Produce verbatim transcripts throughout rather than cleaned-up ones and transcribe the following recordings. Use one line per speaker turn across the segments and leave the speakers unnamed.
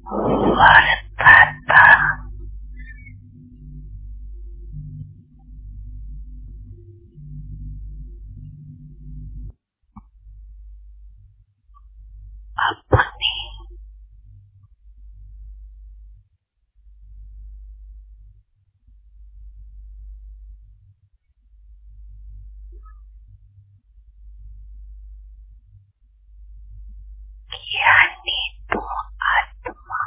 वर्तता। अपनी ज्ञानी तो आत्मा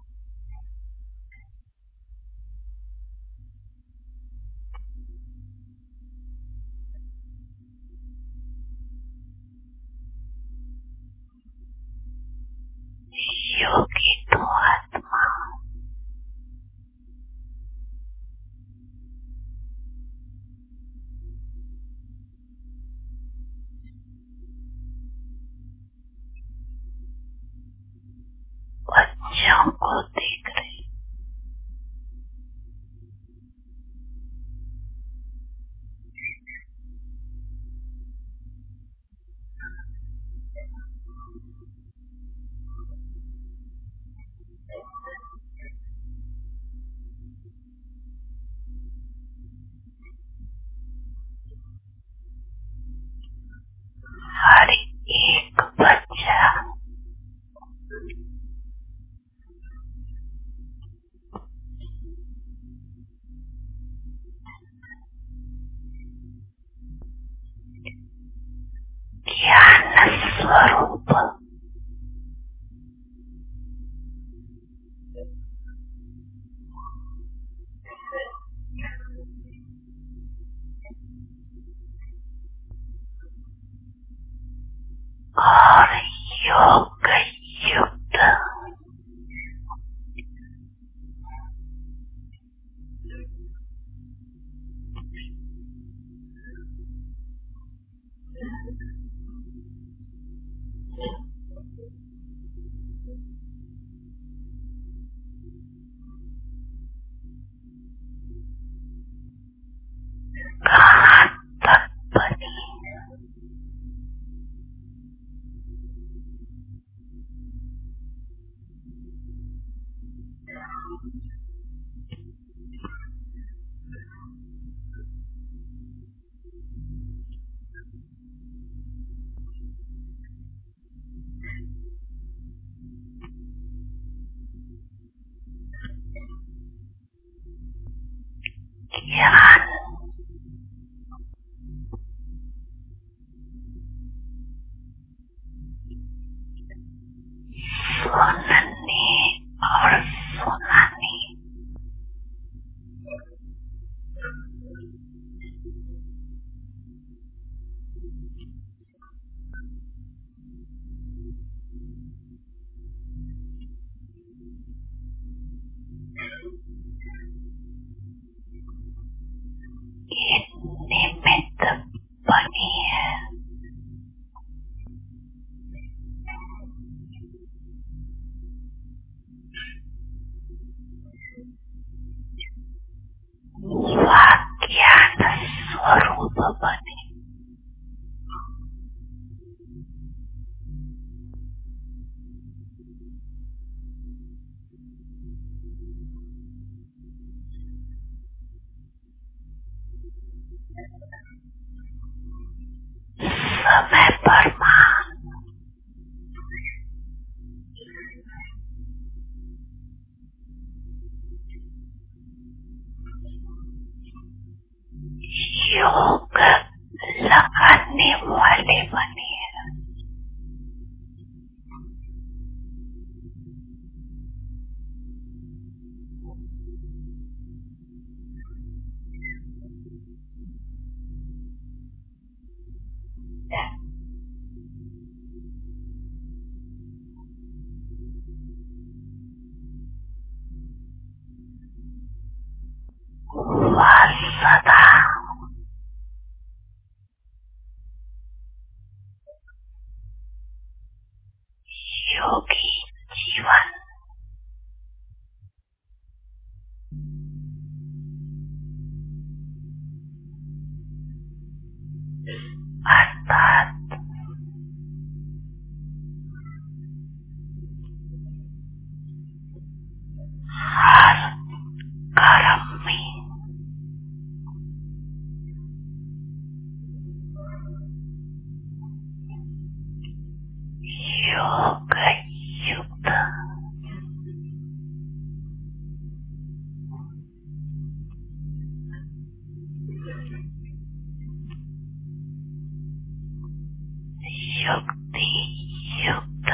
योगी तो आत्मा बच्चों को देख रही। हर एक बच्चा ज्ञान स्वरूप और योग युक्त कहाँ तक बनी। ज्ञान सुनने और सुनाने ये निमित्त बनी है। ज्ञान स्वरूप बने। समय प्रमाण योग लगाने वाले बने हैं। वह सदा हर कर्म में योग युक्त युक्ति युक्त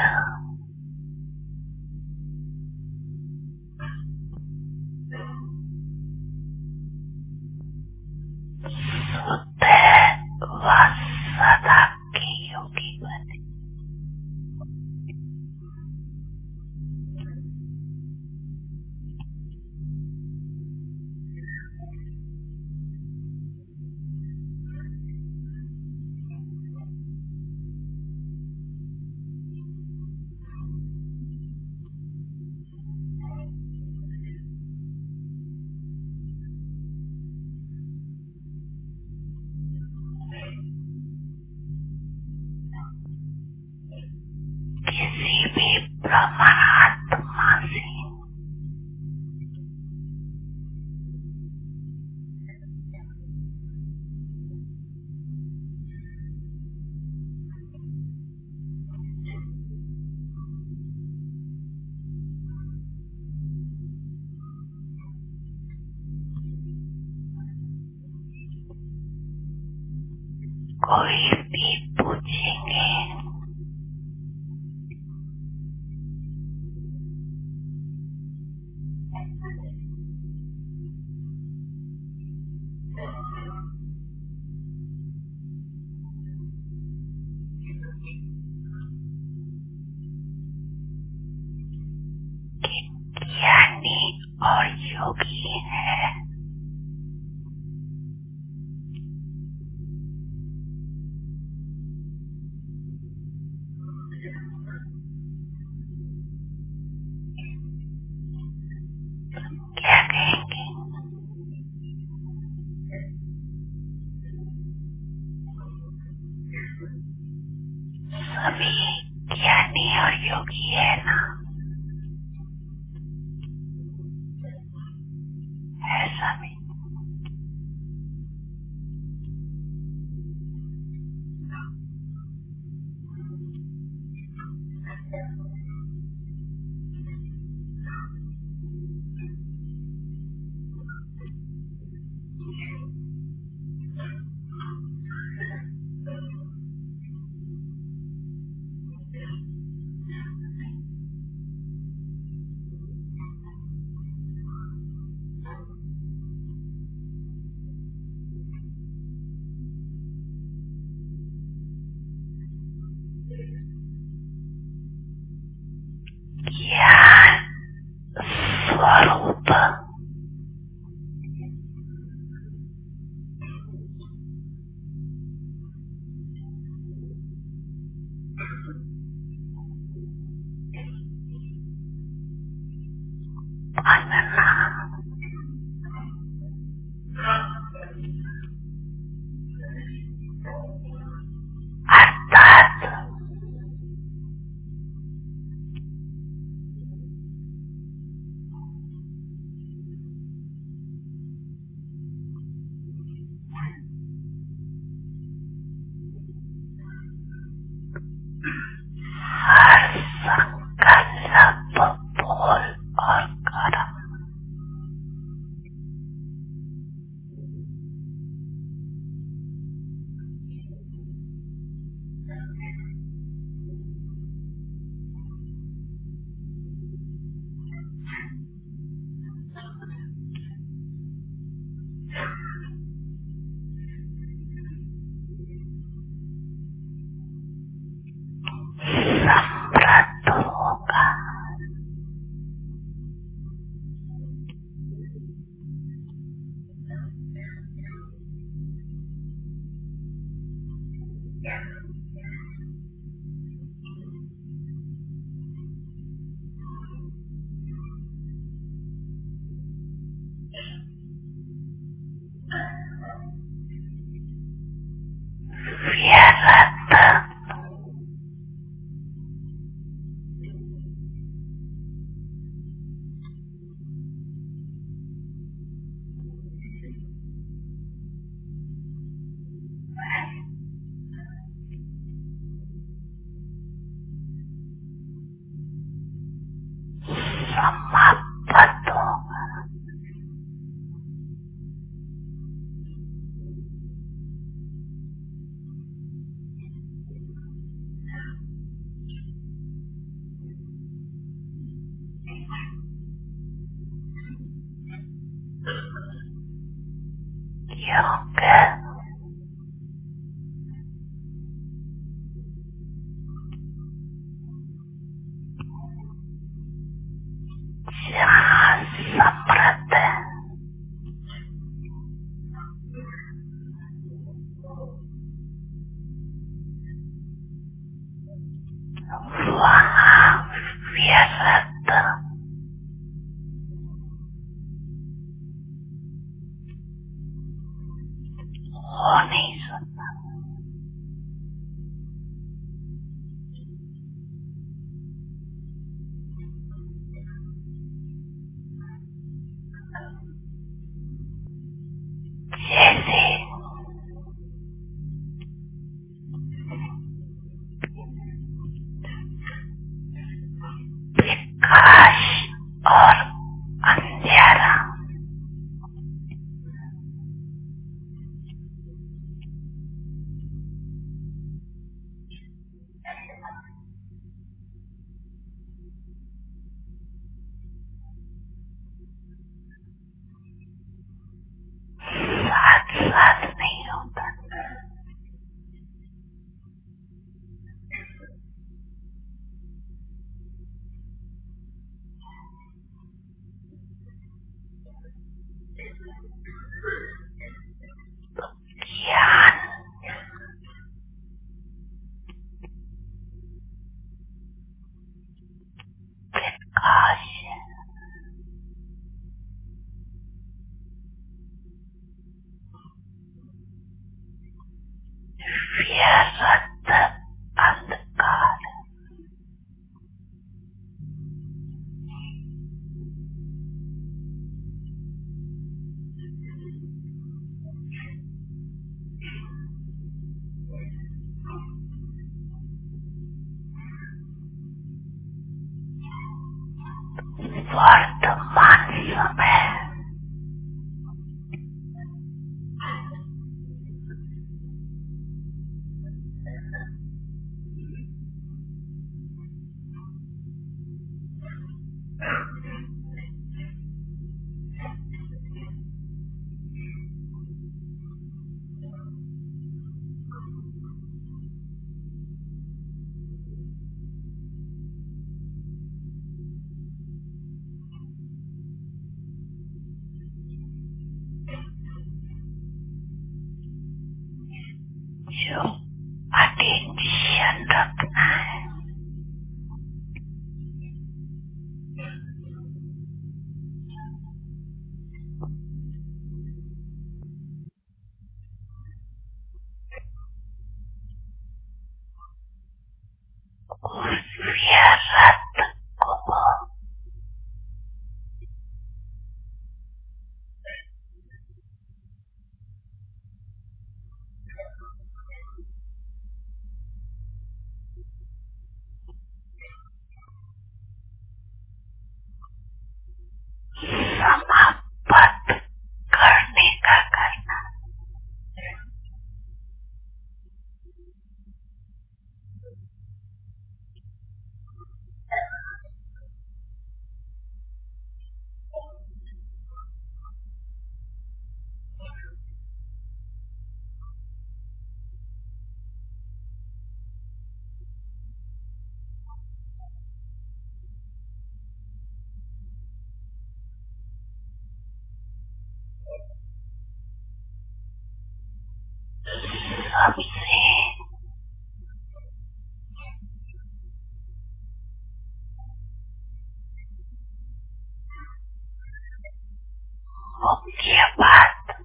शुद्ध व सदा के योगी बने। किसी भी परमात्मा से कोई भी पूछेंगे कि ज्ञानी और योगी है, क्या कहेंगे? सभी ज्ञानी और योगी है ना? है सभी। जहाँ समृद्ध है, वहाँ व्यर्थ हो नहीं सकता। जैसे प्रकाश और अंधेरा साथ साथ नहीं होता। ज्ञान प्रकाश व्यर्थ अंधकार वर्तमान समय जो अटेंशन रखना है, उस व्यर्थ को समाप्त करने का करना। सबसे मुख्य बात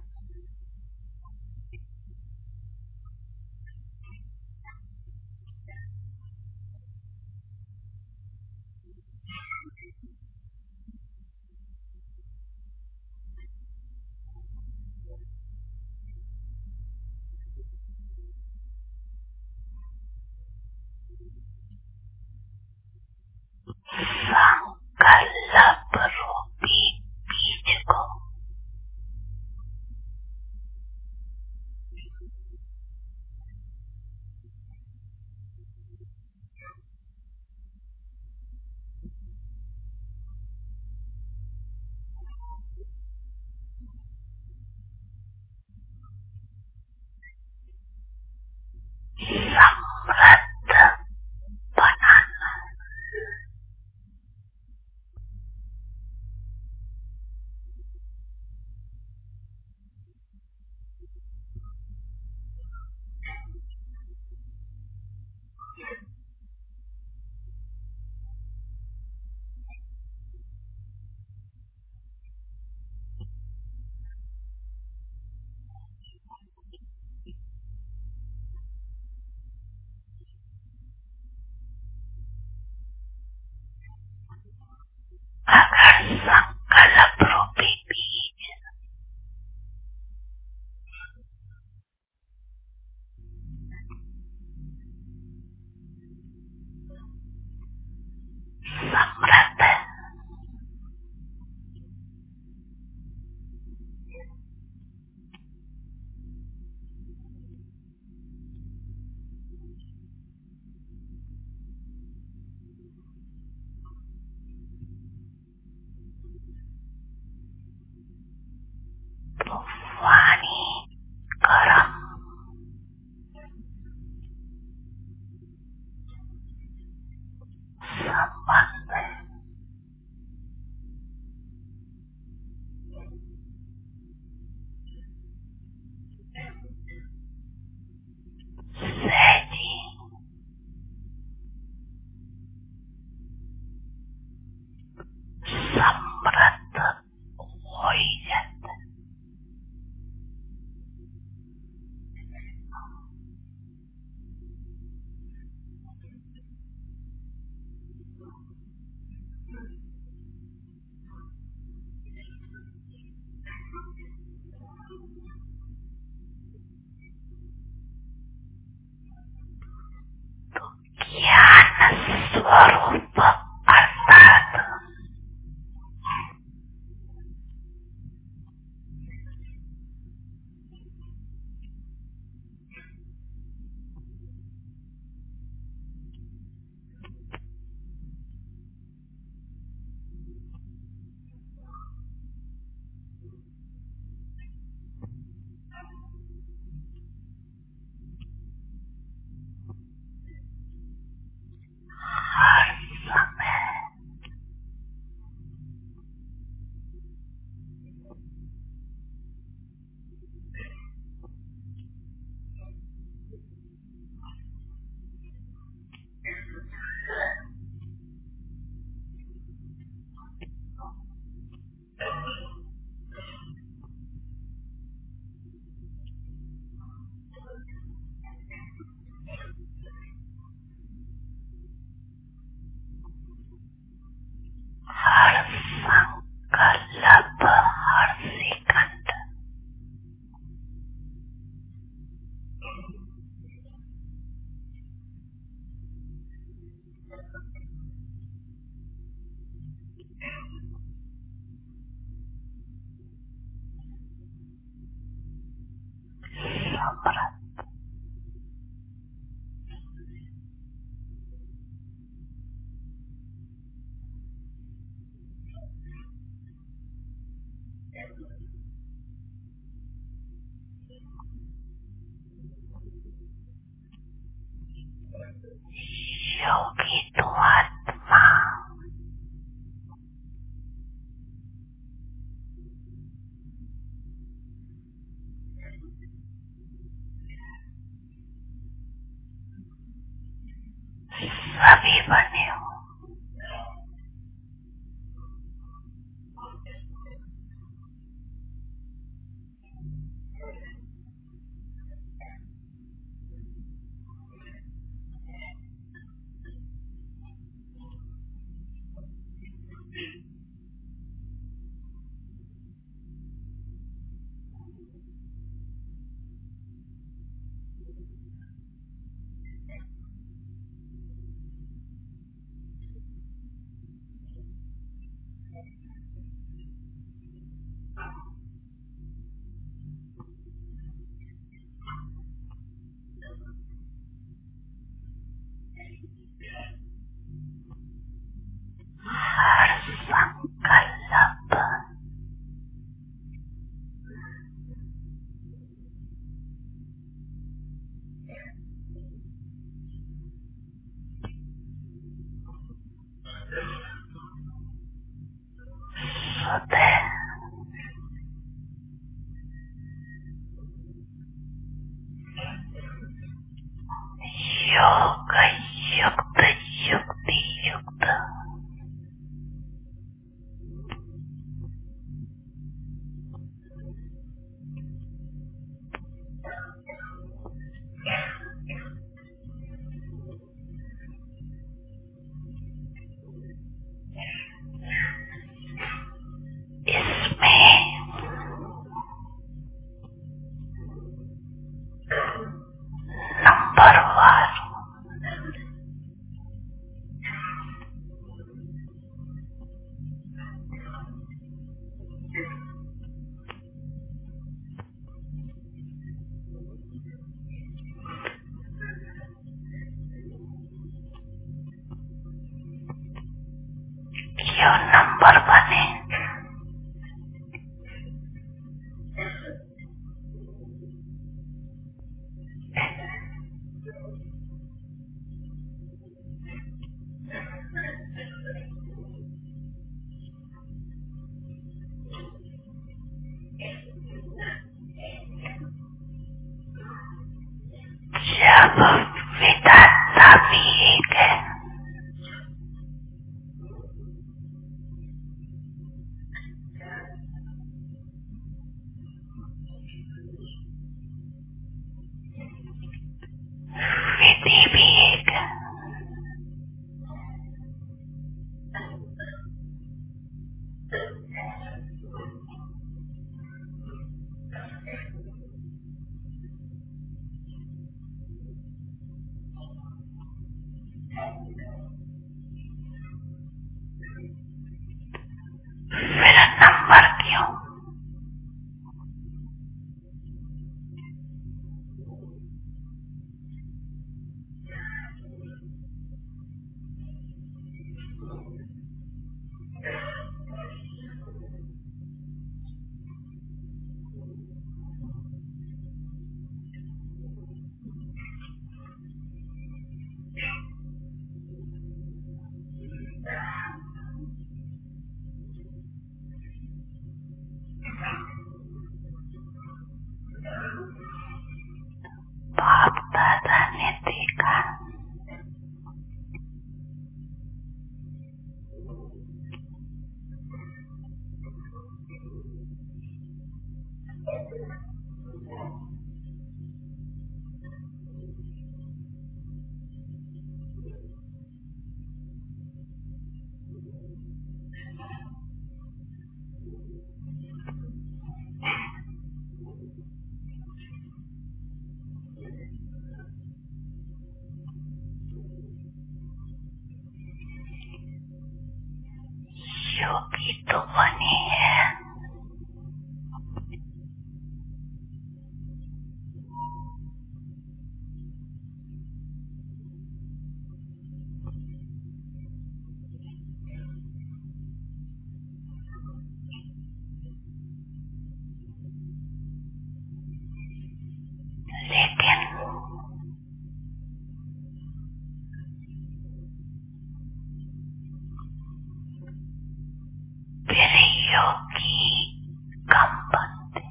संकल्प रूपी बीज को स्वरूप अर्थात हर समय हर संकल्प हर सेकंड समृद्ध योगी तो आत्मा सभी बने हो। हर संकल्प सुधे योग युक्त युक्ति युक्त इसमें नंबरवार क्यों नंबर बने जब विधाता भी एक है विधि भी एक है। योगी तो बनी है, लेकिन फिर योगी कम बनते।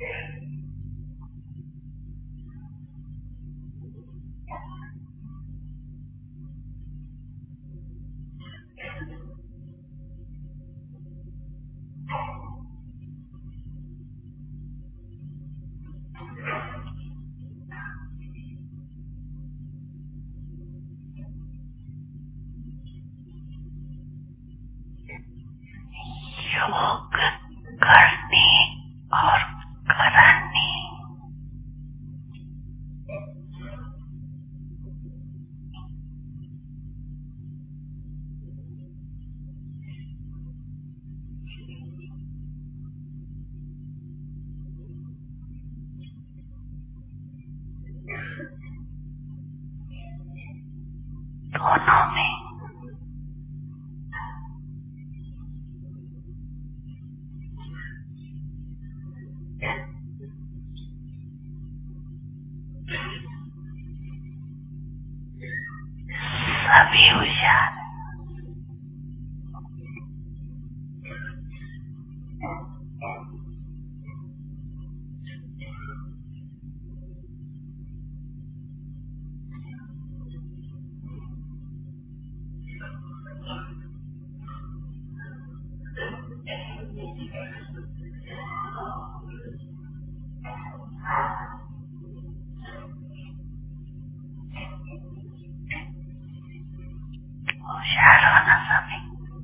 योग करने और कराने दोनों में सभी होशियार होशियार होना सभी।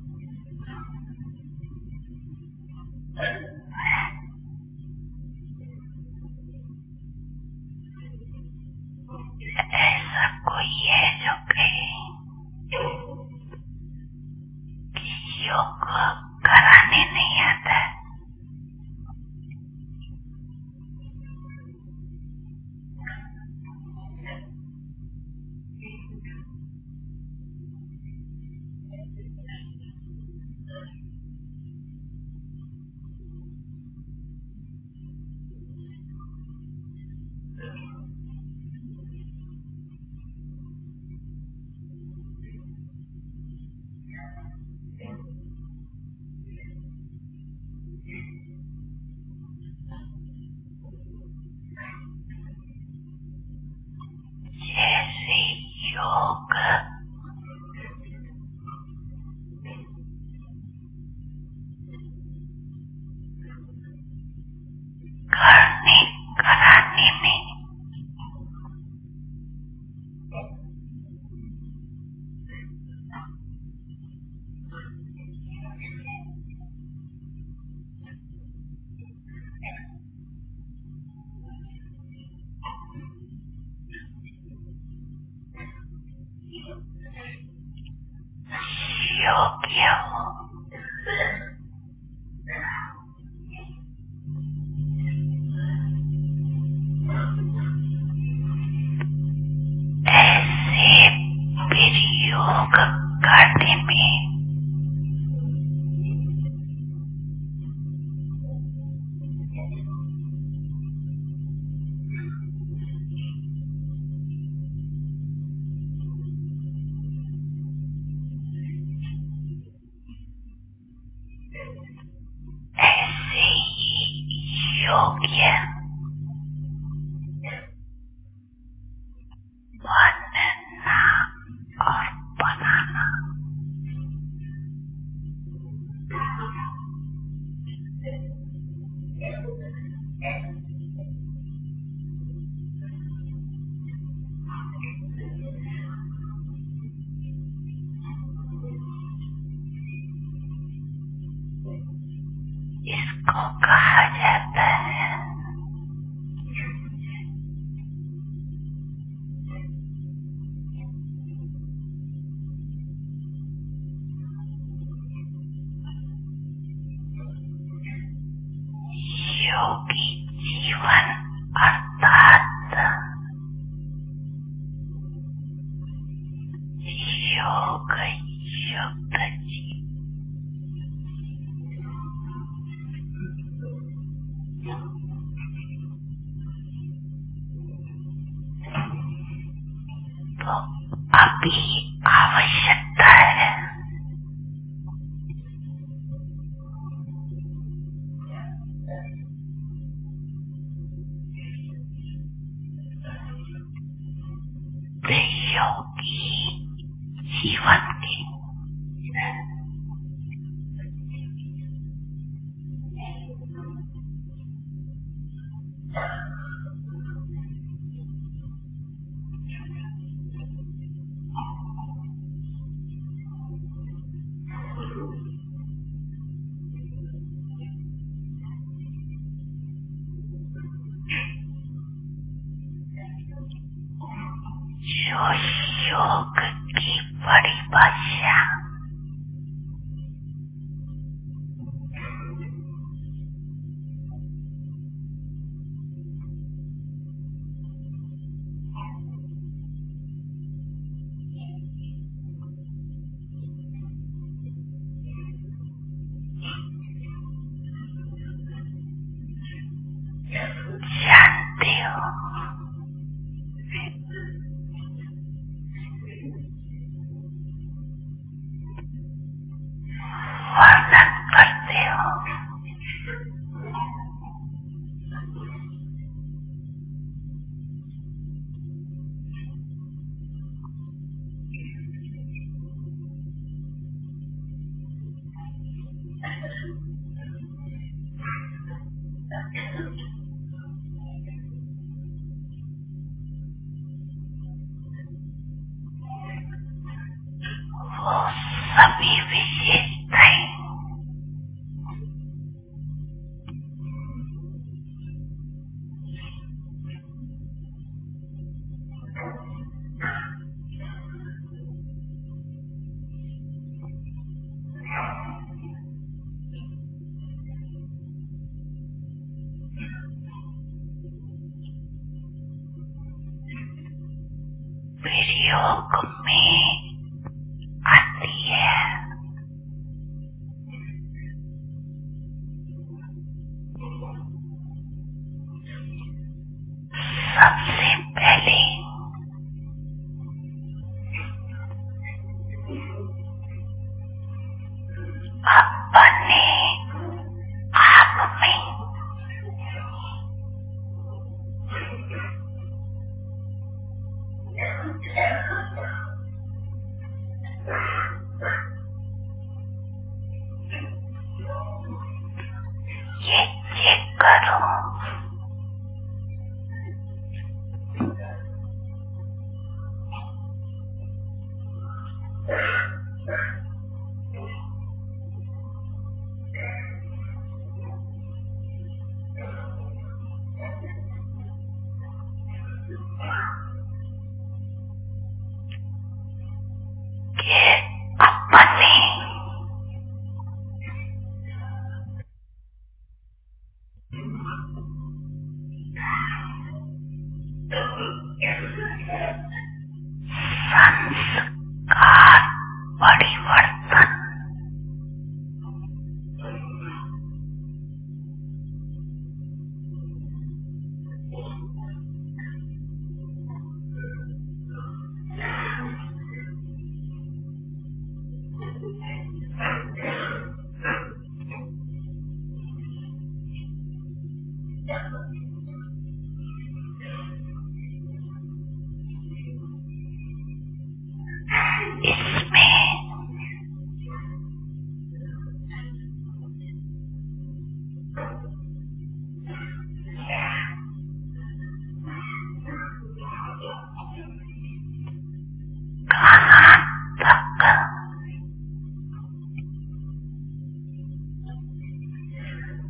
ऐसा कोई है जो कहे कि योग कराने नहीं आता है। जैसे योग करने कराने में योग्य हो। ऐसे फिर योग करने में ऐसे ही योग्य बनना और बनाना इसको कहा जाता है। योगी जीवन अर्थात योग युक्त जीवन। तो अभी आवश्यकता है योगी जीवन की जो योग की परिभाषा जानते हो, वर्णन करते हो, वो सभी विशेषताएं प्रयोग में आती है। सबसे पहले अपने आप में ये चेक करो कि अपने संस्कार परिवर्तन इसमें कहाँ तक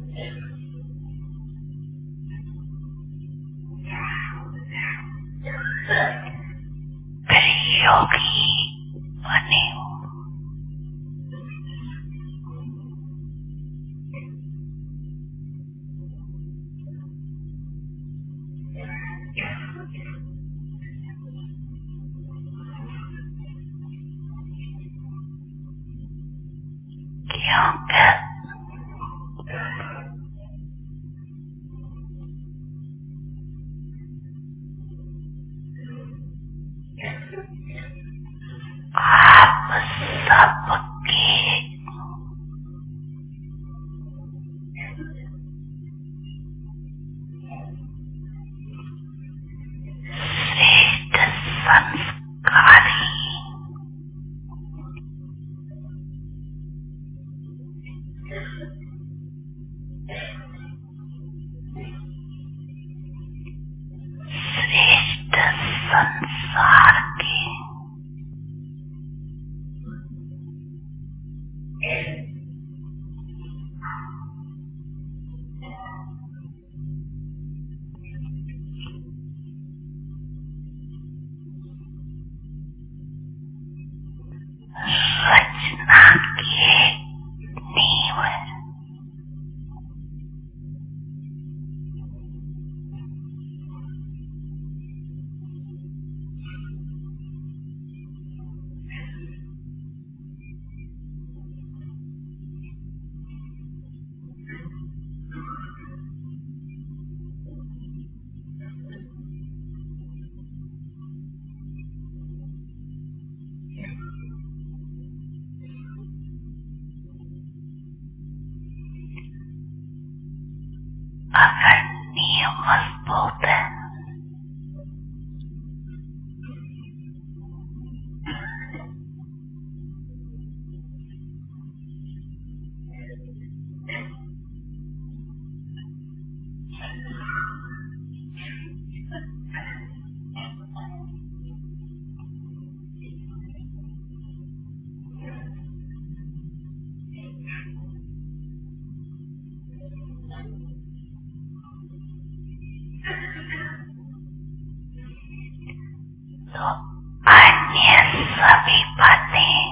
श्रेष्ठ संस्कारी श्रेष्ठ संसार के रचना के नींव अगर नींव मजबूत है तो अन्य सभी बातें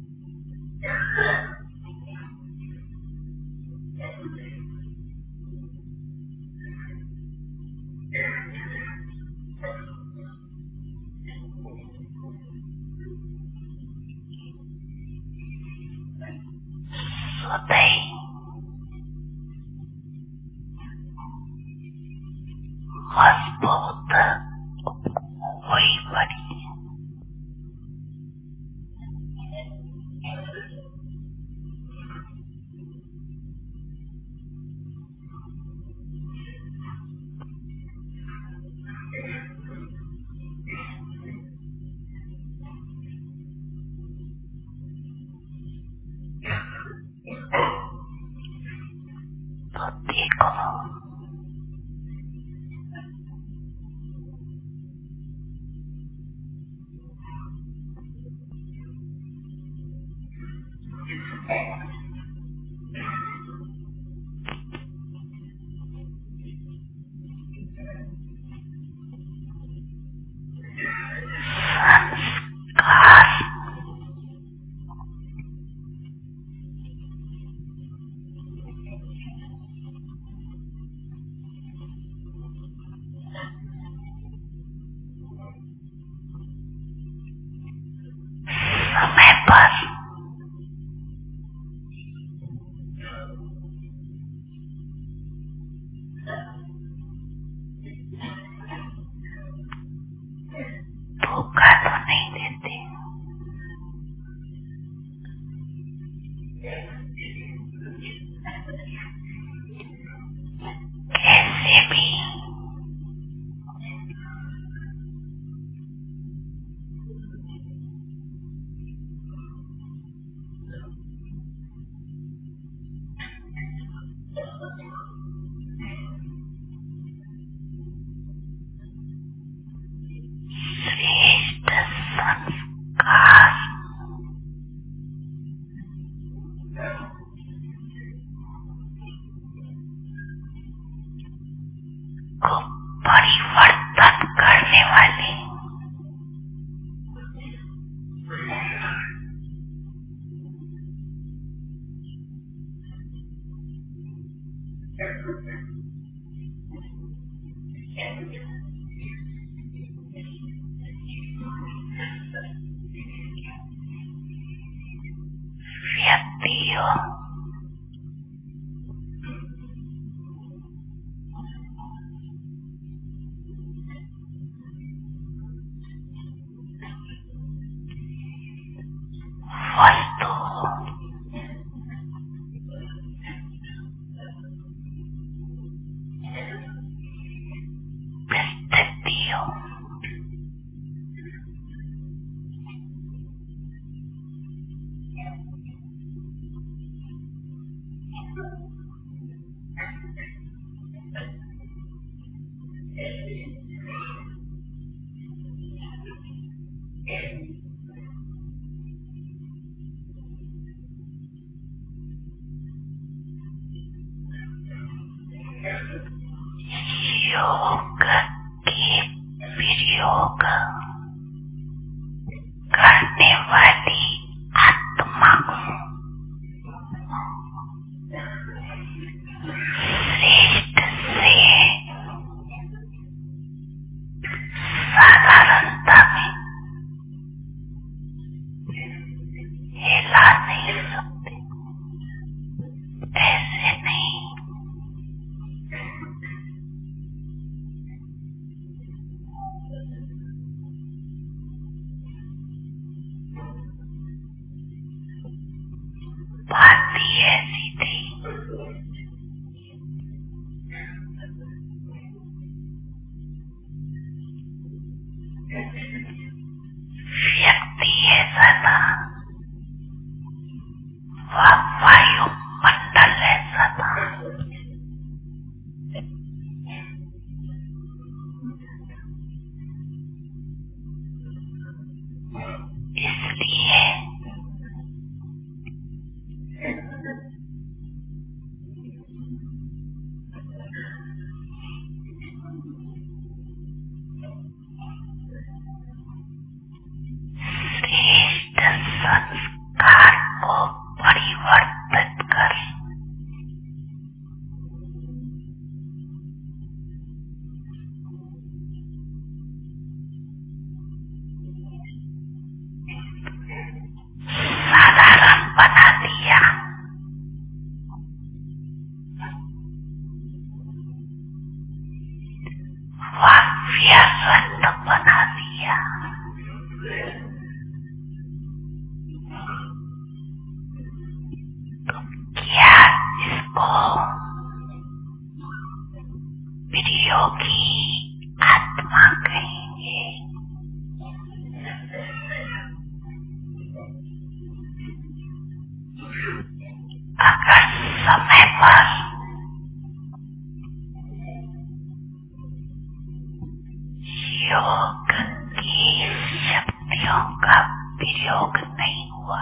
सदैव मजबूत हुई पड़ी तो देखो संस्कार समय पर धोखा तो नहीं देते कैसे भी श्रेष्ठ संस्कार को परिवर्तन करने वाले व्यक्तियों वस्तु योग के प्रयोग करने वाली आत्मा को श्रेष्ठ से साधारणता में हिला नहीं सकते, ऐसे नहीं। बात ही ऐसी थी। व्यक्ति ऐसा था, वह वायुमंडल ऐसा था। इसलिए श्रेष्ठ संस्कार को परिवर्तित कर साधारण बना दिया। वाक्यस्वत बना दिया। तो क्या इसको वियोगी आत्मा कहेंगे? अगर समय पर योग की शक्तियों का प्रयोग नहीं हुआ,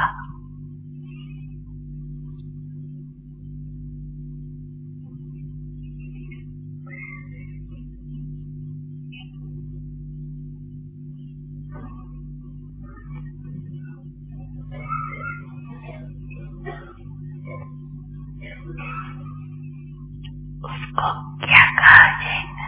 उसको क्या कहा जाएगा?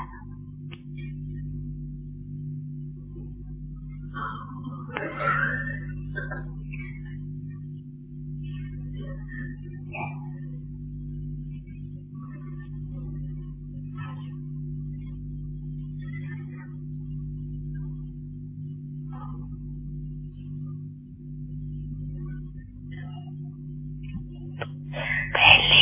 पहले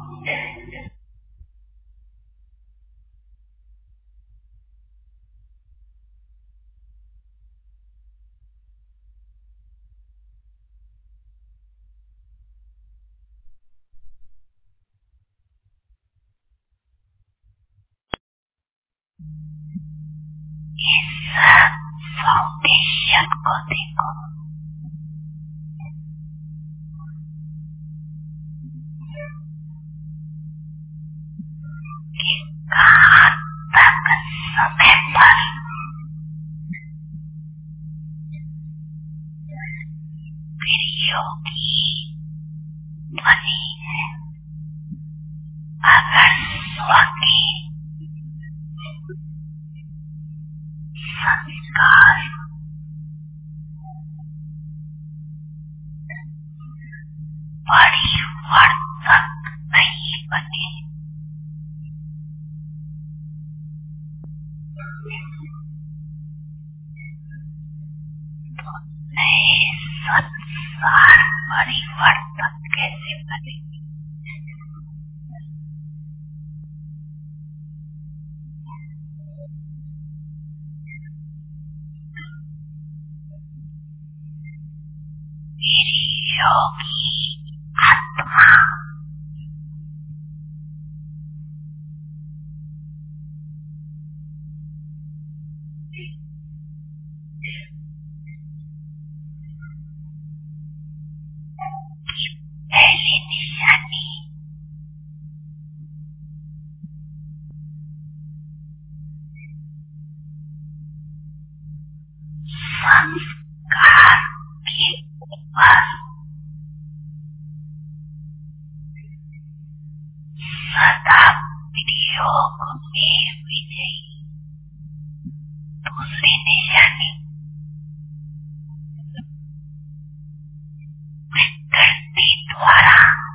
इस फाउंडेशन को देखो। कि कहाँ तक समय पर वियोगी बनी है। अगर स्व के संस्कार परिवर्तक नहीं बने, तो नए संसार परिवर्तक कैसे बने? योगी आत्मा पहली निशानी विनियोग में विजयी दूसरी निशानी प्रकृति द्वारा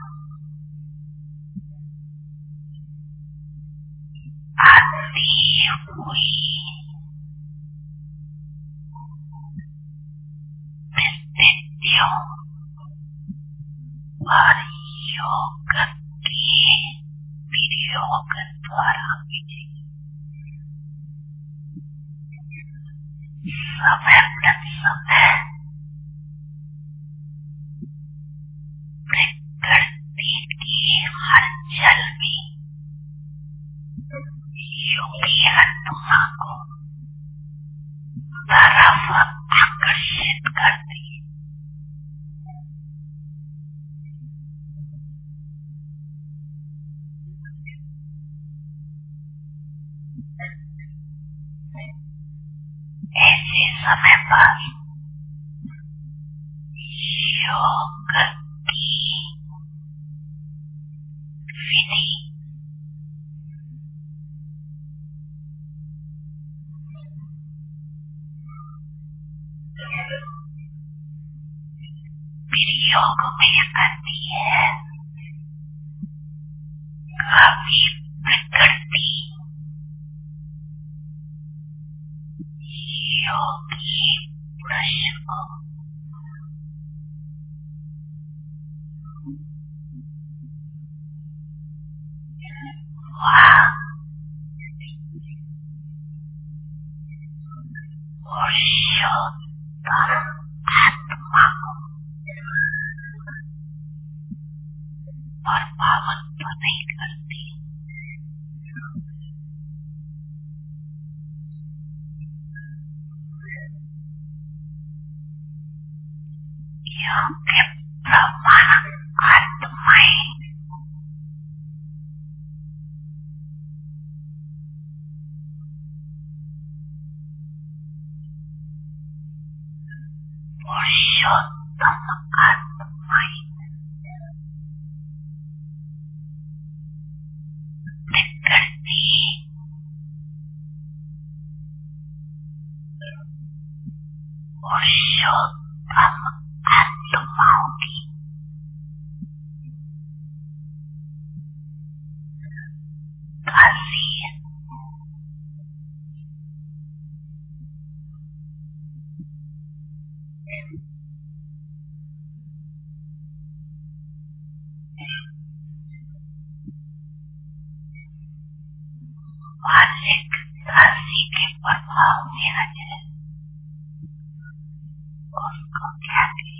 आती हुई स्थितियों और योग के विनियोग द्वारा विजयी समय प्रति समय प्रकृति की हलचल में योगी आत्मा को तरफ आकर्षित करती है। ऐसे समय पर योग की विधि विनियोग में करती है। कभी प्रकृति योगी पुरुष को वह पुरुषोत्तम आत्मा को प्रभावित नहीं करती। योग्य प्रमाण आत्माएं पुरुषोत्तम आत्माएं प्रकृति पुरुषोत्तम आत्माओं की खासियत मालिक राशि के प्रभाव में आ जाए उसको क्या कहें।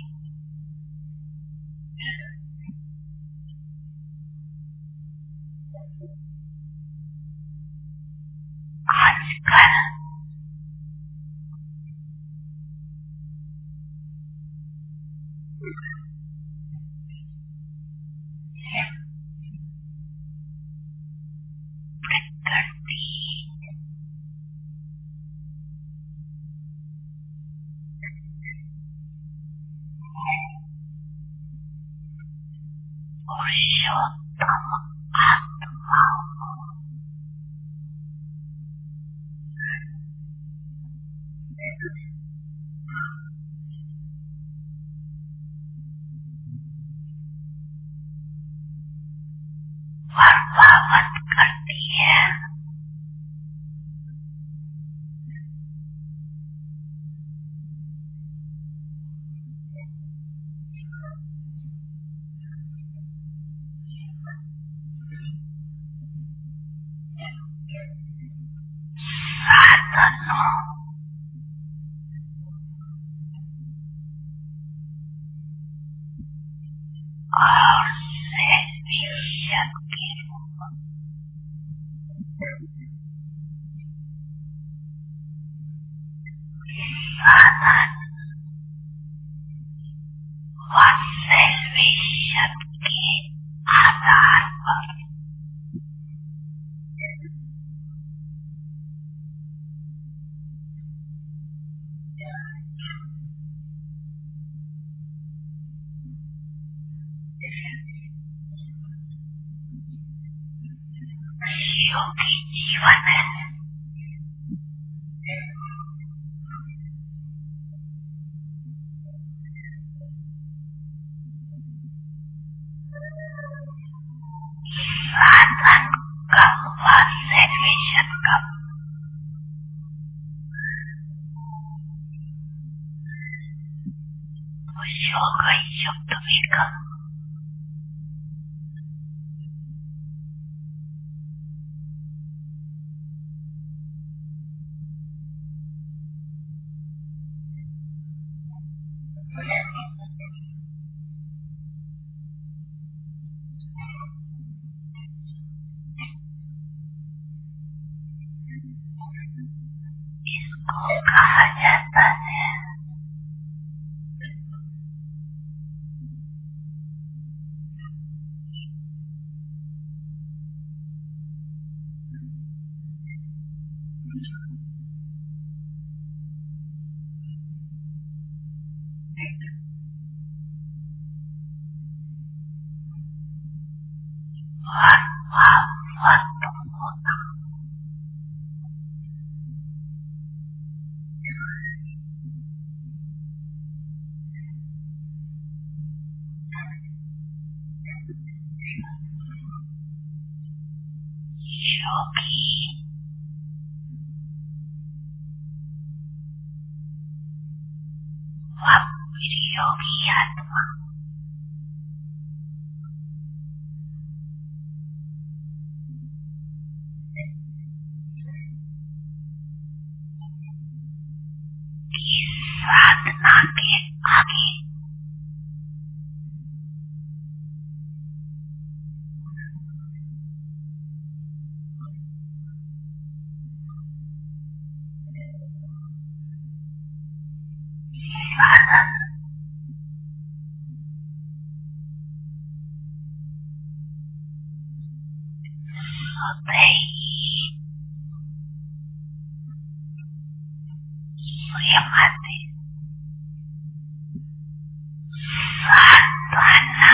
आजकल प्रकृति पुरुषोत्तम आत्माओं को प्रभावित करती है। साधनों और सेल्फियत के रूप साधन व सेल्फियत के आधार पर योगी जीवन है। साधन कम व सेल्वेशन कम। योग युक्त भी कम। इसको कहा जाता है योगी व योगी आत्मा की साधना के आगे साधन होते ही स्वयं आते साधना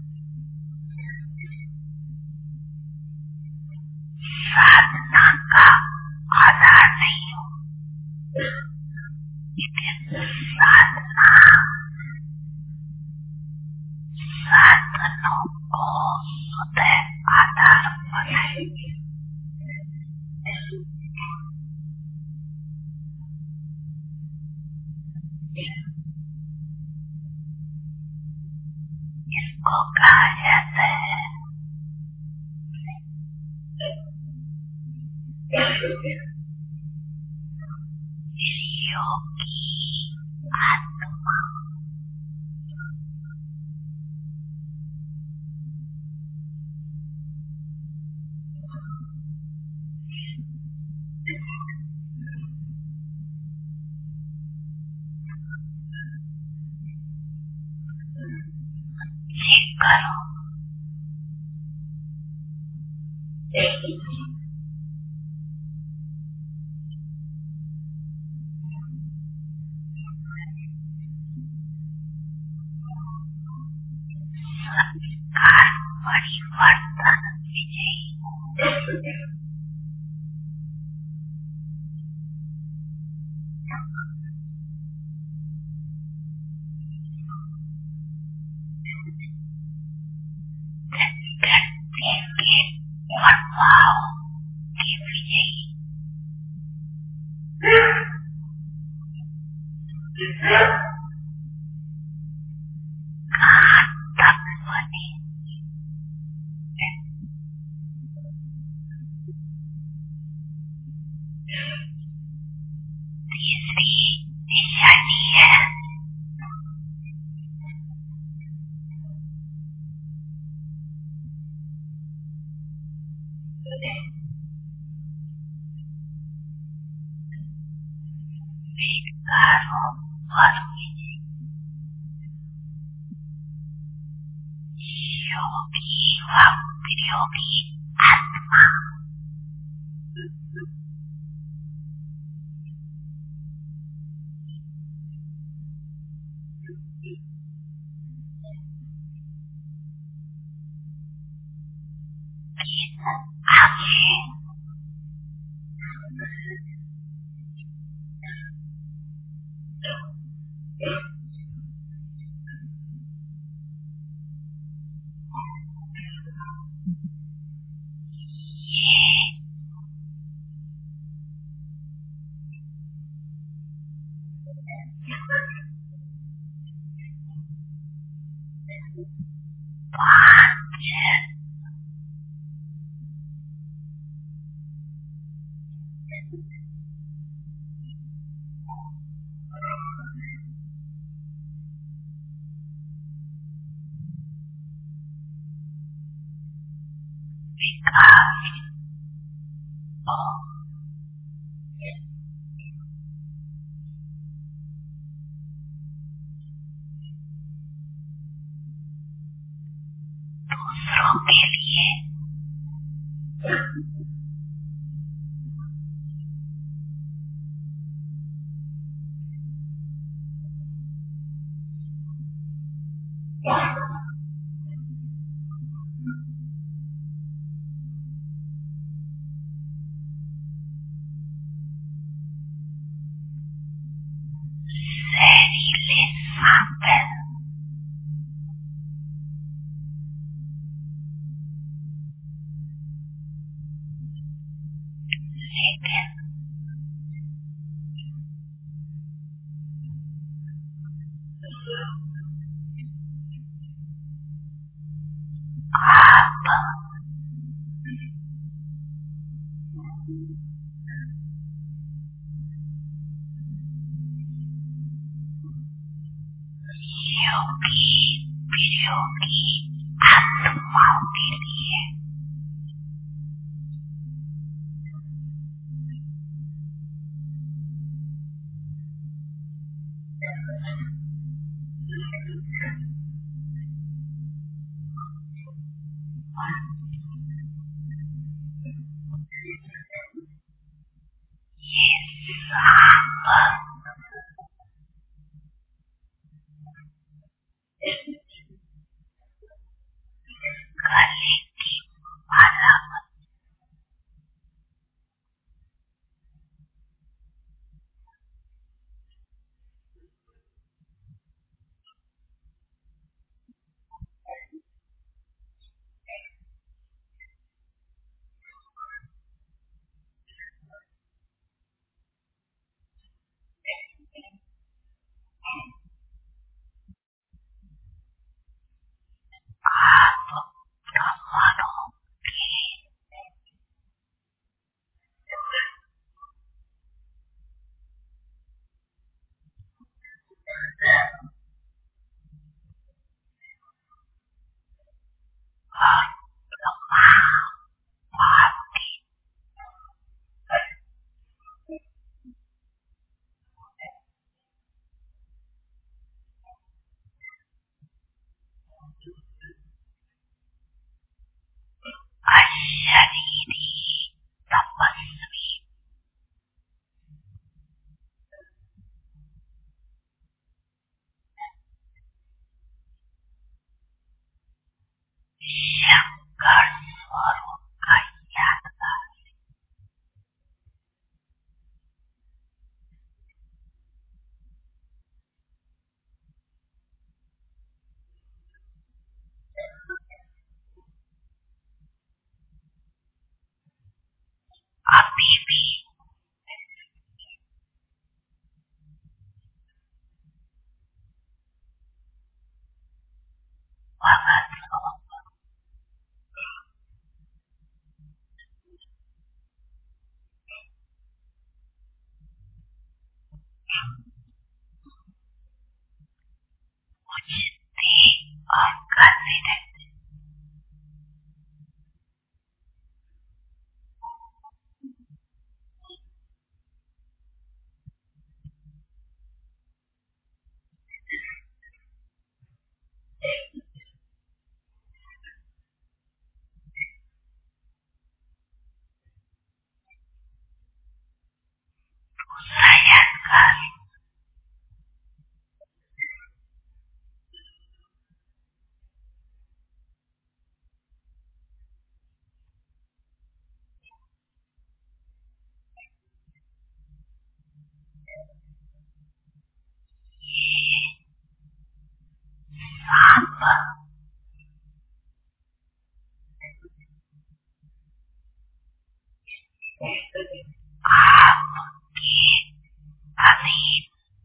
साधना का आधार नहीं हो। साधना साधनों को स्वतः आधार बनाएगी। इसको कहा जाता है योगी आत्मा। चेक करो संस्कार परिवर्तन विजयी व्यक्ति के प्रभाव के विजयी कहाँ तक बने। तीसरी निशानी है विकारों पर विजय। योगी व योगी आत्मा angin. दूसरों के लिए जहरीले सांप लेकिन आप योगी वियोगी आत्माओं के लिए ये सांप गले की मरम्मत आप कमरों के और तमाम आपकी अशरीरी तपस्वी शंकर स्वरूप का यादगार अभी भी भगत लोग पूछते और करते रहते। दूसरा यादगार आपके अधीन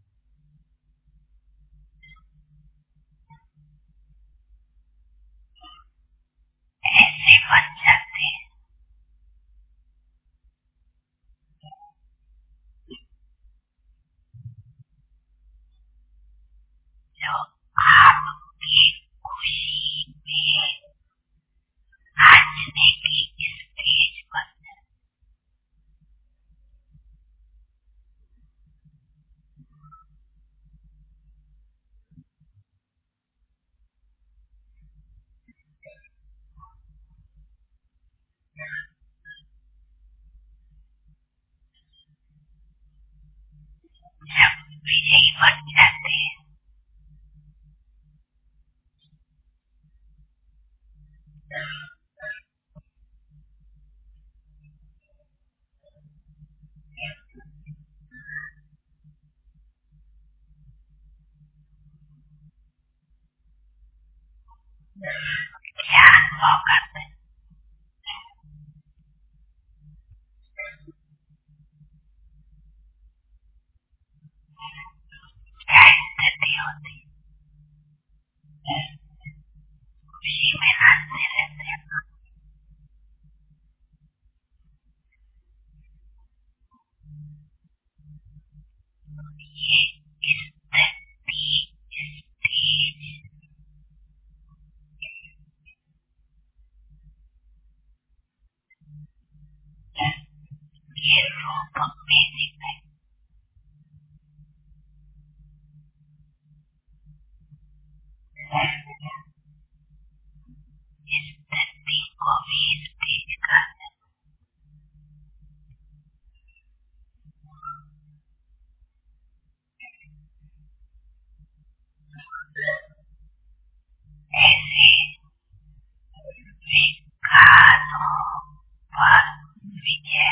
ऐसे बन जाते हैं जो आपकी खुशी में नाचने की स्टेज बन जाते। जब विजयी बन जाते हैं क्या अनुभव करते हैं? क्या स्थिति होती है? खुशी में नाचते रहते हैं। ये स्थिति स्टेज ये रूप में दिखाई स्थिति को भी स्टेज करते ऐसे विकारों पर विजय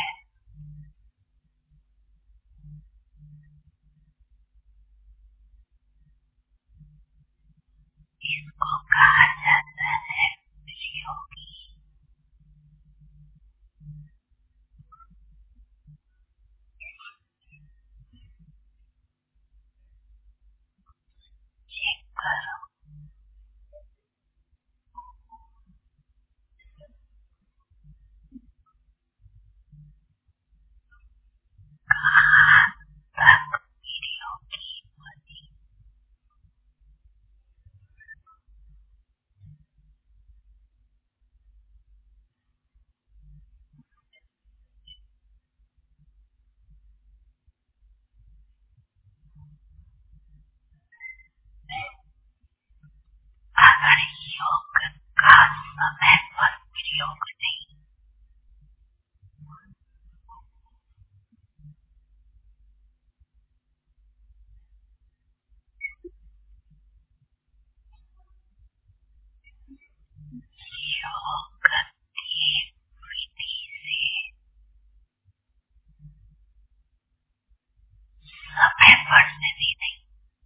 इसको कहा जाता है योगी। चेक करो कहाँ तक योगी बनी। अगर योग का समय पर प्रयोग नहीं योग की विधि से समय पर से भी नहीं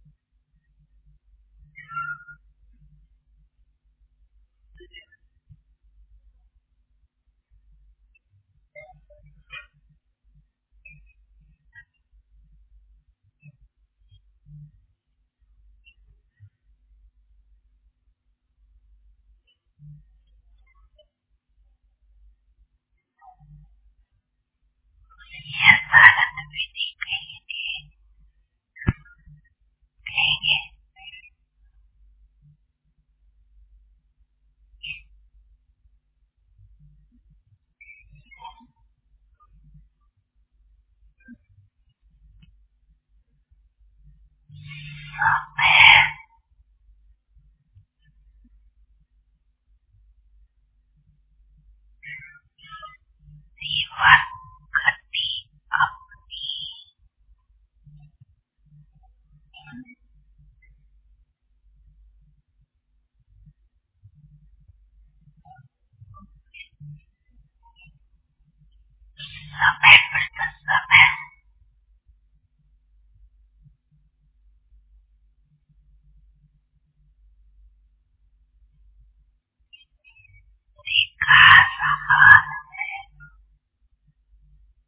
यह भारत विधि कहेंगे कहेंगे समय जीवन गति अपनी समय प्रति समय विकास समान है।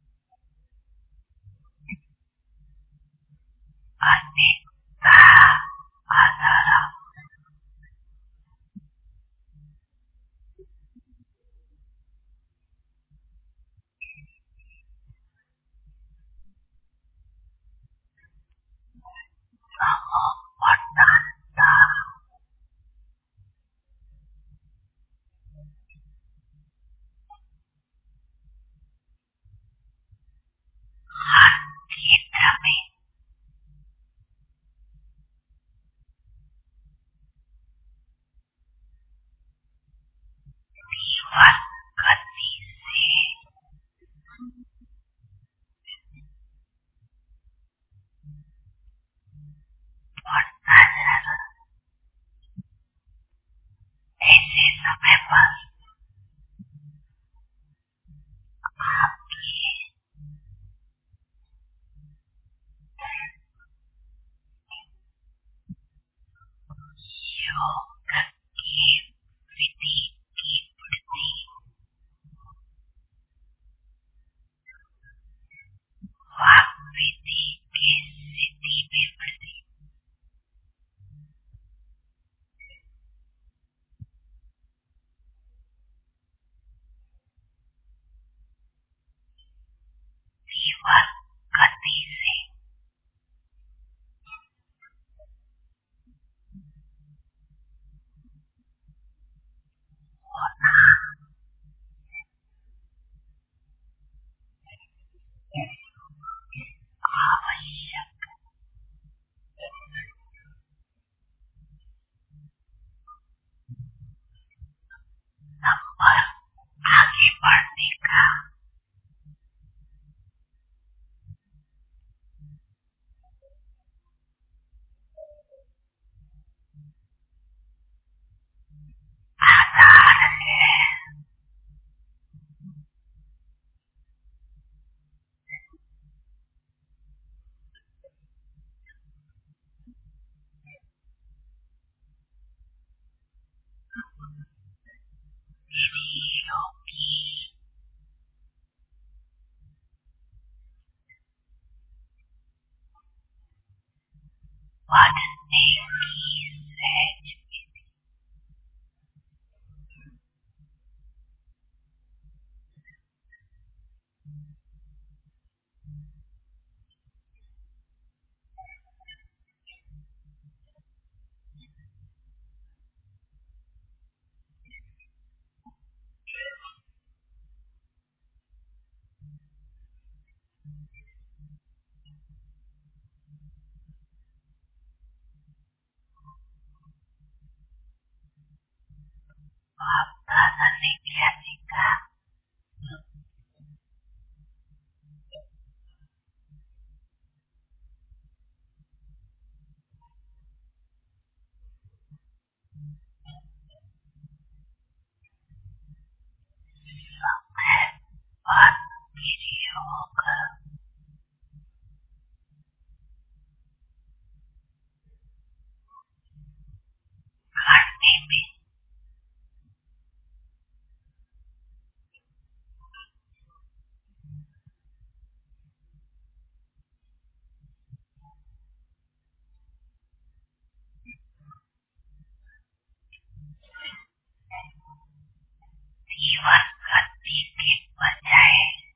जीवन गति के बजाय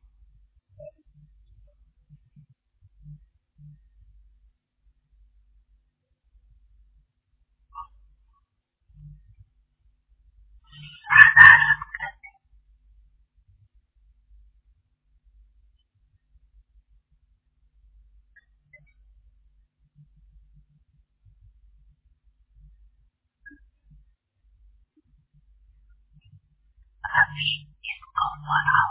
साधारण गति अभी इसको बढ़ाओ।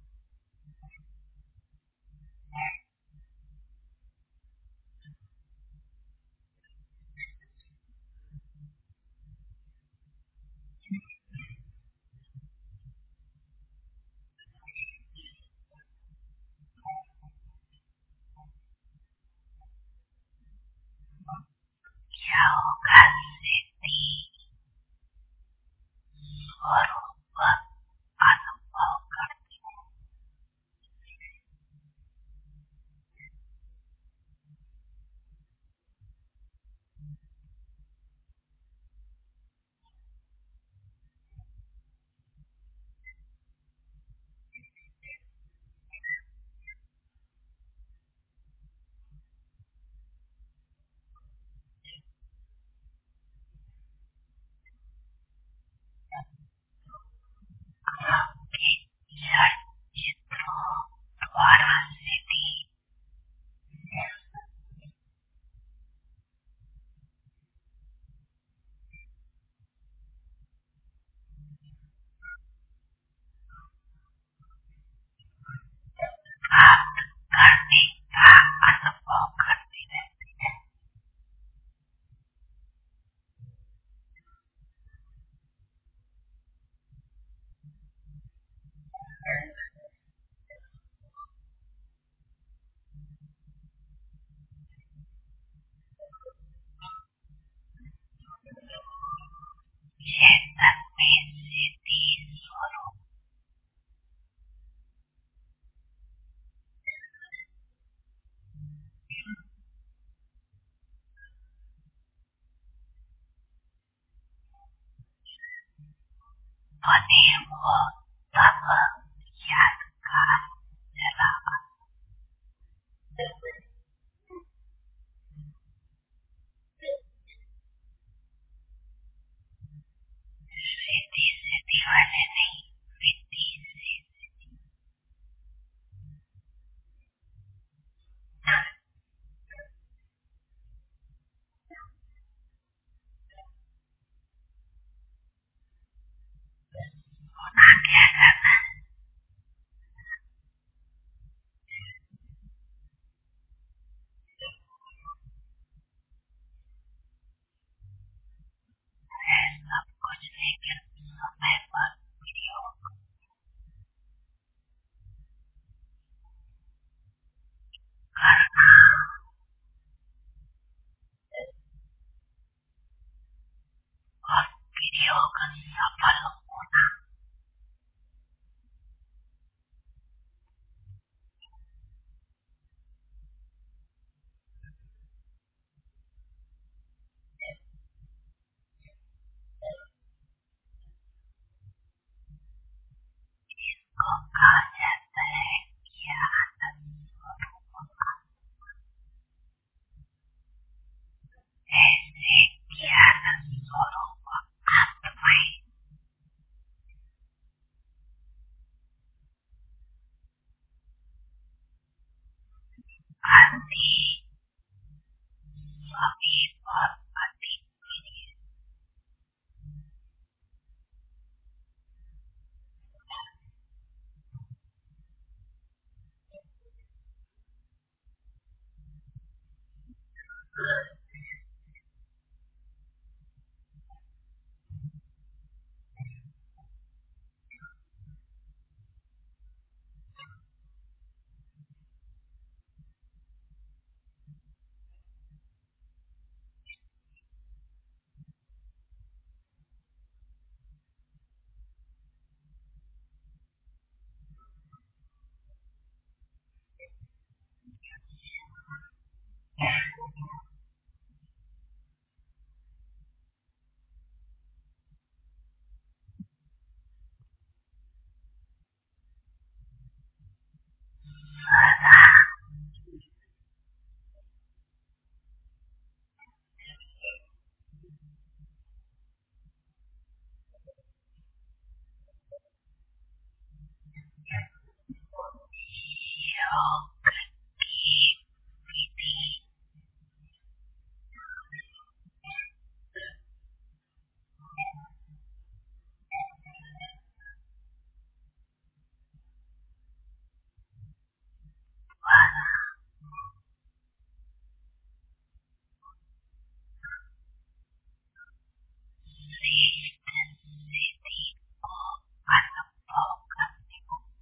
क्या होगा सिद्धि स्वरूप अनुभव करती है। आपके जड़ चित्रों द्वारा सिद्धि प्राप्त करने का अनुभव करती रहती है। चेतन में सिद्धि स्वरूप बने हो तब यादगार चला सिद्धि सिद्धि वाले नहीं विद्धि से सिद्धि होना क्या करना है सब कुछ लेकिन समय पर प्रयोग करना और प्रयोग सफल होना। इसको कहा जाता है शांति सभी पर अधिक प्रिय। योग की विधि द्वारा श्रेष्ठ सिद्धि को अनुभव करने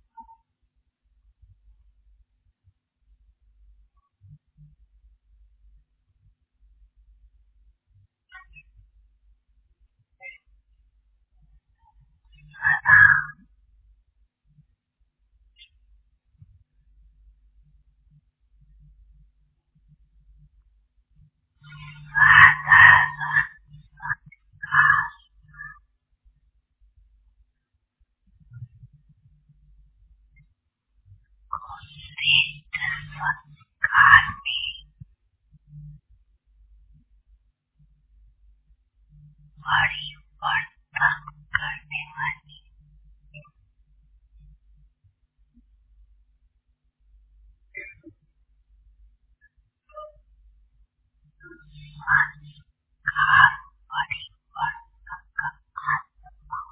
सदा साधारण संस्कार को श्रेष्ठ संस्कार में परिवर्तन करने वाली संस्कार परिवर्तन का आत्मा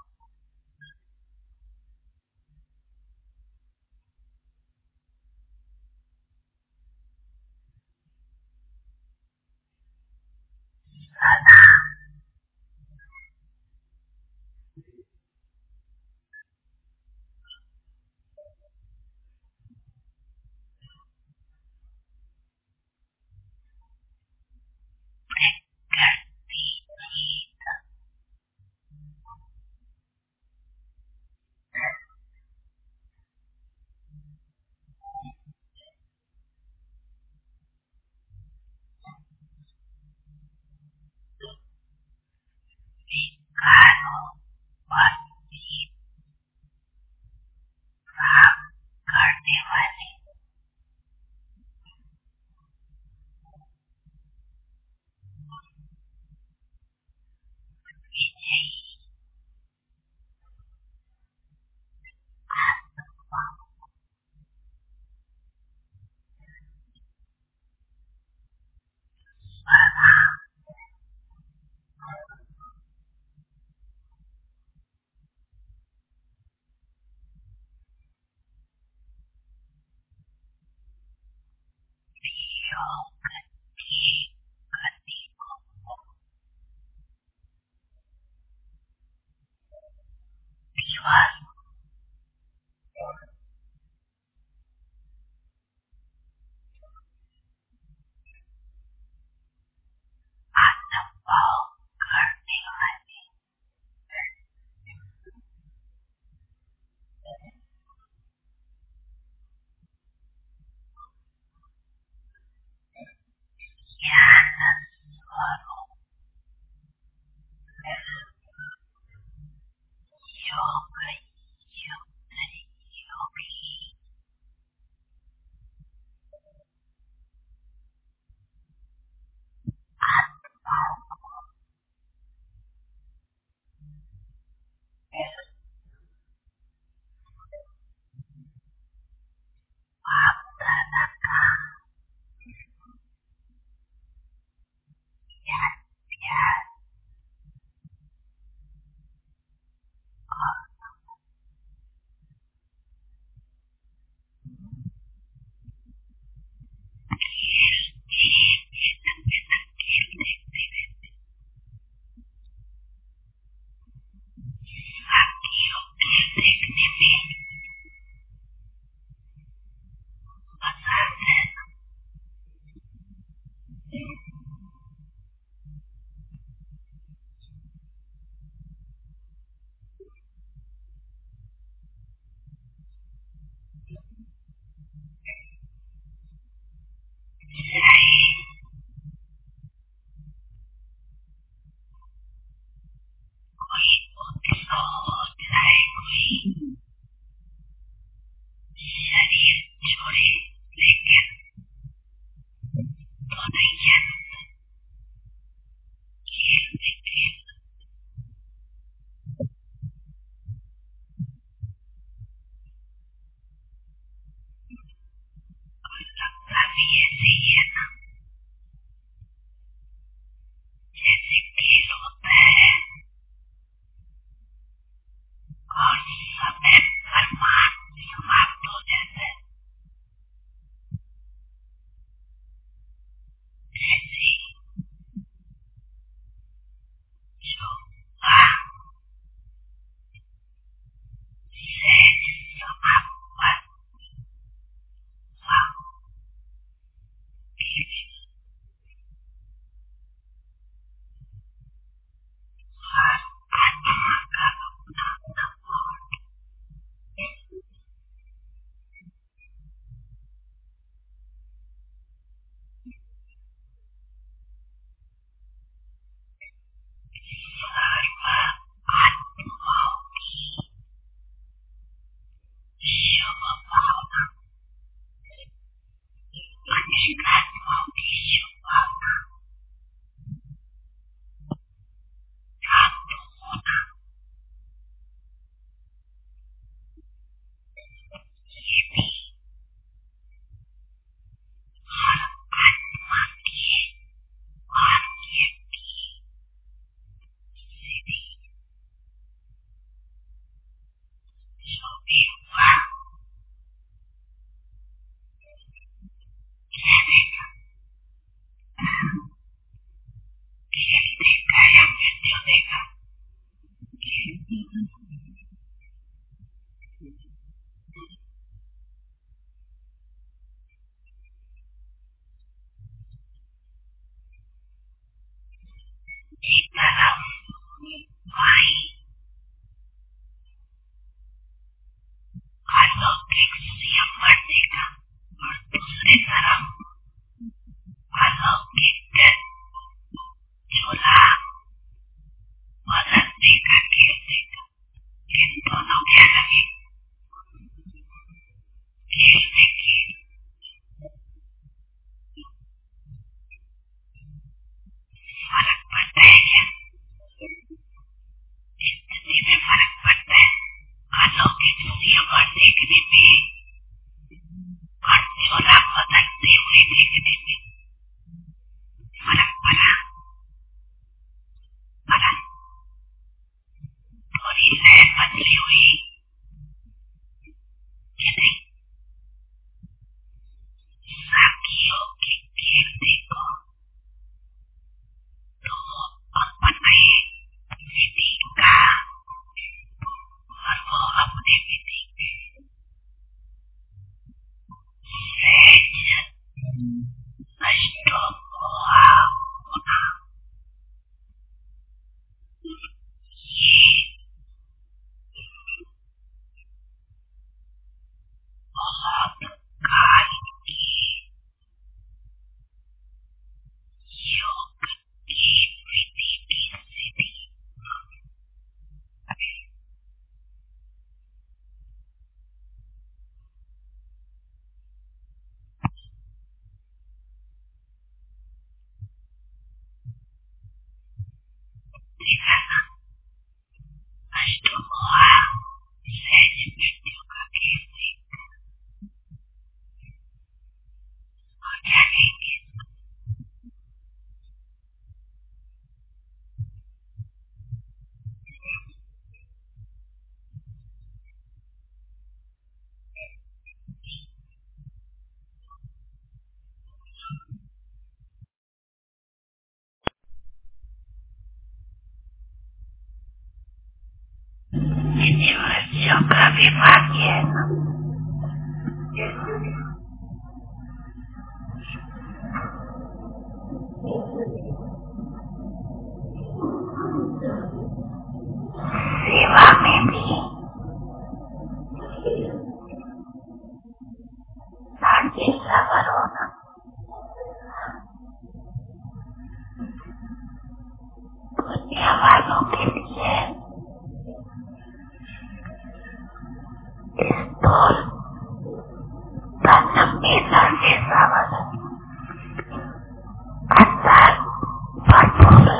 योगा विभागीय सेवा में भी शांति सबर होना, दुनिया वालों के लिए स्थूल धन मिलने से सबर अंतर भरपूर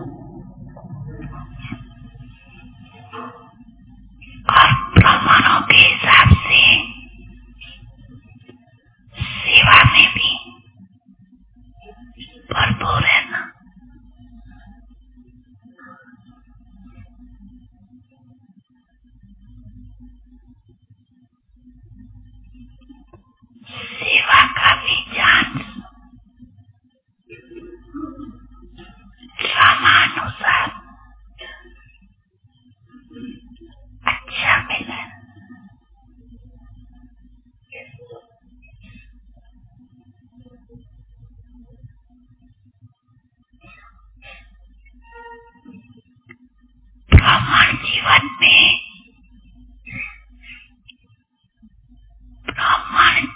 और प्रमाणों के हिसाब से सेवा में भी भरपूर है ना। सेवा का विज्ञान क्रमानुसार अच्छा मिले। ब्राह्मण जीवन में ब्राह्मण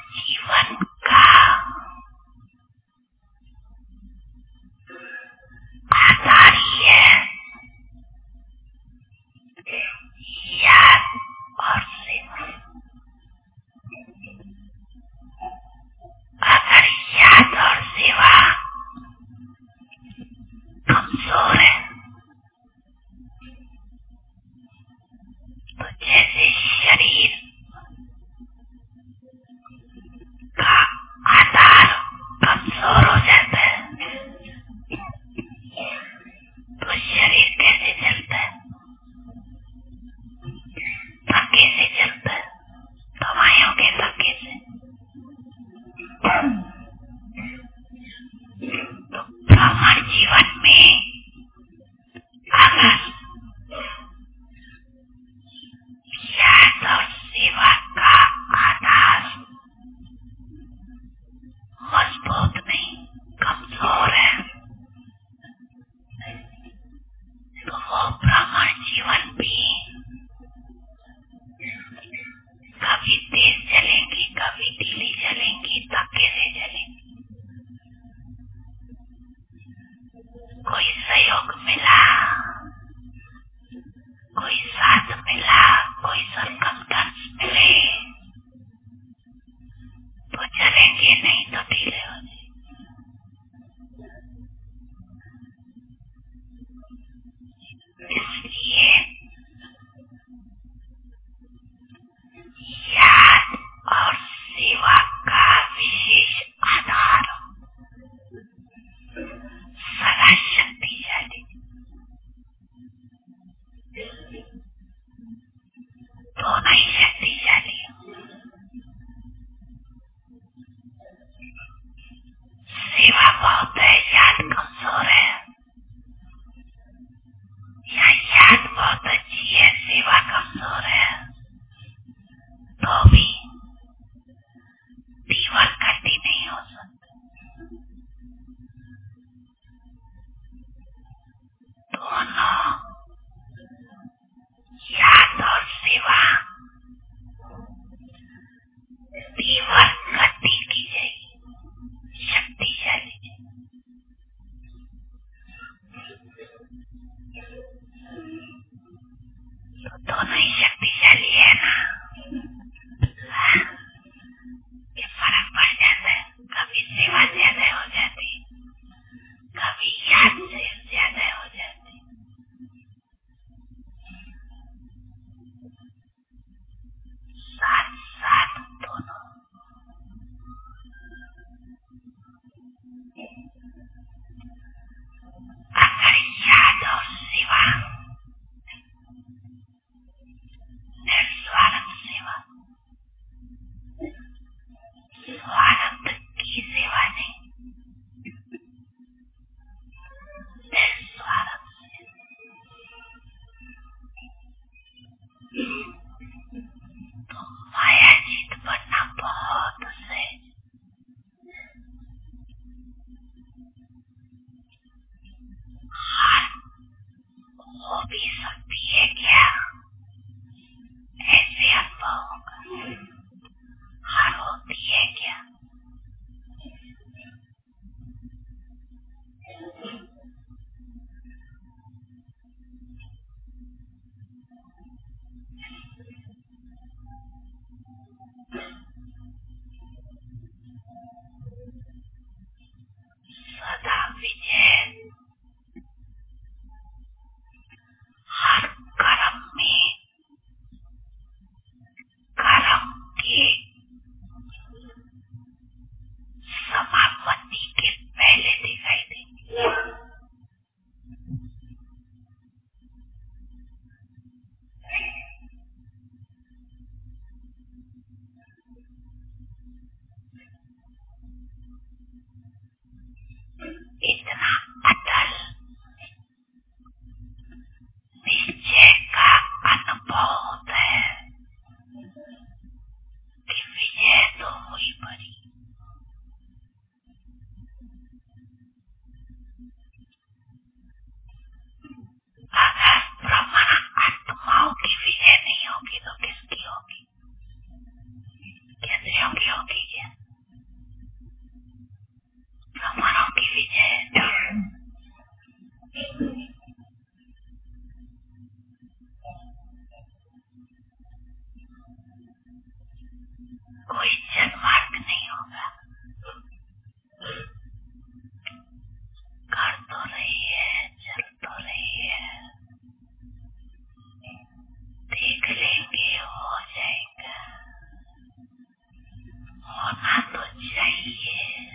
होना तो चाहिए,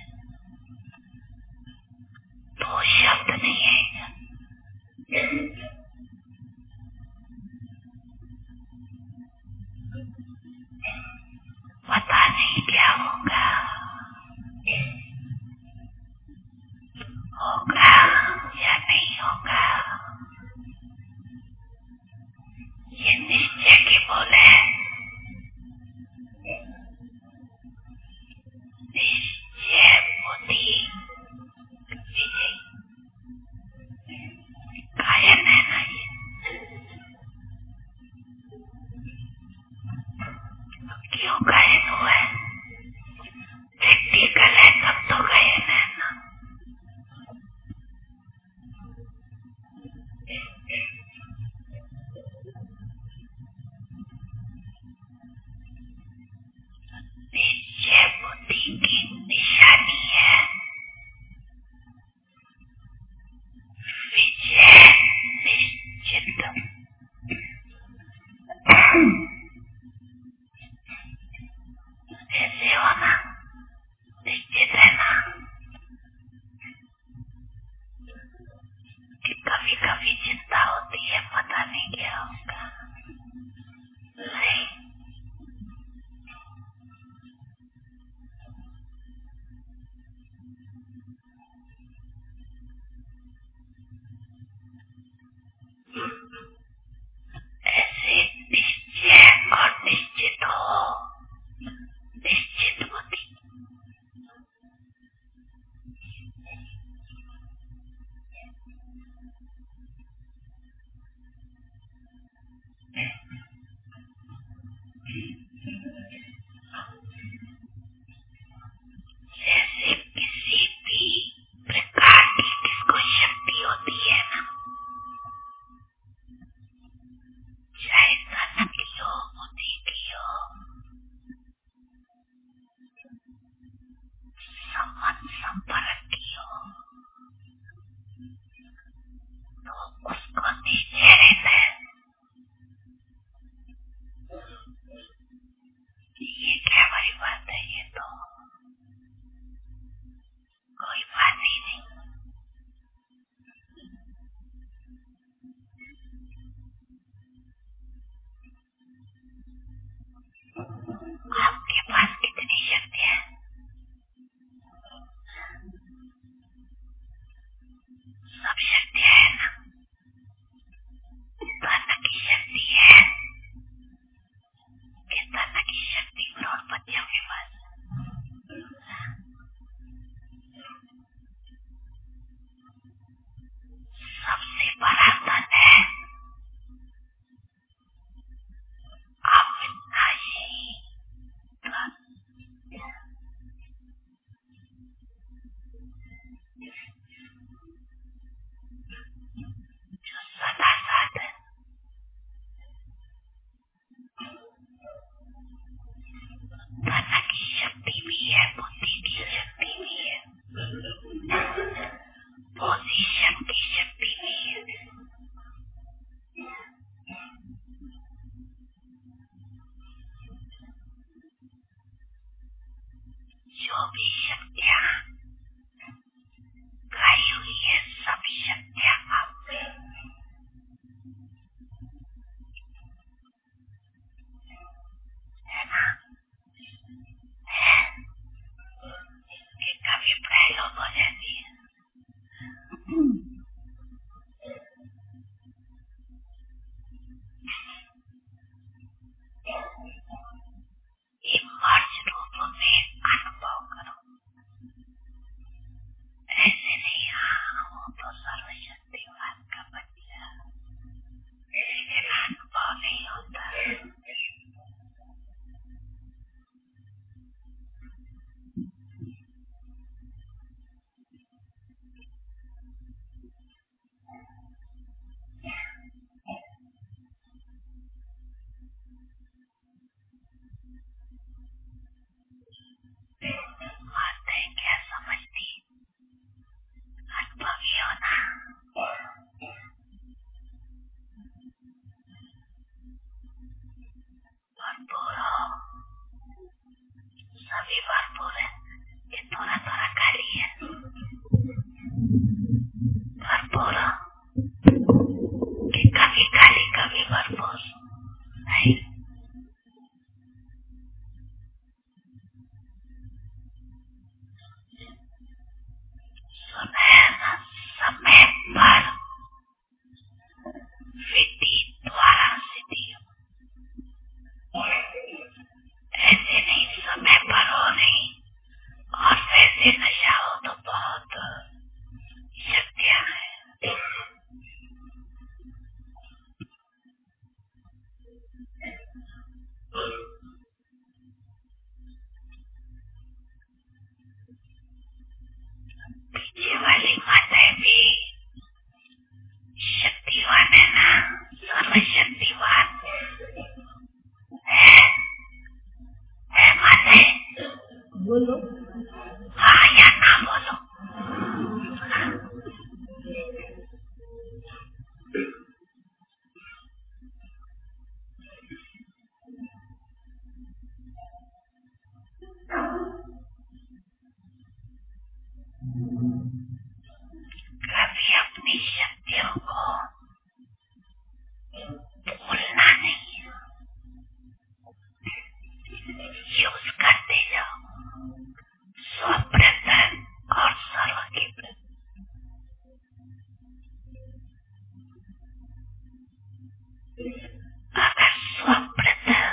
दो शब्द नहीं आएगा। पता नहीं क्या होगा, होगा या नहीं होगा, ये निश्चय की बोले। निश्चय बुद्धि विजय कायन है ना। ये क्यों कायन हुआ है? प्रैक्टिकल है तब तो कायन है ना। निश्चय बुद्धि की निशानी है विजय निश्चित। ऐसे होना निश्चित है ना कि कभी कभी चिंता होती है, पता नहीं क्या होगा। नहीं, ऐसे निश्चय और निश्चित हो, निश्चित बुद्धि। जैसे किसी भी प्रकार की किसको शक्ति होती है ना, चाहे तन की हो, बुद्धि की हो, संबंध संपर्क की हो, तो उसको नीचे रहना है। ये क्या बड़ी बात है? ये तो कोई बात ही नहीं। आपके पास कितनी शक्ति है? सब शक्ति है ना। तन की शक्ति है कि तन की शक्ति करोड़पतियों के पास। सबसे बड़ा तन है अविनाशी तन, जो सदा साथ है। तन की शक्ति भी है, बुद्धि की शक्ति भी है, पोजीशन की शक्ति भी है। जो भी शक्तियाँ गाई हुई है, सब शक्तियाँ आप में है ना। है कि कभी प्रयोग हो जाती है। इमर्ज रूप में अनुभव करो।
बोलो
हाँ या ना बोलो। कभी अपनी शक्तियों को भूलना नहीं, यूज करते जाओ। स्वप्रतन और सर्व के प्रति अगर स्वप्रतन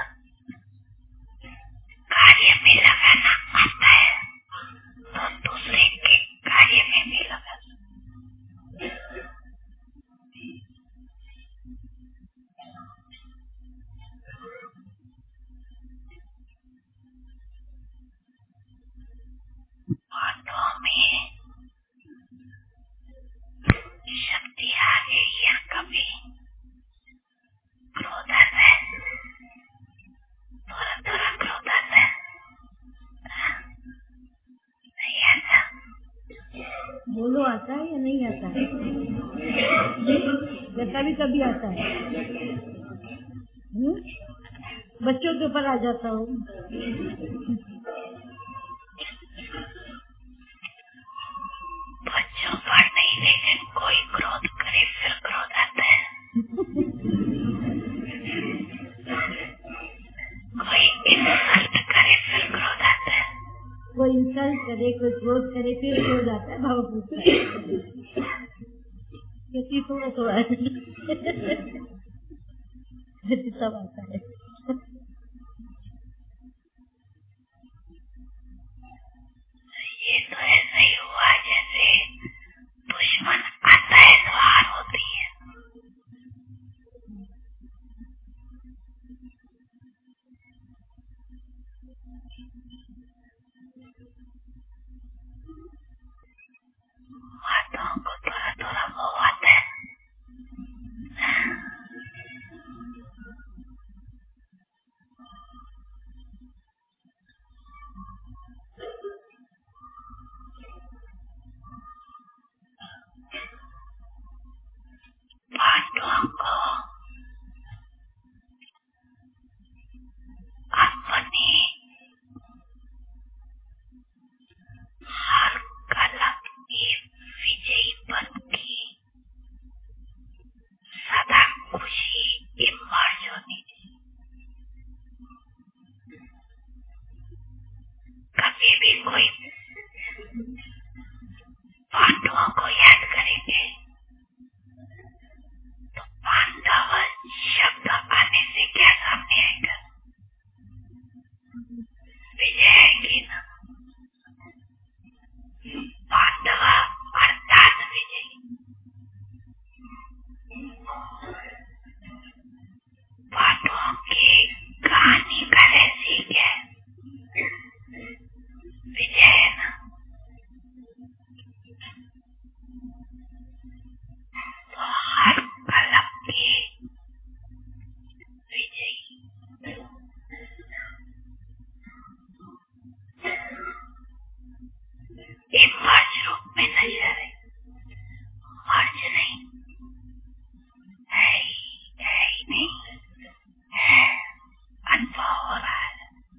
कार्य में लगाना आता है तो दूसरे के कार्य में भी लगा। बातों में शक्ति आ गई या कभी क्रोध आता है, थोड़ा थोड़ा क्रोध आता है, नहीं आता?
बोलो आता है या नहीं आता है? या कभी कभी आता है? हुँ? बच्चों के ऊपर आ जाता हूँ।
बच्चों पर नहीं, लेकिन कोई क्रोध करे फिर क्रोध आता है। कोई इंसल्ट करे फिर क्रोध आता है।
कोई इंसल्ट करे, कोई क्रोध करे फिर क्रोध आता है। भाव पूछता है क्योंकि थोड़ा थोड़ा सब आता है।
ये तो ऐसा ही हुआ जैसे दुश्मन आता है तो हार होती है। बातों को थोड़ा थोड़ा मोह आता है। बातों को अपनी हर कलम की विजयीपन की सदा खुशी इमर्ज होनी चाहिए। कभी भी कोई पांडवों को याद करेंगे तो पांडव शब्द आने से क्या सामने आएगा? विजय आएगी ना। पांडव अर्थात विजय। पांडवों की कहानी का रहस्य क्या है? विजय है ना। तो हर कलम की विजयी इमर्ज रूप में नजर है। मर्ज नहीं है, ही है ही नहीं है, अनुभव हो रहा है।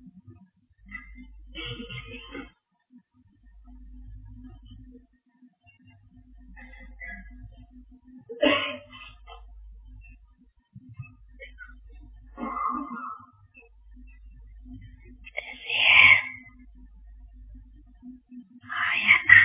ऐसे है हाँ या ना?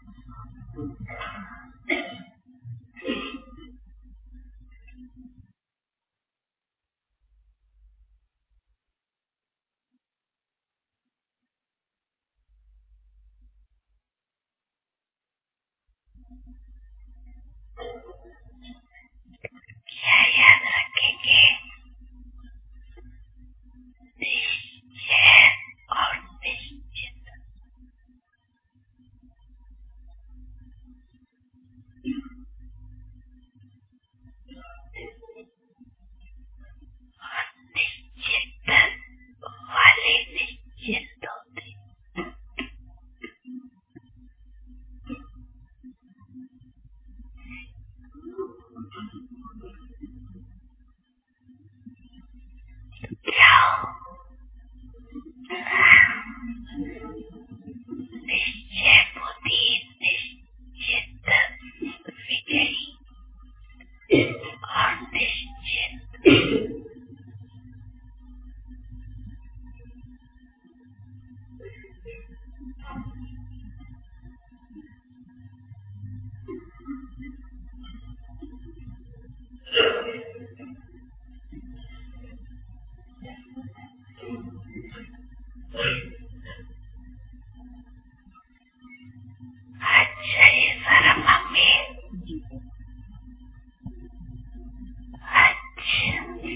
क्या याद रखेंगे? निश्चय और निश्चित। निश्चित वाले निश्चित होते। अच्छा ये सारा मम्मी अच्छा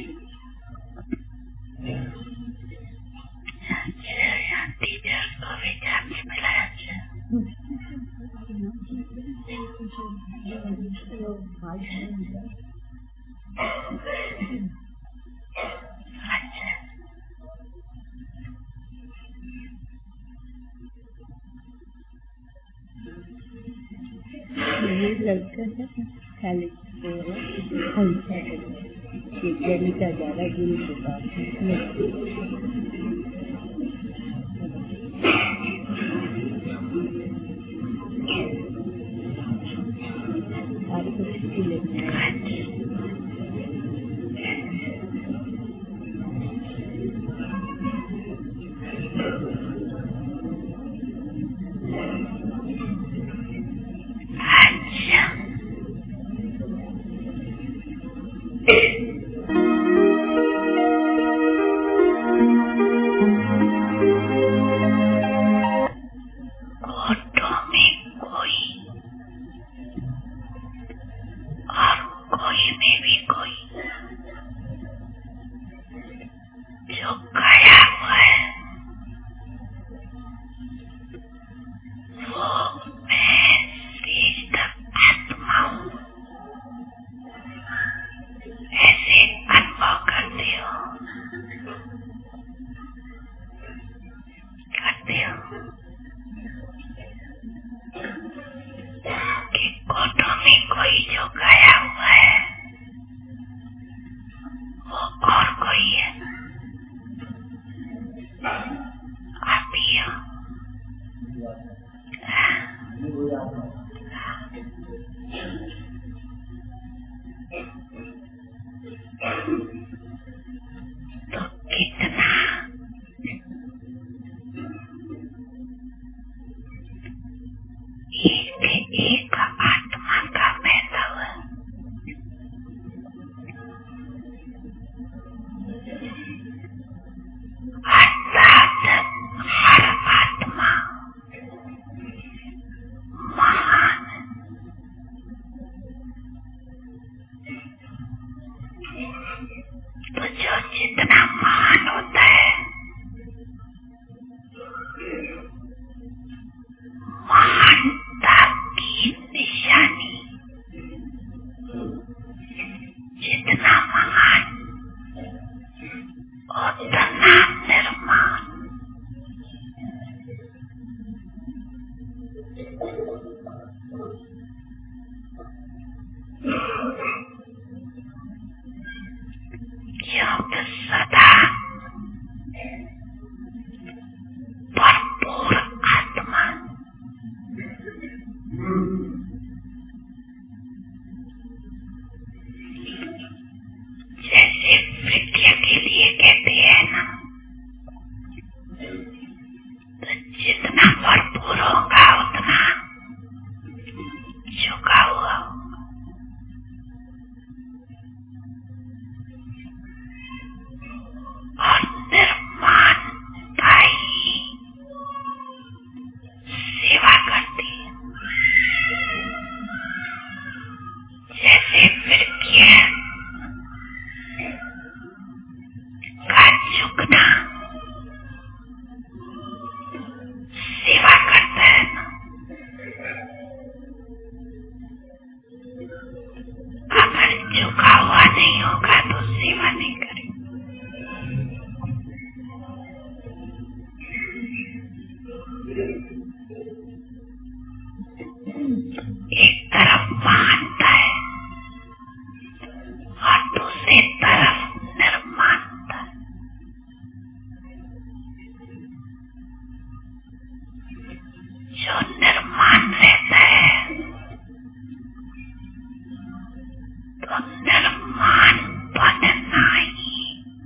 अच्छा टीचर को भी चांस मिला अच्छा
ये लड़का है खाली हल्का ये गणित ज्यादा गुरु के पास आपको छुट्टी लेना है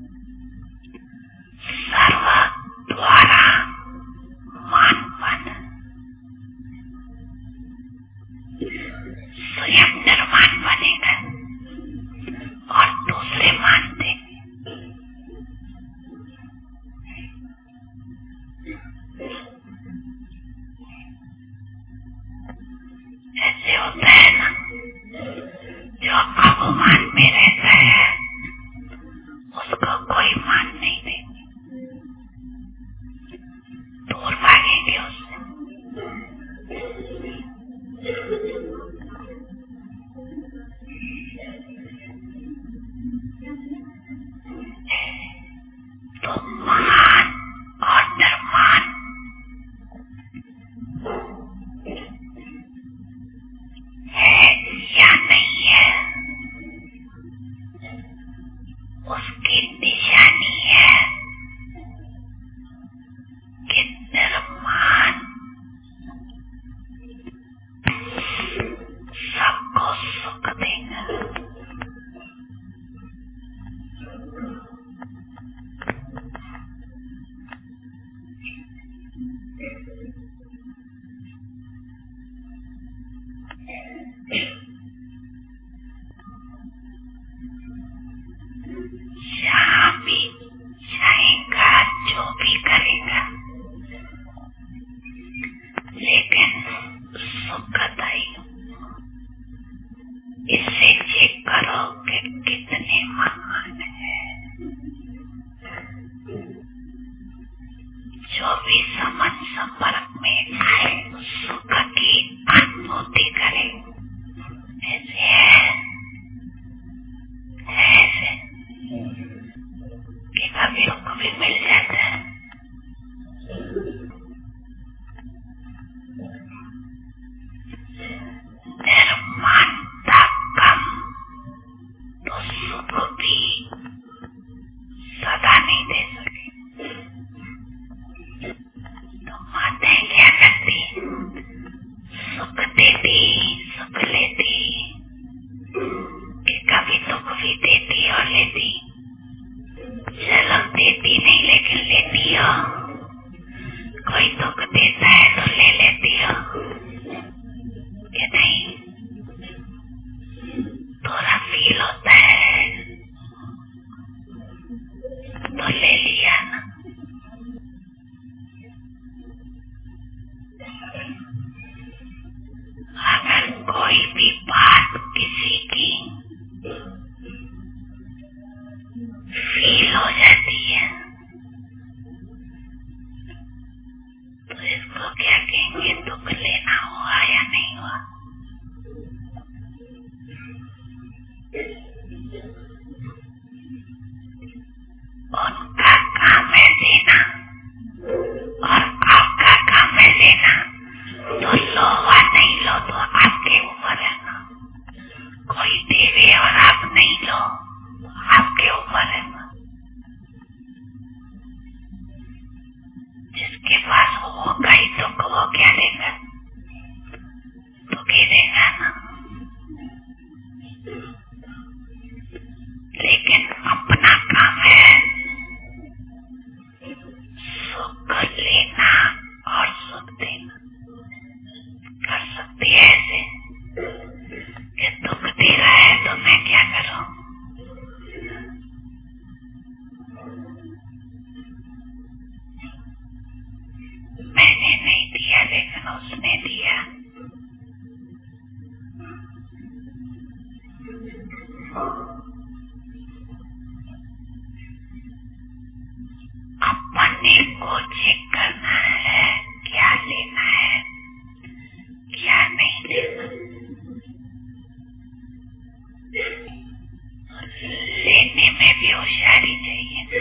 सर्व द्वारा मान बन सुखदायी। इससे चेक करो कि कितने महान है। जो भी समन संपर्क में आए सुख की अनुभूति करे। ऐसे है ऐसे कि कभी को भी मिल जाता है। निर्मानता कम तो सुख भी सदा नहीं दे सके। तो माते क्या करती, सुख देती सुख लेती, कि कभी दुख भी देती और लेती। चलो देती नहीं लेकिन लेती हो। कोई दुख देता है तो ले लेती हो कि नहीं? थोड़ा फील होता है तो ले लिया ना। अगर कोई भी बात किसी की फील हो जाती है तो इसको क्या कहेंगे? दुख लेना हुआ या नहीं हुआ? उनका काम है देना और आपका काम है लेना। तो लो वा नहीं लो तो आपके ऊपर है ना। कोई देवे और आप नहीं लो तो आपके ऊपर है ना। जिसके पास होगा ही दुख वो क्या देगा? दुख ही देगा ना। लेकिन अपना काम है सुख लेना और सुख देना। कर सकती है ऐसे कि दुख दे रहा है तो मैं क्या करूं? मैंने नहीं दिया लेकिन उसने दिया। अपने को चेक करना है क्या लेना है क्या नहीं लेना। लेने में भी होशियारी चाहिए।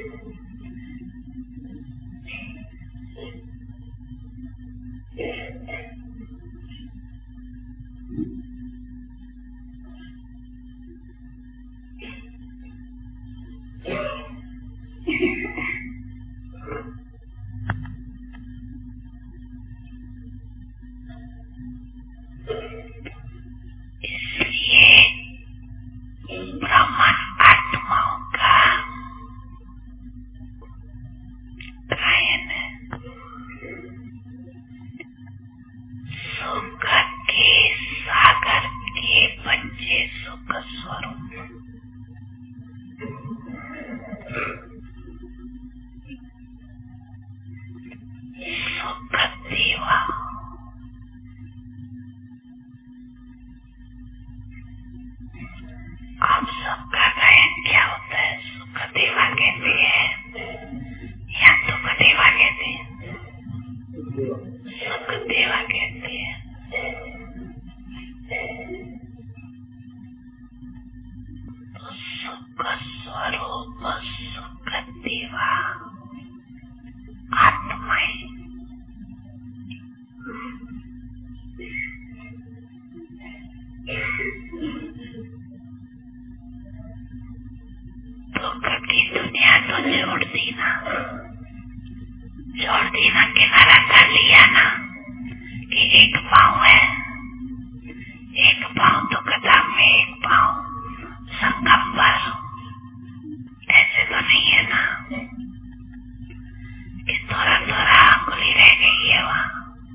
इसलिए ब्राह्मण आत्माओं का गायन सुख के सागर के बच्चे सुख स्वरूप। सुख देवा आप सबका गायन क्या होता है? सुख देवा कहते हैं या दुख देवा कहते हैं? सुख देवा कहते हैं। तो सुख स्वरूप सुख देवा आत्माएं दुख की दुनिया तो छोड़ दी ना, छोड़ दी ना, किनारा कर लिया ना कि एक पाँव है, एक पाँव दुख धाम में, एक पाँव संगम पर। ऐसे तो नहीं है ना कि थोड़ा थोड़ा अंगुली रह गई है वहाँ।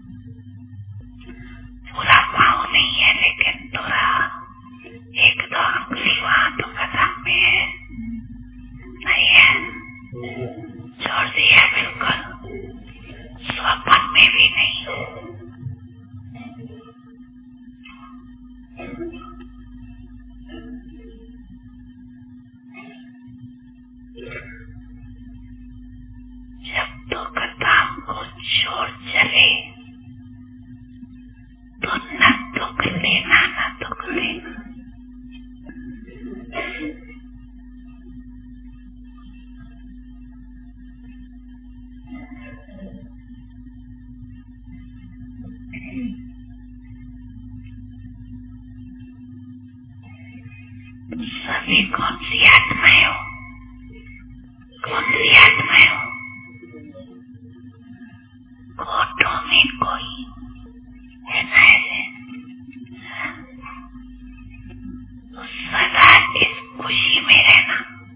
पूरा पाँव नहीं है लेकिन थोड़ा एक दो अंगुली वहाँ दुख धाम में है। नहीं है, छोड़ दिया बिल्कुल। स्वप्न में भी नहीं। चले तो न दुख लेना न दुख लेना। सभी कौन सी आत्माएं हो, कौन सी आत्माएं हो, कोटों में कोई है ना ऐसे, तो सदा इस खुशी में रहना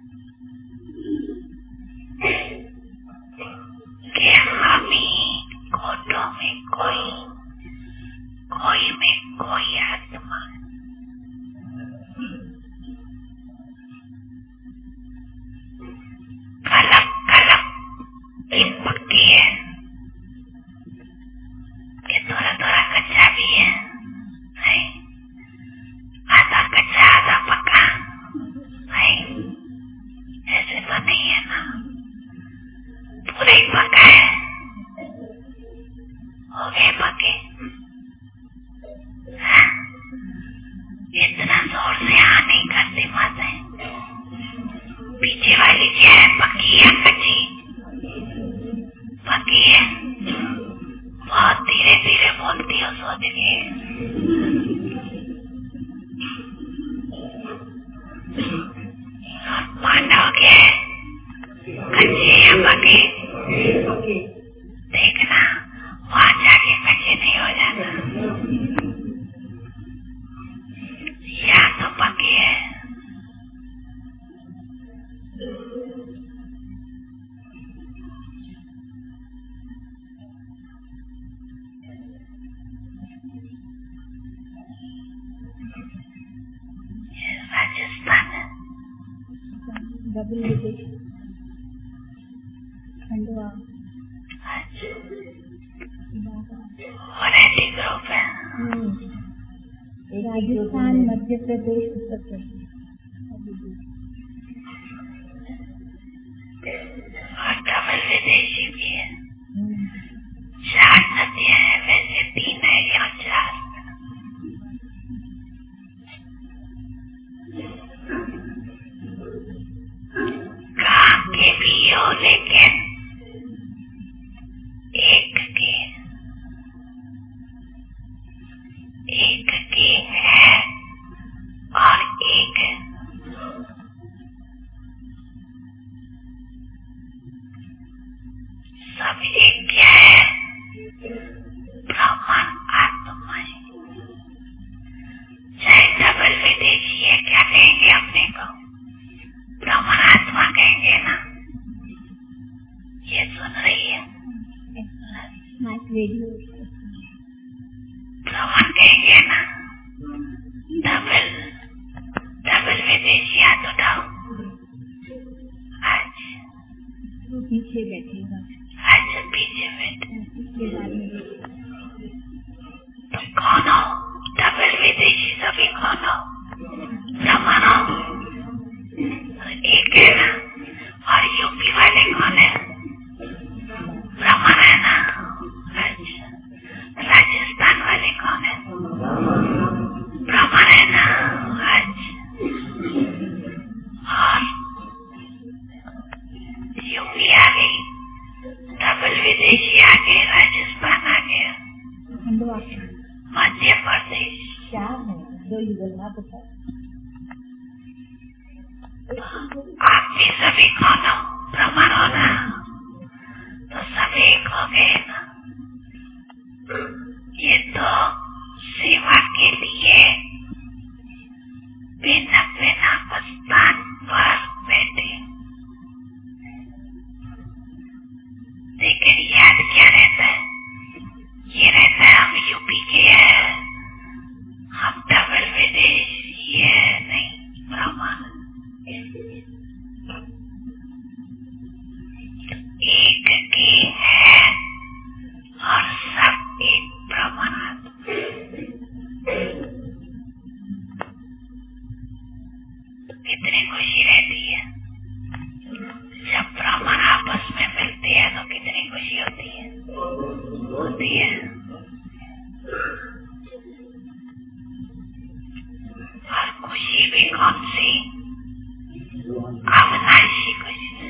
कि हम ही कोटों में कोई, कोई में कोई आत्मा। कलप कलप की पक्की है, ये थोड़ा थोड़ा कच्चा भी है, नहीं आधा कच्चा आधा पक्का, नहीं ऐसे तो नहीं है ना, पूरा ही पक्का है। हो गए पक्के, इतना जोर से हाँ नहीं करते माते। पीछे वाली क्या है, पक्की या कच्ची? पक्की है, बहुत धीरे धीरे बोलती हो सोच के। पांडव क्या है, कच्चे या पक्के? देखना वहां जाके कच्चे नहीं हो जाता, या तो पक्के है। राजस्थान
डबल विदेश खंडवा
वैरायटी ग्रुप है।
राजस्थान, मध्य प्रदेश, उत्तर प्रदेश
और डबल विदेशी भी है। चार नदियां हैं, वैसे तीन है या चार। काम के भी हो लेकिन एक के एक की है और एक सब एक क्या है, ब्रह्मन आत्मा। चाहे डबल विदेशी है, क्या कहेंगे अपने को, ब्रह्मन आत्मा कहेंगे ना। ये सुन रही है, ब्रह्मन कहेंगे ना। डबल डबल विदेशी हाथ उठाओ। आज
पीछे बैठेगा,
आज पीछे बैठे तो कौन हो, डबल विदेशी सभी कौन हो, ब्रह्मन हो, एक है ना। और यूपी वाले कौन है, ब्रह्मन है ना। अच्छा, राजस्थान वाले कौन है, ब्रह्मन है ना। अच्छा, और यूपी आ गई, डबल विदेशी आ गए, राजस्थान आ गया, मध्य प्रदेश
चार है, दो युगल ना बता।
आप भी सभी कौन हो, ब्रह्मन हो ना, तो सब एक हो गए ना। ये तो सेवा के लिए बिना बिना स्थान पर बैठे, लेकिन याद क्या रहता है, ये रहता है हम यूपी के हैं, हम डबल विदेश ये नहीं, ब्रह्मन एक की है और सब एक ब्रह्मन। कितनी खुशी रहती है जब ब्राह्मण आपस में मिलते हैं, तो कितनी खुशी होती है। होती है और खुशी भी कौन सी अविनाशी खुशी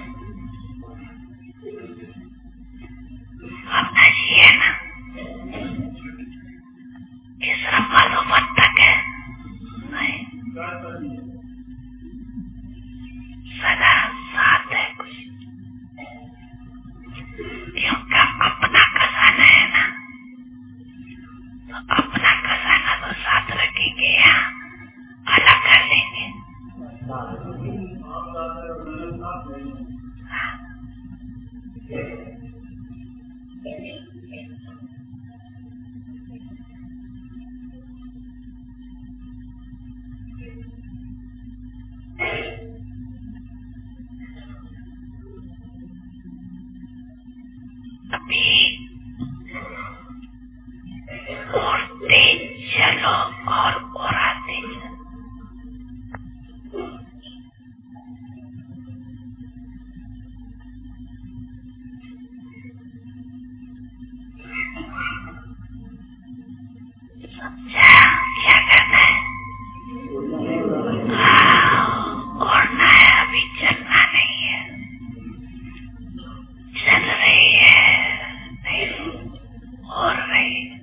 अविनाशी है ना किस मालूम तक है सदा साथ है कुछ क्योंकि अपना खजाना है ना तो अपना खजाना तो साथ रखेंगे या अलग कर लेंगे अभी उड़ते चलो और उड़ाते चलो समझा क्या करना है उड़ना है अभी चलना नहीं है चल रही है नहीं उड़ रही है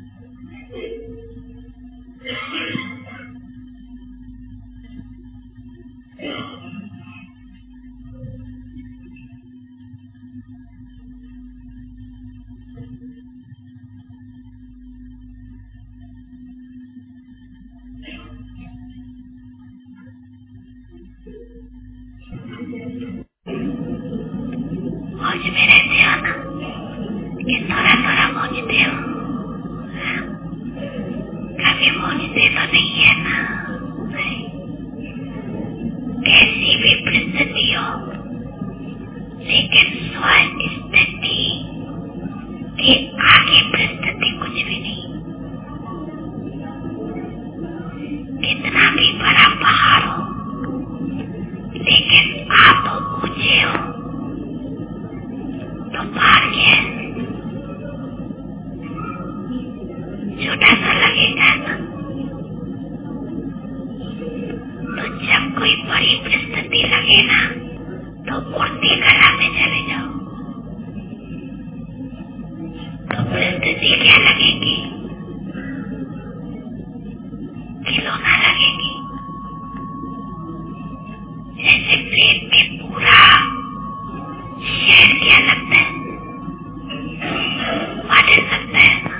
मौज में रहते हो ना कि थोड़ा थोड़ा मौजते हो कभी मौजते तो नहीं है ना कैसी भी परिस्थिति हो लेकिन स्वस्थिति के आगे परिस्थिति कुछ भी नहीं कितना भी बड़ा पहाड़ हो लेकिन आप ऊंचे हो तो भाग्य छोटा सा लगेगा ना तो जब कोई बड़ी परिस्थिति लगे ना तो उड़ती कला में चले जाओ तो परिस्थिति क्या लगेगी खिलौना लगेगी जैसे ट्रेन में पूरा शहर क्या लगता है बांट सकता है ना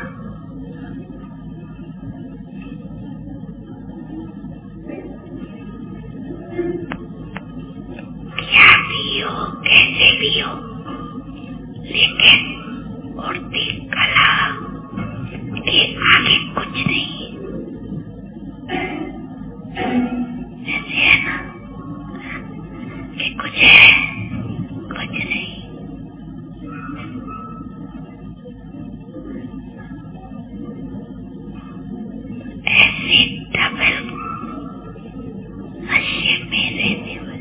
क्या भी हो कैसे भी हो लेकिन उड़ती कला के आगे कुछ नहीं जैसे है ना कि कुछ है कुछ नहीं ऐसे डबल नशे में रहते हुए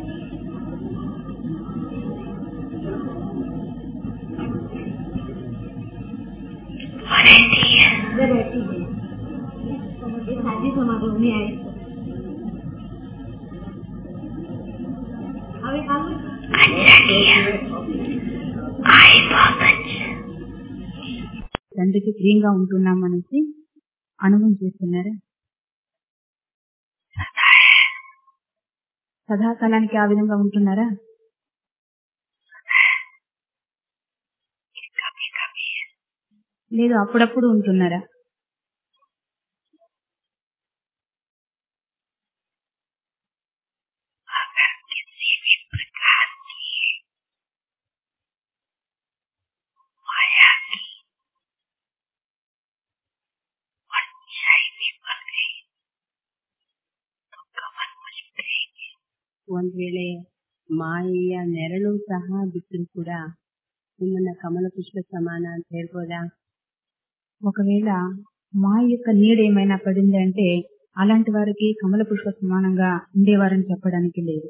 वैरायटी है
वैरायटी है तो शादी समारोह में आए अभी हम
अच्छा किया आए बहुत अच्छा
తండ్రికి ప్రియంగా ఉంటున్నామనేసి అనుభవం చేస్తున్నారా సదాకాలానికి ఆ విధంగా ఉంటున్నారా లేదు అప్పుడప్పుడు ఉంటున్నారా
ಒಂದ್ ವೇಳೆ ಮಾಯೆಯ ನೆರಳು ಸಹ ಬಿಟ್ಟರು ಕೂಡ ನಿಮ್ಮನ್ನ ಕಮಲ ಪುಷ್ಪ ಸಮಾನ ಅಂತ ಹೇಳ್ಬೋದಾ?
ఒకవేళ మాయ యొక్క నీడ ఏమైనా పడింది అంటే అలాంటి వారికి కమల పుష్ప సమానంగా ఉండేవారని చెప్పడానికి లేదు.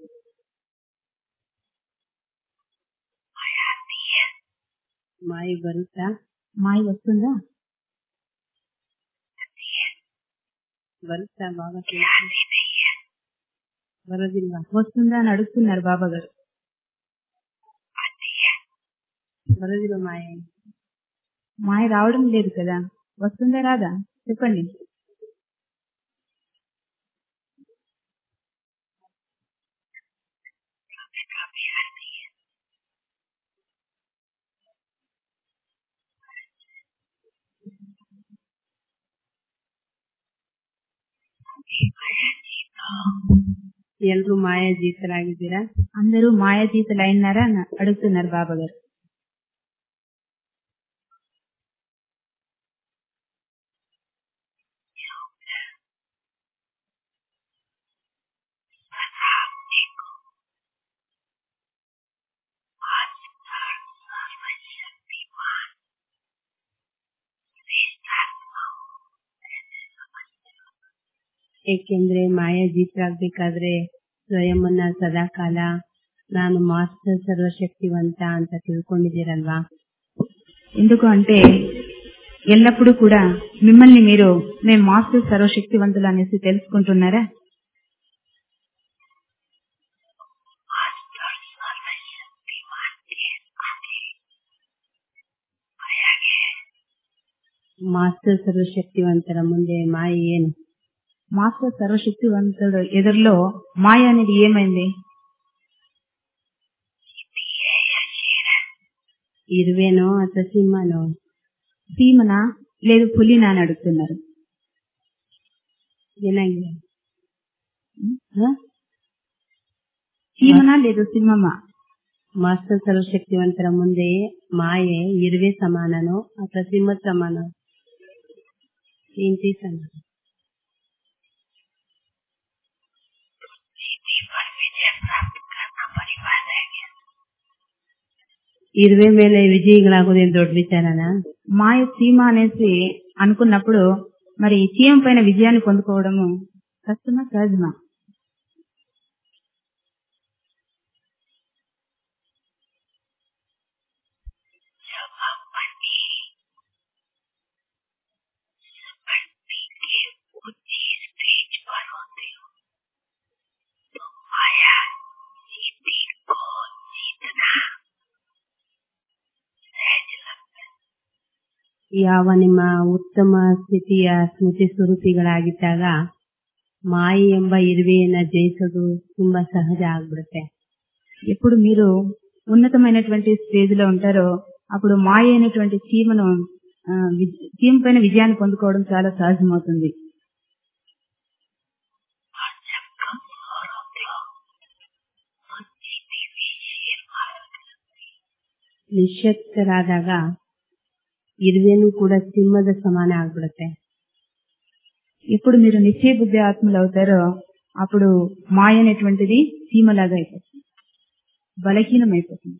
ಮಾಯೆ ಬರುತ್ತಾ
మాయ వస్తుందా?
బరుస్తా బాగా
आती नहीं है।
బరోదిల్వా
వస్తుందా అని అడుగుతున్నారు బాబా గారు.
आती है।
బరోదిలో మాయ
మాయ రావడం లేదు కదా, వస్తుందా రాదా చెప్పండి.
कभी कभी आती है। ये माया जीतो।
ఎల్రు మాయ జీతరాగిದ್ದೀರಾ?
అందరూ మాయాతీతలు అయినారా అని అడుగుతున్నారు బాబా గారు.
ಏಕೆಂದ್ರೆ ಮಾಯ ಜೀತರಾಗಬೇಕಾದ್ರೆ ಸ್ವಯಂನ ಸದಾಕಾಲ ನಾನು ಮಾಸ್ಟರ್ ಸರ್ವಶಕ್ತಿವಂತ ಅಂತ ತಿಳ್ಕೊಂಡಿದ್ದೀರಲ್ವಾ?
ఎందుకు అంటే ఎల్లప్పుడూ కూడా మిమ్మల్ని మీరు మేము మాస్టర్ సర్వశక్తివంతులు అనేసి తెలుసుకుంటున్నారా?
मास्टर सर्वशक्तिमान के आगे माया के
మాస్టర్ సర్వశక్తివంತರ ముందే మాయ ಏನು?
మాస్టర్ సర్వశక్తివంతుడు ఎదురులో మాయ అనేది ఏమైంది?
दिए या शेर है।
ఇరువేనో అథवा సింహనో?
సీమనా లేదు పులినా అని అడుగుతున్నారు.
ಏನಾಗಿದೆ?
సీమనా లేదు సింహమా?
ಮಾಸ್ಟರ್ ಸರ್ವಶಕ್ತಿವಂತರ ಮುಂದೆ ಮಾಯೆ ಇರುವೆ ಸಮಾನನೋ ಅಥವಾ ಸಿಂಹ ಸಮಾನ? ఏంటి సమానం?
सीधी पर विजय प्राप्त करना बड़ी बात है।
ఇరువే ಮೇಲೆ విజయಗಳಾಗೋದೇನು దೊడ్ಡ విచారనా?
మాయ సీమ అనేసి అనుకున్నప్పుడు మరి చీమ పైన విజయాన్ని పొందుకోవడము కష్టమా సహజమా?
जब आप अपनी सपने के ऊंची स्टेज पर होते हो तो माया सीधी को जीतना सहज लगता है।
ಯಾವ ನಿಮ್ಮ ಉತ್ತಮ ಸ್ಥಿತಿಯ ಸ್ಮೃತಿ ಸ್ವರೂಪಿಗಳಾಗಿದ್ದಾಗ ಮಾಯೆ ಎಂಬ ಇರುವೆಯನ್ನ ಜಯಿಸೋದು ತುಂಬಾ సహజ ಆಗ್ಬಿಡುತ್ತೆ.
ఎప్పుడు మీరు ఉన్నతమైనటువంటి స్టేజ్ లో ఉంటారో అప్పుడు మాయ అయినటువంటి చీమను ఆ, విజ- చీమ పైన విజయాన్ని పొందుకోవడం చాలా సహజమవుతుంది.
और जब कमजोर होते हो तो जीती हुई शेर मालूम लगती है।
ನಿಶ್ಶಕ್ತರಾದಾಗ ఇరువేను కూడా సింహದ సమాన ಆಗ್ಬಿಡುತ್ತೆ.
ఎప్పుడు మీరు నిశ్చయ బుద్ధి ఆత్మలు అవుతారో అప్పుడు మాయ అనేటువంటిది చీమలాగా అయిపోతుంది, బలహీనమైపోతుంది.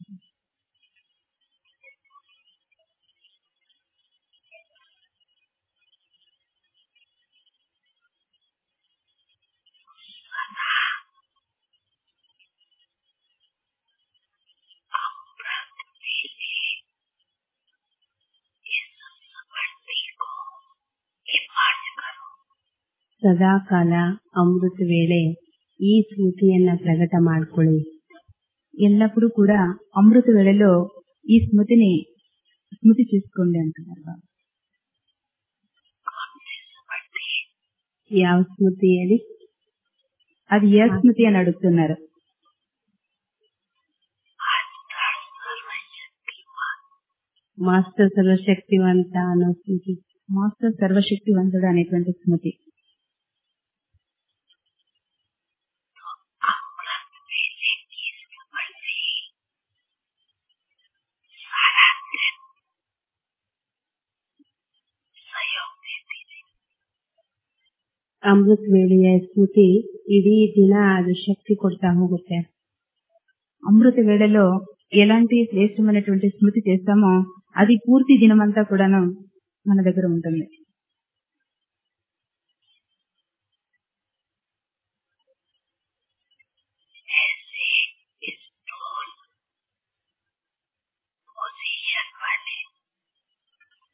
अमृत वेले इस स्मृति को इमर्ज करो।
ಸದಾಕಾಲ ಅಮೃತ ವೇಳೆ ఈ స్మృతిಯನ್ನ ప్రకಟ ಮಾಡ್ಕೊಳ್ಳಿ.
ఎల్లప్పుడూ కూడా అమృత వేళలో ఈ స్మృతిని స్మృతి చేసుకోండి అంటున్నారు బాబా.
कौन सी स्मृति?
ಯಾವ స్మృతి అది?
అది ఏ స్మృతి అని అడుగుతున్నారు.
मास्टर सर्वशक्तिमान
మాస్టర్ సర్వశక్తివంత ಅನ್ನೋ స్మృతి.
మాస్టర్ సర్వశక్తివంతుడు అనేటువంటి స్మృతి.
अमृत वेले की स्मृति सारा दिन सहयोग देती है।
ಅಮೃತ ವೇಳೆಯ ಸ್ಮೃತಿ ಇಡೀ ದಿನ ಅದು ಶಕ್ತಿ ಕೊಡ್ತಾ ಹೋಗುತ್ತೆ.
అమృత వేళలో ఎలాంటి శ్రేష్టమైనటువంటి స్మృతి చేస్తామో అది పూర్తి దినమంతా కూడాను మన దగ్గర ఉంటుంది.
ऐसे स्थूल पोजीशन वाले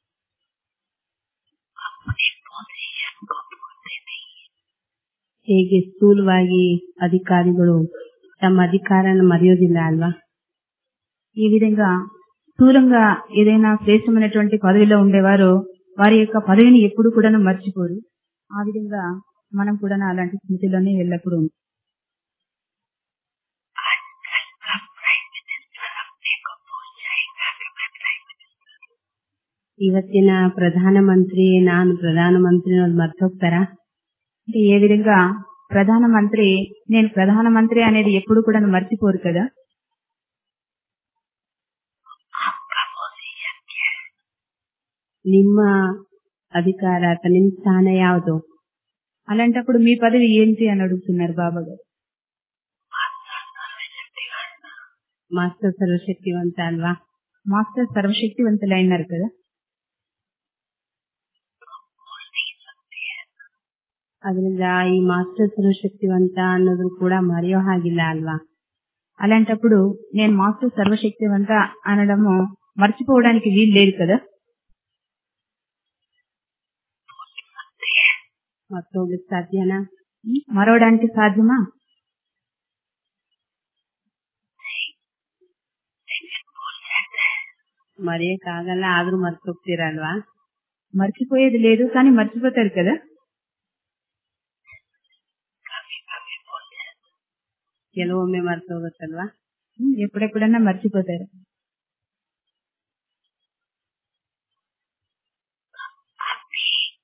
पोजीशन को भूलते नहीं।
ಹೇಗೆ ಸ್ಥೂಲವಾಗಿ ಅಧಿಕಾರಿಗಳು ತಮ್ಮ అధికారాన్ని మర్యాదిಲ್ಲ అల్వా?
ఈ విధంగా స్థూలంగా ఏదైనా శ్రేష్టమైనటువంటి పదవిలో ఉండేవారు వారి యొక్క పదవిని ఎప్పుడు కూడా మర్చిపోరు. ఆ విధంగా మనం కూడా అలాంటి స్థితిలోనే ఎల్లప్పుడూ
आजकल का प्राइम मिनिस्टर अपने को भूल जाएगा कि मैं प्राइम मिनिस्टर हूँ।
ಇವತ್ತಿನ ಪ್ರಧಾನಮಂತ್ರಿ ನಾನು ಪ್ರಧಾನಮಂತ್ರಿ ಅನ್ನೋದು మర్చిపోతారా?
అంటే ఏ విధంగా ప్రధానమంత్రి నేను ప్రధానమంత్రి అనేది ఎప్పుడు కూడా మర్చిపోరు కదా.
आपका पोजीशन क्या है?
ನಿಮ್ಮ అధికార ಅಥವಾ ನಿಮ್ಮ ಸ್ಥಾನ ಯಾವುದು?
అలాంటప్పుడు మీ పదవి ఏంటి అని అడుగుతున్నారు బాబా గారు.
मास्टर सर्वशक्तिवान।
మాస్టర్ సర్వశక్తివంత అల్వా?
మాస్టర్ సర్వశక్తివంతులైనారు కదా.
भूल नहीं सकते हैं।
ಅದರಿಂದ ಈ మాస్టర్ సర్వశక్తివంత ಅನ್ನೋದು ಕೂಡ మರೆಯೋ ಹಾಗಿಲ್ಲ అల్వా?
అలాంటప్పుడు నేను మాస్టర్ సర్వశక్తివంత అనడము మర్చిపోవడానికి వీలు లేదు కదా.
भूल सकते हैं।
మర్చిపోవడానికి సాధ్యనా?
మరవడానికి సాధ్యమా?
नहीं, लेकिन भूल जाते हैं।
మರೆಯಕ್ಕಾಗಲ್ಲ, ఆದ್ರೂ మర్చిపోಗ್ತೀರಲ್ವಾ?
మర్చిపోయేది లేదు కానీ మర్చిపోతారు కదా.
कभी कभी भूल जाते हैं।
ಕೆಲವೊಮ್ಮೆ ಮರ್ತೋಗುತ್ತಲ್ವಾ?
ఎప్పుడెప్పుడన్నా మర్చిపోతారు.
अभी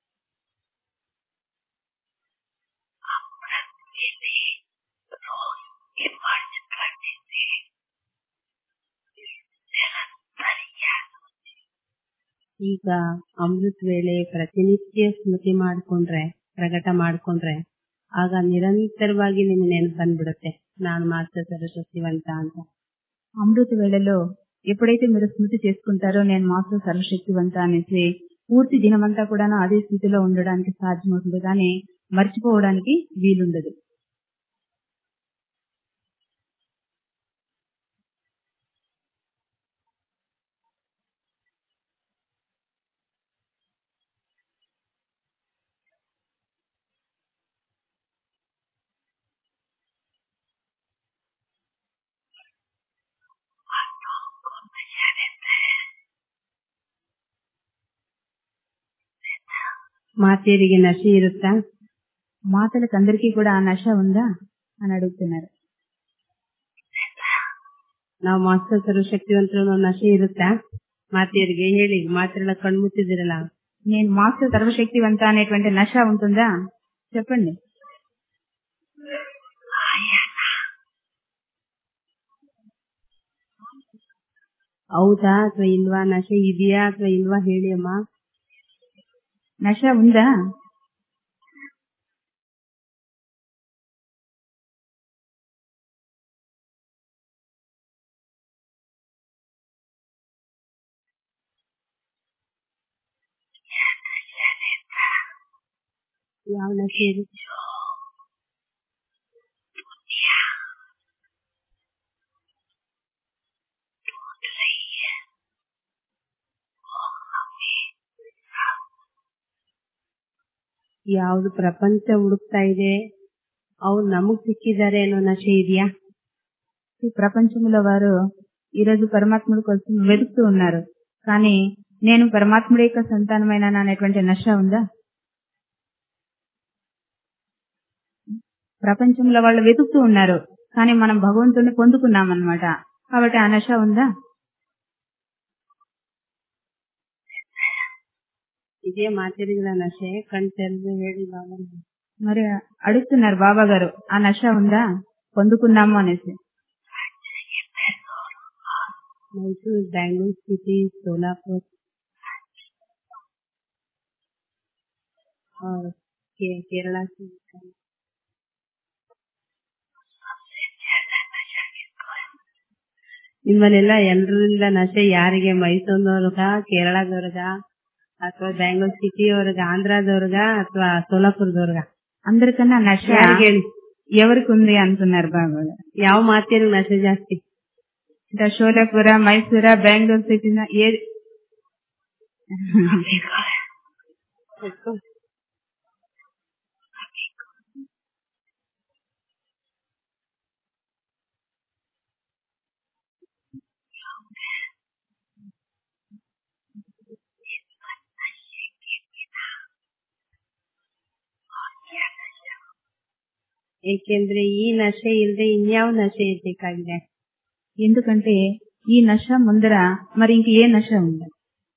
अमृत वेले रोज इमर्ज करने से निरंतर याद होती है।
ಈಗ ಅಮೃತ ವೇಳೆ ಪ್ರತಿನಿತ್ಯ ಸ್ಮೃತಿ ಮಾಡ್ಕೊಂಡ್ರೆ, ಪ್ರಕಟ ಮಾಡ್ಕೊಂಡ್ರೆ ಆಗ ನಿರಂತರವಾಗಿ ನಿಮ್ ನೆನಪು ಬಂದ್ಬಿಡುತ್ತೆ, ನಾನು ಮಾಸ್ಟರ್ సర్వశక్తివంత ಅಂತ.
అమృత వేళలో ఎప్పుడైతే మీరు స్మృతి చేసుకుంటారో నేను మాస్టర్ సర్వశక్తివంత అనేసి పూర్తి దినమంతా కూడా అదే స్థితిలో ఉండడానికి సాధ్యమవుతుంది కానీ మర్చిపోవడానికి వీలుండదు.
बातों को नशा रहता है।
ಮಾತೆಯರಿಗೆ ನಶೆ ಇರುತ್ತಾ?
మాటలకు అందరికీ కూడా ఆ నశ ఉందా అని అడుగుతున్నారు.
ನಾವು ಮಾಸ್ಟರ್ సర్వశక్తివంతులు ನಶೆ ಇರುತ್ತಾ? ಮಾತೆಯರಿಗೆ ಹೇಳಿ, ಮಾತೆಲ್ಲ ಕಣ್ಮುತ್ತಿದಿರಲ್ಲ.
నేను మాస్టర్ సర్వశక్తివంత అనేటువంటి నశ ఉంటుందా చెప్పండి.
ಹೌದಾ ಅಥವಾ ಇಲ್ವಾ? ನಶೆ ಇದೆಯಾ ಅಥವಾ ಇಲ್ವಾ ಹೇಳಿ ಅಮ್ಮ.
నశ ఉందా?
ಯಾವ ನಶೆ ಇರುತ್ತೆ?
दुनिया ढूंढ रही है वो हमें
ಯಾವ್ದು ಪ್ರಪಂಚ ಹುಡುಕ್ತಾ ಇದೆ ಅವ್ರು ನಮಗ್ ಸಿಕ್ಕಿದ್ದಾರೆ ಅನ್ನೋ నశೆ ಇದೆಯా?
ఈ ప్రపంచంలో వారు ఈరోజు పరమాత్ముడి కోసం వెతుకుతూ ఉన్నారు కానీ నేను పరమాత్ముడి యొక్క సంతానమైన అనేటువంటి నశ ఉందా? ప్రపంచంలో వాళ్ళు వెతుకుతూ ఉన్నారు కానీ మనం భగవంతుడిని పొందుకున్నాం అన్నమాట. కాబట్టి ఆ నశ ఉందా?
ಇದೇ ಮಾತೆರಿಗಳ ನಶೆ. ಕಣ್ ತೆರೆದು ಹೇಳಿ ಬಾಬಾ.
మరి అడుగుతున్నారు బాబా గారు ఆ నశ ఉందా పొందుకున్నాము అనేసి.
ಮೈಸೂರು, ಬ್ಯಾಂಗ್ಳೂರ್ ಸಿಟಿ, ಸೋಲಾಪುರ್ और के- केरला से
सबसे ज्यादा नशा किसको है?
ನಿಮ್ಮಲ್ಲೆಲ್ಲ ಎಲ್ರಿಂದ ನಶೆ ಯಾರಿಗೆ? ಮೈಸೂರಿನವ್ರಿಗ, ಕೇರಳದವ್ರಿಗ, ಅಥವಾ ಬ್ಯಾಂಗ್ಳೂರ್ ಸಿಟಿಯವ್ರಿಗ, ಆಂಧ್ರದವ್ರಿಗ, ಅಥವಾ ಸೋಲಾಪುರದವ್ರಿಗ?
అందరికన్నా నశ
ಯಾರಿಗೆ ಹೇಳಿ?
ఎవరికి ఉంది అంటున్నారు బాబా గారు.
ಯಾವ ಮಾತೇನು ನಶೆ ಜಾಸ್ತಿ?
ఇంకా షోలాపుర, మైసూర, బెంగళూరు సిటీ ఏది?
अभी को है।
ಏಕೆಂದ್ರೆ ಈ ನಶೆ ಇಲ್ಲದೆ ಇನ್ಯಾವ ನಶೆ ಇರ್ಬೇಕಾಗಿದೆ.
ఎందుకంటే ఈ నశ ముందర మరి ఇంక ఏ నశ ఉంది?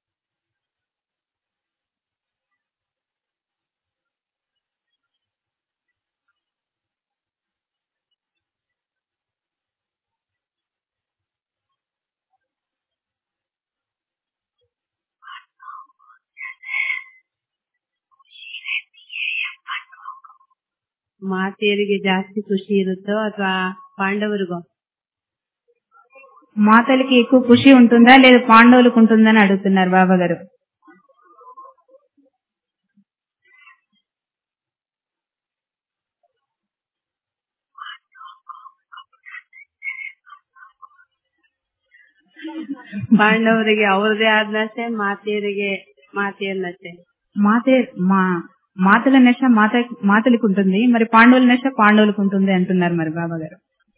ಮಾತೆಯರಿಗೆ ಜಾಸ್ತಿ ಖುಷಿ ಇರುತ್ತೋ ಅಥವಾ ಪಾಂಡವರಿಗೋ?
మాతలకి ఎక్కువ ఖుషి ఉంటుందా లేదా పాండవులకు ఉంటుందని అడుగుతున్నారు బాబా గారు.
ಪಾಂಡವರಿಗೆ ಅವ್ರದೇ ಆದ ನಶೆ, ಮಾತೆಯರಿಗೆ ಮಾತೆಯ ನಶೆ.
మాతే మా మాతల నశ మాత మాతలకు ఉంటుంది, మరి పాండవుల నశ పాండవులకు ఉంటుంది అంటున్నారు మరి బాబా గారు.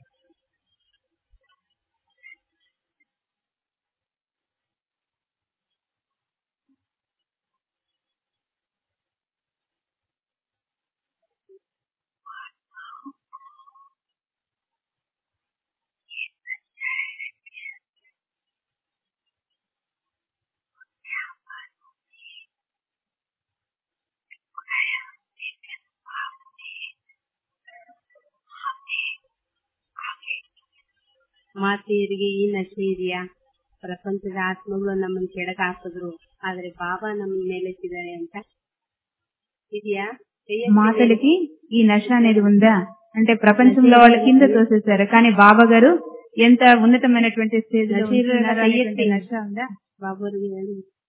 ಮಾತೆಯರಿಗೆ ಈ ನಶೆ ಇದೆಯಾ? ಪ್ರಪಂಚದ ಆತ್ಮಗಳು ನಮ್ಮನ್ನು ಕೆಡಕ್ ಹಾಕಿದ್ರು, ಆದ್ರೆ ಬಾಬಾ ನಮ್ಮ ಮೇಲೆತ್ತಿದ್ದಾರೆ ಅಂತ ಇದೆಯಾ?
మాతలకి ఈ నశ అనేది ఉందా అంటే ప్రపంచంలో వాళ్ళ కింద తోసేశారు, కానీ బాబా గారు ఎంత ఉన్నతమైనటువంటి స్టేజ్ లో ఉంటున్నారో అనేటువంటి నశ ఉందా?
బాబుకి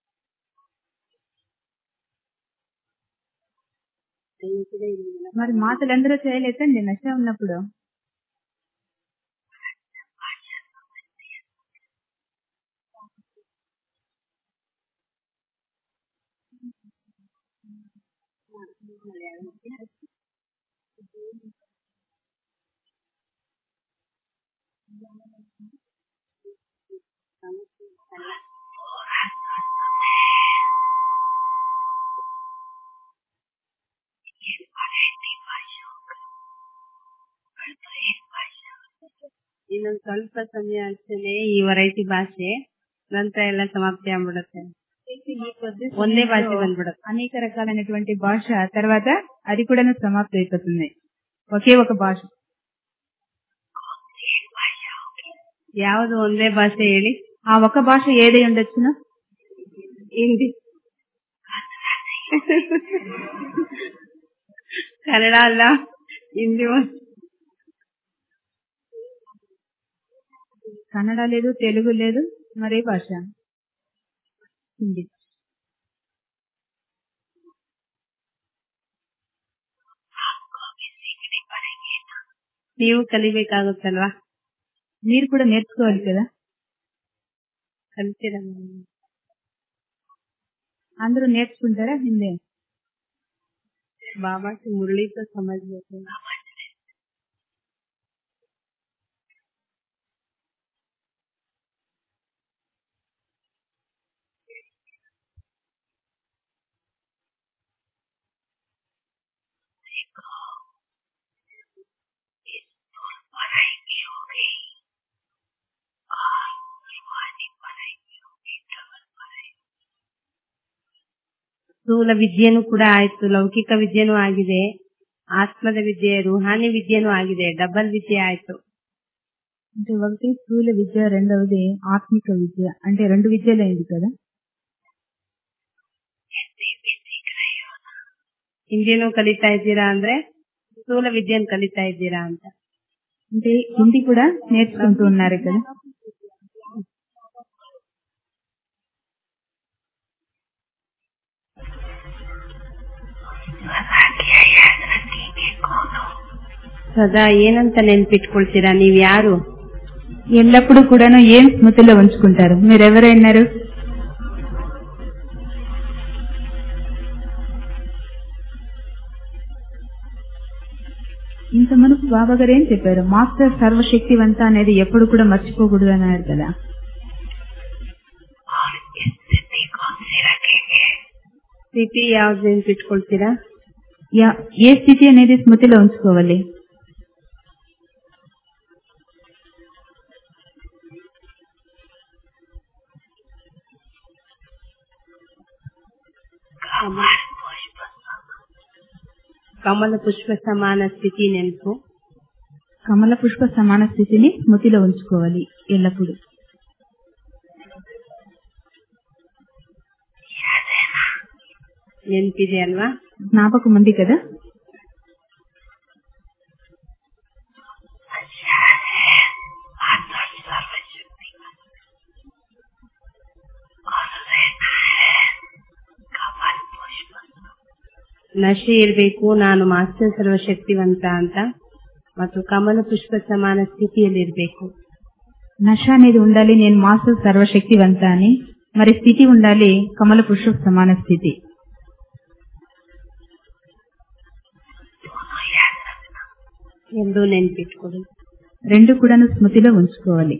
మరి మాతలందరూ చేయలేదండి నశ ఉన్నప్పుడు.
ಇನ್ನೊಂದು ಸ್ವಲ್ಪ ಸಮಯ ಅಷ್ಟೇ ಈ ವೆರೈಟಿ ಭಾಷೆ, ನಂತರ ಎಲ್ಲ ಸಮಾಪ್ತಿ ಆಗ್ಬಿಡುತ್ತೆ. ಒಂದೇ భాష ಬಂದ್ಬಿಡುತ್ತೆ.
అనేక రకాలైనటువంటి భాష తర్వాత అది కూడా సమాప్తి అయిపోతుంది. ఒకే ఒక భాష.
ಯಾವುದು ಒಂದೇ ಭಾಷೆ ಹೇಳಿ?
ఆ ఒక భాష ఏదై ఉండొచ్చును?
ಹಿಂದಿ. ಕನ್ನಡ ಅಲ್ಲ, ಹಿಂದಿ.
కన్నడ లేదు, తెలుగు లేదు, మరే భాష? హిందీ.
ನೀವು ಕಲಿಬೇಕಾಗುತ್ತಲ್ವಾ?
మీరు కూడా నేర్చుకోవాలి కదా.
ಕಲಿತೀರ?
అందరూ నేర్చుకుంటారా హిందీ?
బాబాకి మురళీతో సమజ్ಬೇಕು. ಸ್ಥೂಲ ವಿದ್ಯೆನೂ ಕೂಡ ಆಯ್ತು, ಲೌಕಿಕ ವಿದ್ಯೆನೂ ಆಗಿದೆ, ఆత్మದ విద్య రుహానీ విద్యను ఆಗಿದೆ, డబల్ విద్య ఆಯ್ತು.
అంటే ఒకటి స్థూల విద్య, రెండవది ఆత్మిక విద్య, అంటే రెండు విద్యలు అయింది కదా.
ಹಿಂದಿನೂ ಕಲಿತಾ ಇದ್ದೀರಾ ಅಂದ್ರೆ స్థూల విద్యను కలితా ఇದ್ದೀరా ಅಂತ.
అంటే హిందీ కూడా నేర్చుకుంటూ ఉన్నారు కదా.
సదా ಏನಂತ ನೆನ್ಪಿಟ್ಕೊಳ್ತೀರಾ? ನೀವ್ ಯಾರು?
ఎల్లప్పుడూ కూడాను ఏం స్మృతిలో ఉంచుకుంటారు? మీరెవరైనారు? ఇంత మనకు బాబా గారు ఏం చెప్పారు? మాస్టర్ సర్వశక్తివంత అనేది ఎప్పుడు కూడా మర్చిపోకూడదు అన్నారు కదా.
స్థితి యాವ್ದು ನೆನ್ಪಿಟ್ಕೊಳ್ತೀರಾ?
ఏ స్థితి అనేది స్మృతిలో ఉంచుకోవాలి?
कमल पुष्प
కమల పుష్ప సమాన స్థితి నెంపు
కమల పుష్ప సమాన స్థితిని స్మృతిలో ఉంచుకోవాలి ఎల్లప్పుడూ.
నెంపిದೆ అల్వా?
జ్ఞాపకం ఉంది కదా?
ನಶೆ ಇರಬೇಕು, ನಾನು ಮಾಸ್ಟರ್ ಸರ್ವಶಕ್ತಿವಂತ ಅಂತ, ಮತ್ತು ಕಮಲ ಪುಷ್ಪ ಸಮಾನ స్థితిಯಲ್ಲಿರಬೇಕು.
నశ అనేది ఉండాలి, నేను మాస్టర్ సర్వశక్తివంత అని. మరి స్థితి ఉండాలి కమల పుష్ప సమాన స్థితి.
ಎಂದು ನೆನಪಿಟ್ಕೊಳ್ಳಿ.
రెండు కూడా స్మృతిలో ఉంచుకోవాలి.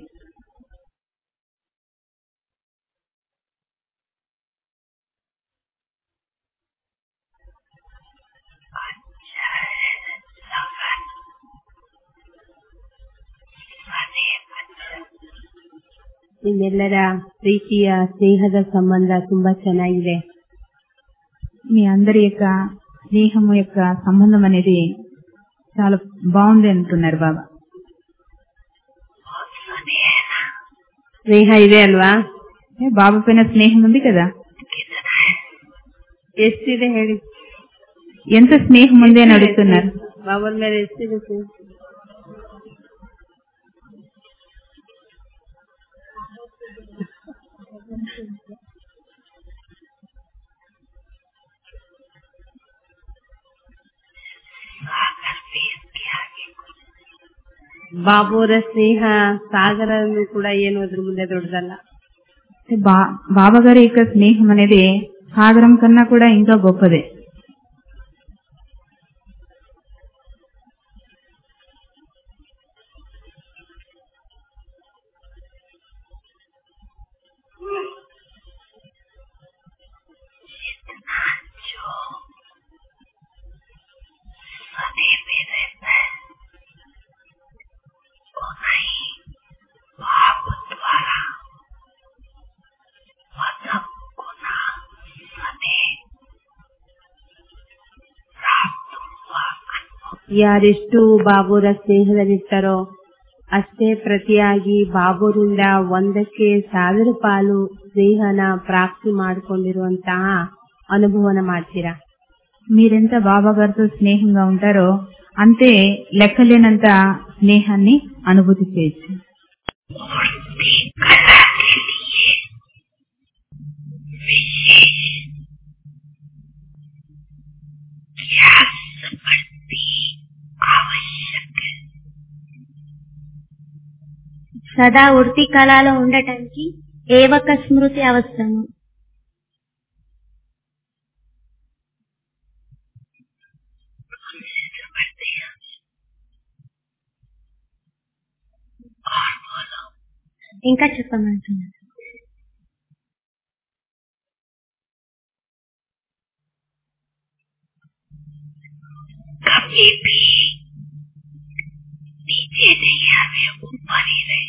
ನಿಮ್ಮೆಲ್ಲರ ಪ್ರೀತಿಯ ಸ್ನೇಹದ ಸಂಬಂಧ ತುಂಬಾ ಚೆನ್ನಾಗಿದೆ.
మీ అందరి యొక్క స్నేహం యొక్క సంబంధం అనేది చాలా బాగుంది అంటున్నారు బాబా.
స్నేహ ಇದೆ ಅಲ್ವಾ?
బాబా పైన స్నేహం ఉంది కదా?
ಎಷ್ಟಿದೆ ಹೇಳಿ?
ఎంత స్నేహం ఉంది అని అడుగుతున్నారు.
బాబా ಮೇಲೆ ಎಷ್ಟಿದೆ? ಬಾಬುರ ಸ್ನೇಹ సాగరను కూడా ಏನು ಅದ್ರ ಮುಂದೆ దొడ్డదಲ್ಲ.
బాబా గారి యొక్క స్నేహం అనేది సాగరం కన్నా కూడా ఇంకా గొప్పదే.
ಯಾರೆಷ್ಟು ಬಾಬುರ ಸ್ನೇಹದಲ್ಲಿರ್ತಾರೋ ಅಷ್ಟೇ ಪ್ರತಿಯಾಗಿ ಬಾಬುರಿಂದ ಒಂದಕ್ಕೆ ಸಾವಿರ ಪಾಲು ಸ್ನೇಹನ ಪ್ರಾಪ್ತಿ ಮಾಡಿಕೊಂಡಿರುವಂತಹ ಅನುಭವನ ಮಾಡ್ತೀರಾ.
మీరెంత బాబా గారితో స్నేహంగా ఉంటారో అంతే లెక్కలేనంత స్నేహాన్ని అనుభూతి చేయొచ్చు.
సదా ఉర్తి కళలో ఉండటానికి ఏ ఒక్క స్మృతి అవసరము. ఇంకా చెప్పమంటున్నారు.
कभी भी नीचे नहीं आवे, ऊपर ही रहे,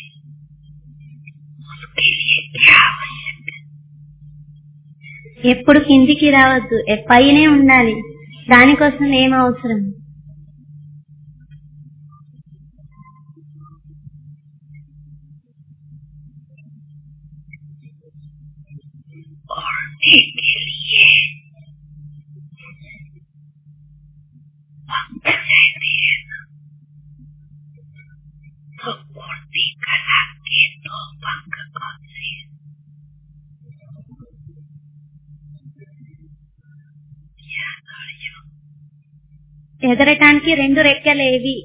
उसके लिए क्या आवश्यक है?
ఎప్పుడు కిందికి రావద్దు, పైనే ఉండాలి. దానికోసం ఏం అవసరం?
उड़ने के लिए पंख रहते हैं ना, तो उड़ती कला के दो पंख कौन से?
ఎగరటానికి రెండు రెక్కలేవి.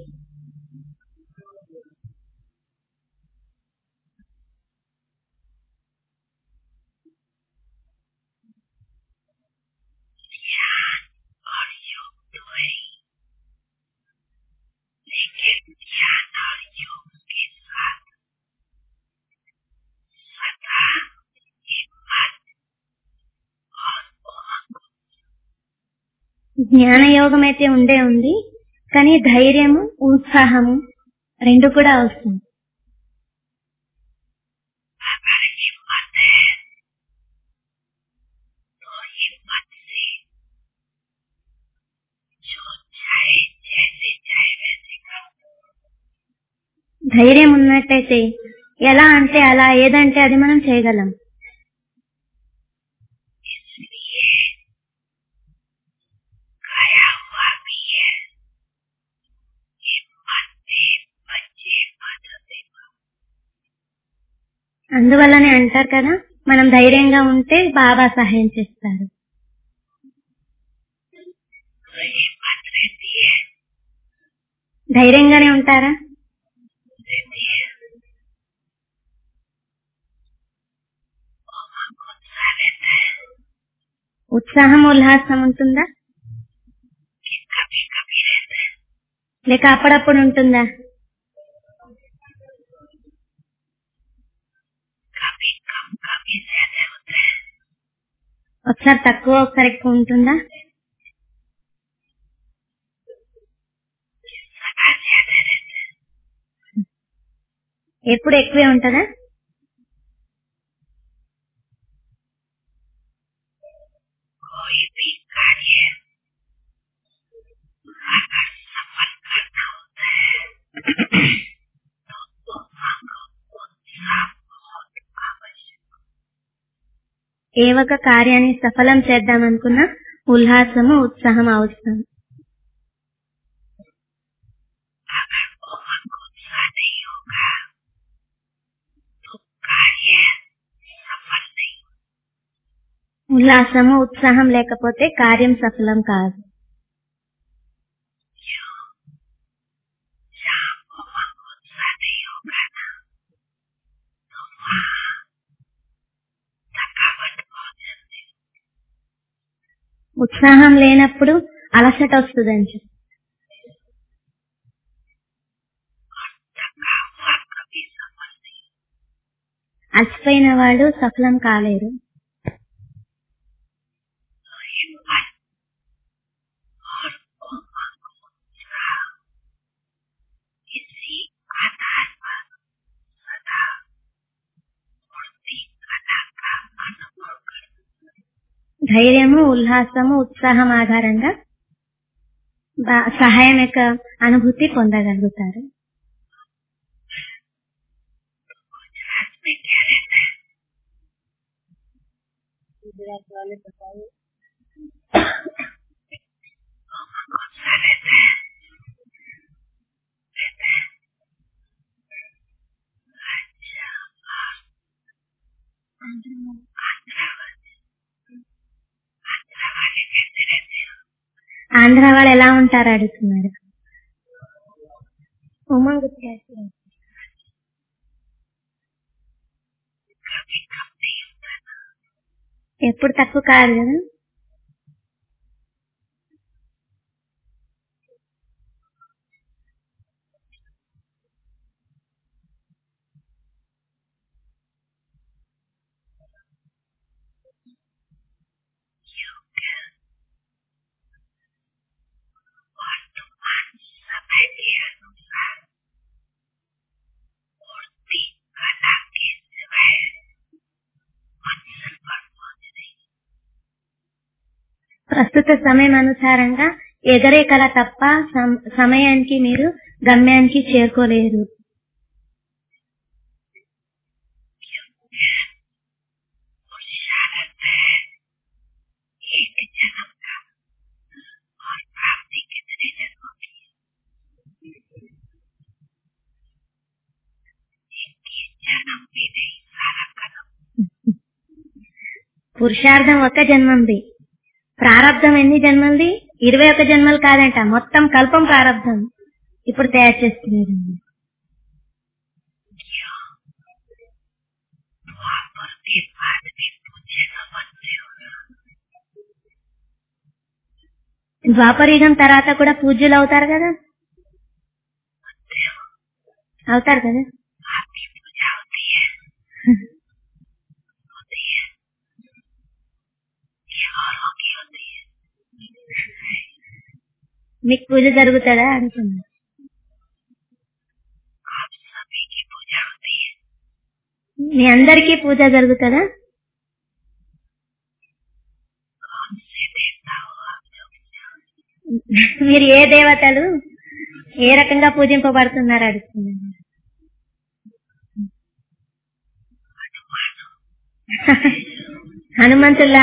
జ్ఞాన యోగం అయితే ఉండే ఉంది, కానీ ధైర్యము ఉత్సాహము రెండు కూడా అవసరం.
अगर हिम्मत है तो हिम्मत से ధైర్యం ఉన్నట్టయితే ఎలా అంటే అలా, ఏదంటే అది మనం చేయగలం.
इसलिए खाया हुआ भी है ये मरते बच्चे बचते.
అందువల్లనే అంటారు కదా, మనం ధైర్యంగా ఉంటే బాబా సహాయం చేస్తారు.
तो ये बात रहती है
ధైర్యంగానే ఉంటారా?
रहती है और मन को उत्साह रहता है
ఉత్సాహం ఉల్లాసం ఉంటుందా?
कि कभी कभी रहता है
లేక అప్పుడప్పుడు ఉంటుందా?
कभी कम कभी ज्यादा होता है.
ఒకసారి తక్కువ ఒకసారి ఎక్కువ ఉంటుందా?
सदा ज्यादा रहता है.
ఎప్పుడు ఎక్కువే ఉంటుందా?
कोई भी कार्य अगर सफल करना होता है तो उत्साह बहुत आवश्यक.
ఏ ఒక కార్యాన్ని సఫలం చేద్దామనుకున్నా ఉల్లాసము ఉత్సాహం అవసరం.
अगर मन को उत्साह नहीं होगा तो कार्य सफल नहीं.
ఉల్లాసము ఉత్సాహం లేకపోతే కార్యం సఫలం కాదు.
क्यों? जहाँ मन को उत्साह नहीं होगा ना तो वहाँ थकावट बहुत जल्दी.
ఉత్సాహం లేనప్పుడు అలసట వస్తుందని చెప్పి,
और थका हुआ कभी सफल नहीं.
అలసిపోయిన వాళ్ళు సఫలం కాలేరు.
तो ये मन और मन को उत्साह इसी आधार पर सदा मूर्ति कला का अनुभव कर.
ధైర్యము ఉల్లాసము ఉత్సాహం ఆధారంగా బా- సహాయం యొక్క అనుభూతి పొందగలుగుతారు.
गुजरात में क्या रहता है?
गुजरात वाले बताओ.
मन को उत्साह रहता है रहता है. अच्छा. और आंध्रा वाले आंध्रा वाले कैसे रहते हैं?
ఆంధ్ర వాళ్ళు ఎలా ఉంటారు అడుగుతున్నారు. ఉమంగ్ వచ్చేసి
कभी कम नहीं होता ना.
ఎప్పుడు తక్కువ కాదు కదా.
क्योंकि वर्तमान समय के अनुसार मूर्ति कला के सिवाय मंजिल पर पहुंच नहीं.
ప్రస్తుత సమయం అనుసారంగా ఎగరే కళ తప్ప సమ- సమయానికి మీరు గమ్యానికి చేరుకోలేరు.
पुरुषार्थ है एक जन्म का और प्राप्ति कितने जन्मों की. इक्कीस जन्म भी नहीं सारा कदम.
పురుషార్థం ఒక జన్మంది, ప్రారంధం ఎన్ని జన్మలది? ఇరవై ఒక జన్మలు కాదంట, మొత్తం కల్పం ప్రారంధం ఇప్పుడు తయారు చేస్తున్నారు.
क्यों? द्वापर के बाद भी पूछे न बनते हो.
ద్వాపరయుగం తర్వాత కూడా పూజ్యులు అవుతారు కదా,
बनते हो.
అవుతారు కదా.
आपकी पूजा होती है होती है ये औरों की होती है.
మీకు పూజ జరుగుతుందా అనుకున్నా.
आप सभी की पूजा होती है.
మీ అందరికీ పూజ జరుగుతుందా?
कौन से देवता हो आप लोग?
మీరు ఏ దేవతలు ఏ రకంగా పూజింపబడుతున్నారు అడుగుతున్నారు. హనుమంతుల్లా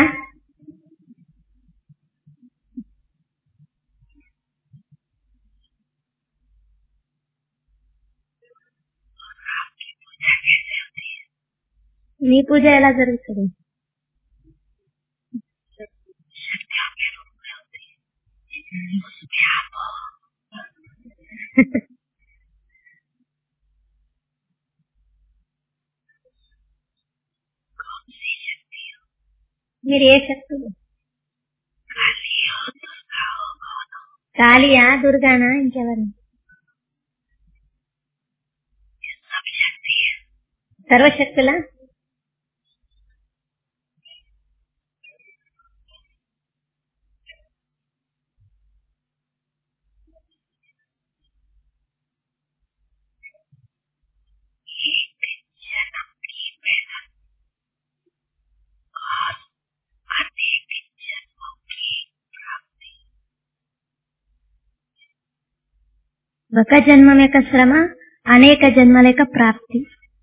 నీ పూజ ఎలా జరుగుతుంది? మీరు ఏ శక్తులు? కాళీయా, దుర్గానా, ఇంకెవరు? సర్వశక్తులా? ఒక జన్మం యొక్క శ్రమ అనేక జన్మల యొక్క ప్రాప్తి.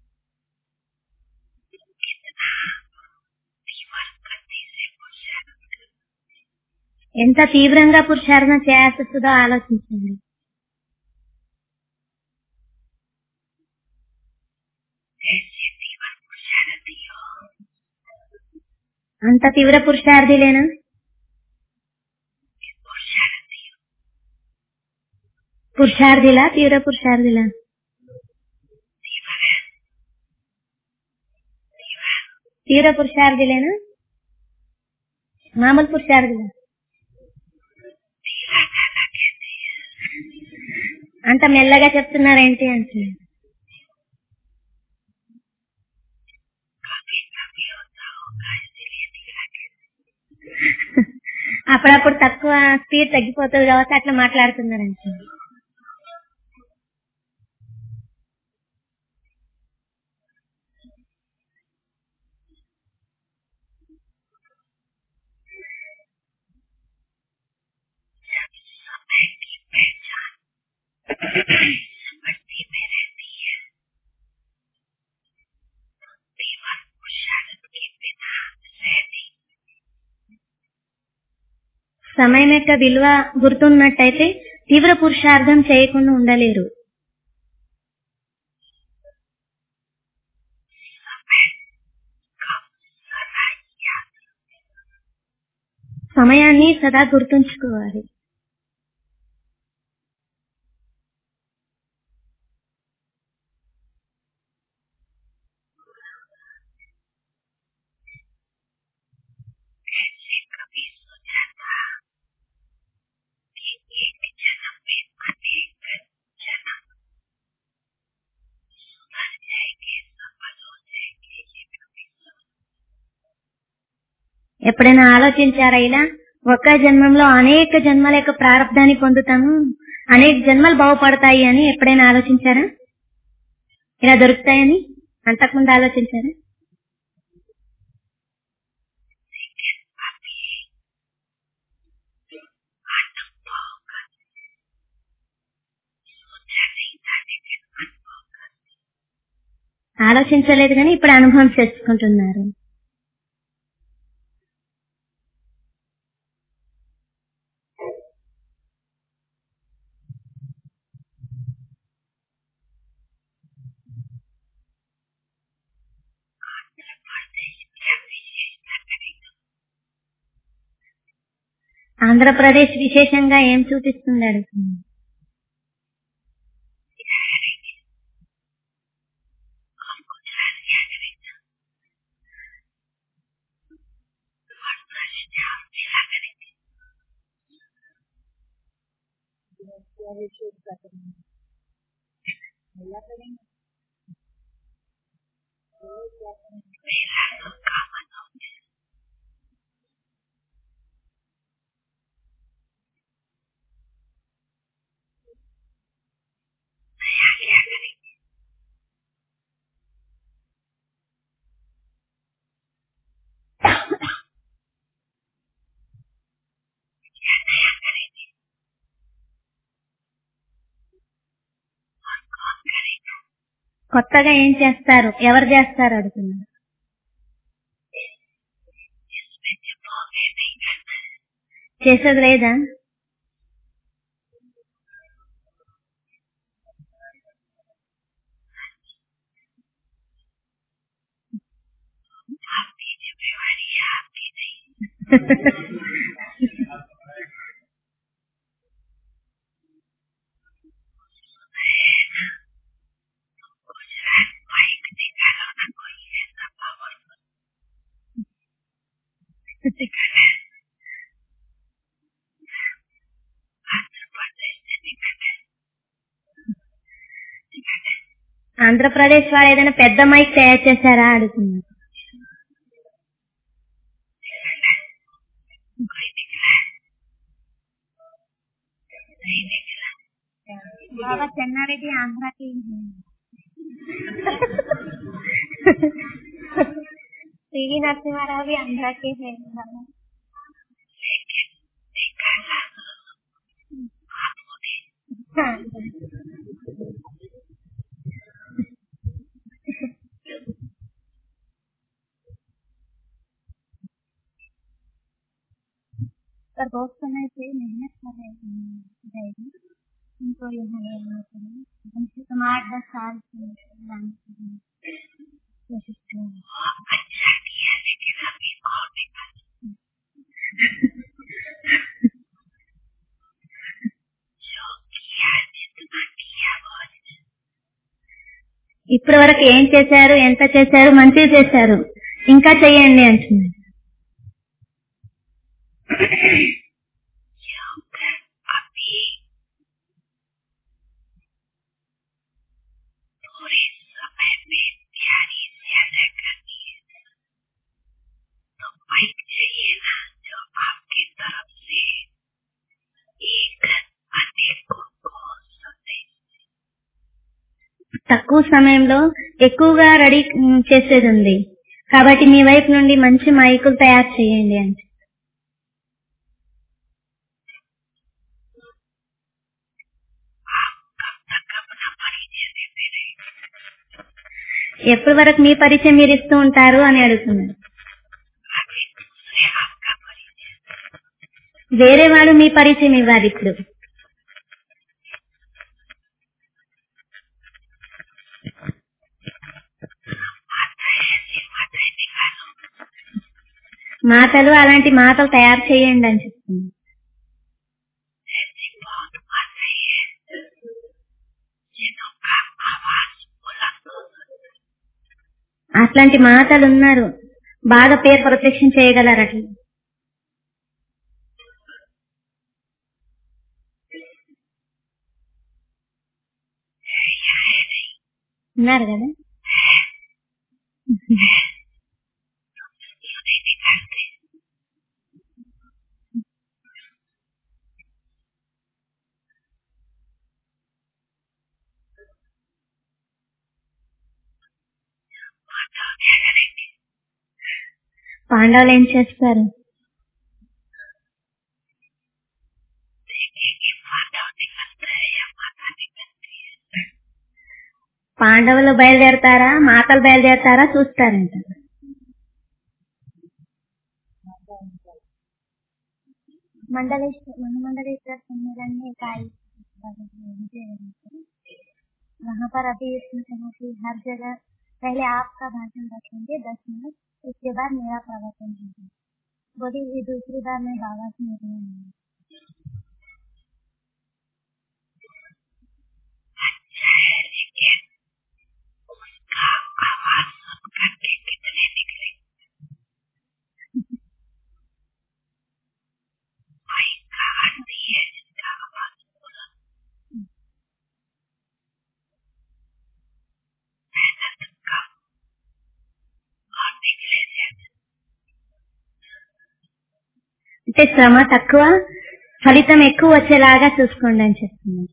ఎంత తీవ్రంగా పురుషార్థన చేయాల్సి వస్తుందో ఆలోచించండి. అంత తీవ్ర పురుషార్థిలేనా? పురుషార్థిలా, తీవ్ర పురుషార్థిలా? తీవ్ర పురుషార్థిలేనా? మామూలు పురుషార్థిలా? అంత మెల్లగా చెప్తున్నారేంటి అంటే అప్పుడప్పుడు తక్కువ స్పీడ్ తగ్గిపోతుంది కాబట్టి అట్లా మాట్లాడుతున్నారంటే. సమయం యొక్క విలువ గుర్తున్నట్టయితే తీవ్ర పురుషార్థం చేయకుండా ఉండలేరు. సమయాన్ని సదా గుర్తుంచుకోవాలి. ఎప్పుడైనా ఆలోచించారా ఇలా? ఒక్క జన్మంలో అనేక జన్మల యొక్క ప్రారంధాన్ని పొందుతాము, అనేక జన్మలు బాగుపడతాయి అని ఎప్పుడైనా ఆలోచించారా? ఇలా దొరుకుతాయని అంతకుముందు ఆలోచించారా? ఆలోచించలేదు కానీ ఇప్పుడు అనుభవం చేసుకుంటున్నారు. ఆంధ్రప్రదేశ్ విశేషంగా ఏం చూపిస్తుంది అడుగుతుంది. కొత్తగా ఏం చేస్తారు, ఎవరు చేస్తారు అడుగుతున్నారు. చేసేది లేదా? ఆంధ్రప్రదేశ్ వారు ఏదైనా పెద్ద మైక్ తయారు చేశారా అడుగుతున్నారు. బాబా చెన్నారెడ్డి ఆంధ్రాకి పివి నరసింహారావు भी आंध्रा के हैं. पर बहुत समय से मेहनत कर रहे हैं उनको यहाँ लेने के लिए. कम से कम आठ दस साल से लाने के लिए कोशिश कर रहे हैं. अच्छा किया, लेकिन अभी और भी जो किया जितना किया बहुत. ఇప్పటి వరకు ఏం చేశారు, ఎంత చేశారు, మంచిగా చేశారు, ఇంకా చెయ్యండి అంటున్నారు. अभी थोड़े समय में तैयारी ज्यादा करनी है तो माइक चाहिए ना, जो आपकी तरफ से एक अनेकों को सुने. తక్కువ సమయంలో ఎక్కువగా రెడీ చేసేది ఉంది కాబట్టి మీ వైపు నుండి మంచి మైకులు తయారు చేయండి అంటే. ఎప్పటి వరకు మీ పరిచయం మీరు ఇస్తూ ఉంటారు అని అడుగుతున్నారు. వేరే వాళ్ళు మీ పరిచయం ఇవ్వాలి. ఇప్పుడు మాటలు అలాంటి మాటలు తయారు చేయండి అని చెప్తుంది. అట్లాంటి మాటలు ఉన్నారు, బాగా పేరు ప్రత్యక్షం చేయగలరు. అట్లా ఉన్నారు కదా. పాండవులు ఏం చేస్తారు? పాండవులు బయలుదేరతారా, మాతలు బయలుదేరతారా చూస్తారంట. मंडलेश्वर मंडलेश्वर सम्मेलन में इकाई वहाँ पर अभी इसमें कहा कि हर जगह पहले आपका भाषण रखेंगे दस मिनट, उसके बाद मेरा प्रवचन होगा. बोली ये दूसरी बार मैं बाबा से मिलने नहीं. अच्छा है, लेकिन उसका आवाज सुन करके कितने निकले? అంటే శ్రమ తక్కువ, ఫలితం ఎక్కువ వచ్చేలాగా చూసుకోండి అని చెప్తున్నాను.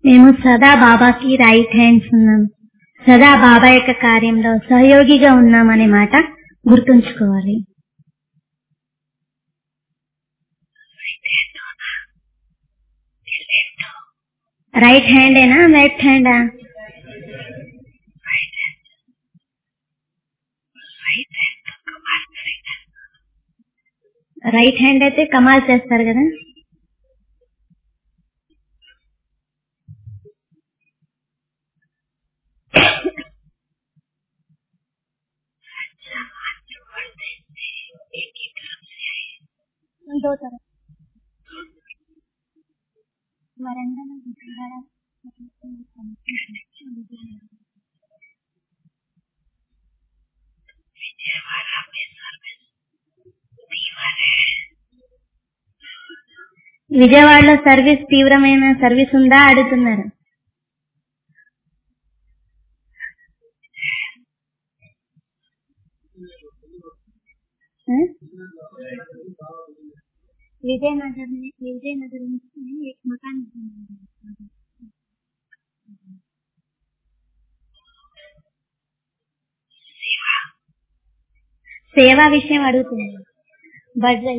మేము సదా బాబాకి రైట్ హ్యాండ్స్ ఉన్నాం, సదా బాబా యొక్క కార్యంలో సహయోగిగా ఉన్నామనే మాట గుర్తుంచుకోవాలి. రైట్ హ్యాండేనా లెఫ్ట్ హ్యాండా? రైట్ హ్యాండ్ అయితే కమాల్ చేస్తారు కదా. दो तरफ वरंदा में विजयवाड़ा विजयवाड़ा में सर्विस విజయవాడలో సర్వీస్ తీవ్రమైన సర్వీస్ ఉందా అడుగుతున్నారు. विजयनगर में विजयनगर में एक मकान సేవా విషయం అడుగుతున్నాను. బడ్జెట్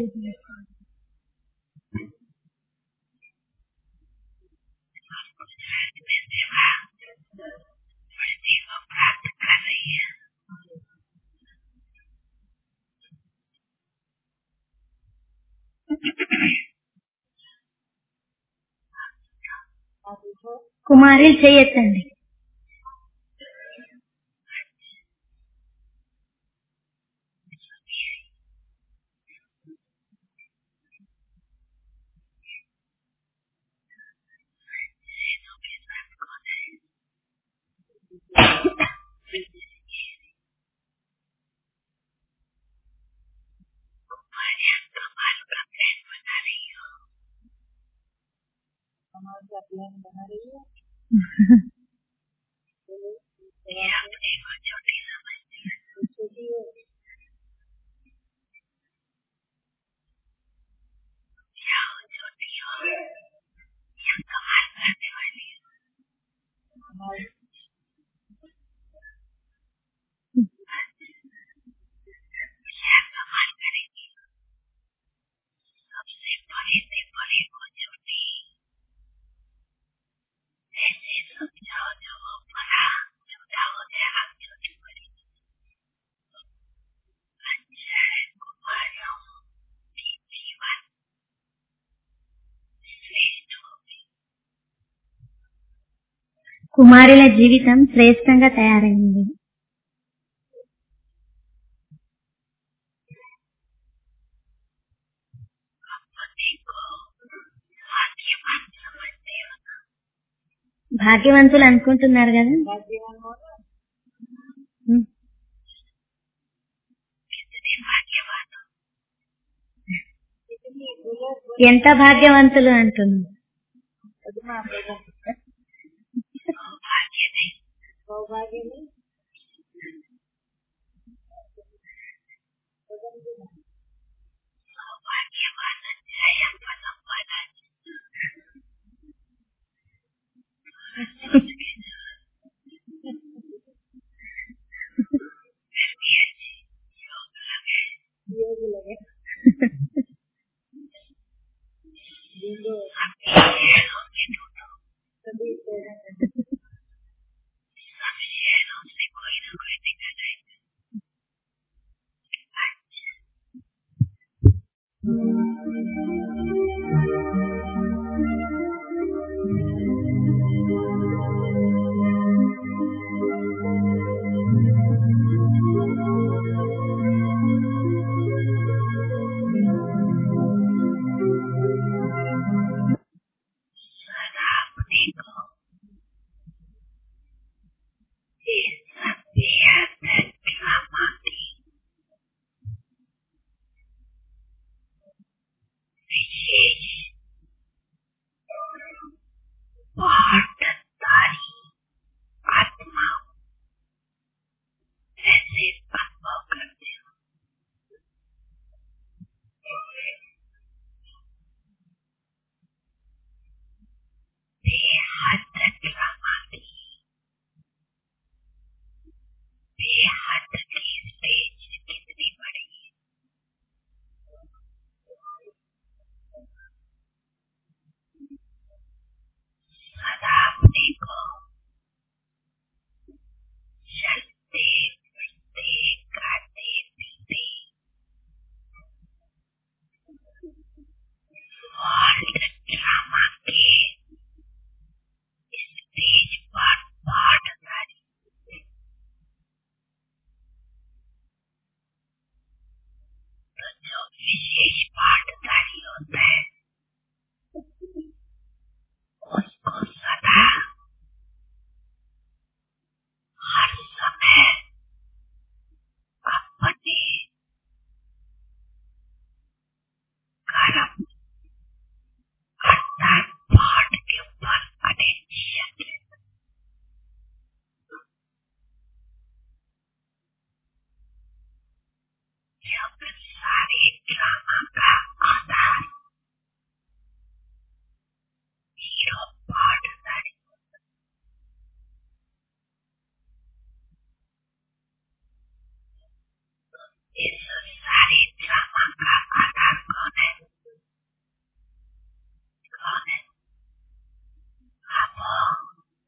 కుమారి చేయొచ్చండి. बना रही है अपने को छोटी समझती है, छोटी हो क्या हो, छोटी हो या कमाल करने वाली क्या कमाल करेगी. सबसे बड़े से बड़े को छोटी ऐसे समझाओ जो वो बड़ा छोटा हो जाए. आप छोटी बड़ी अच्छा है कुमारियों की जीवन श्रेष्ठ होगी. కుమారుల జీవితం శ్రేష్టంగా తయారైంది. భాగ్యవంతులు అనుకుంటున్నారు కదా. ఎంత భాగ్యవంతులు అంటున్నారు. सब शेयरों विशेष पाठधारी होता है उसको सदा हर समय अपने कर्म अर्थात पाठ के ऊपर अटेंशन लेना। जब सारे ड्रामा का आधार हीरो पाठधारी इस सारे ड्रामा का आधार कौन है? कौन है? आप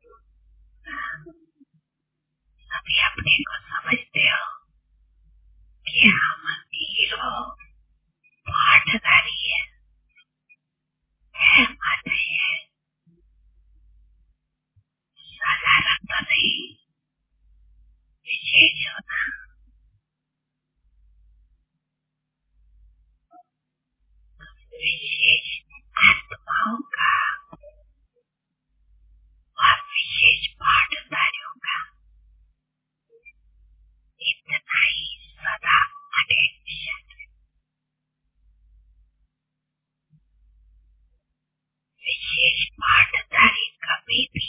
सभी अपने को समझते हो कि हम हीरो पाठधारी है, है माते है, साधारण तो नहीं, विशेष होना। विशेष आत्माओं का और विशेष पाठधारियों का इतना ही सदा अटेंशन। विशेष पाठधारी कभी भी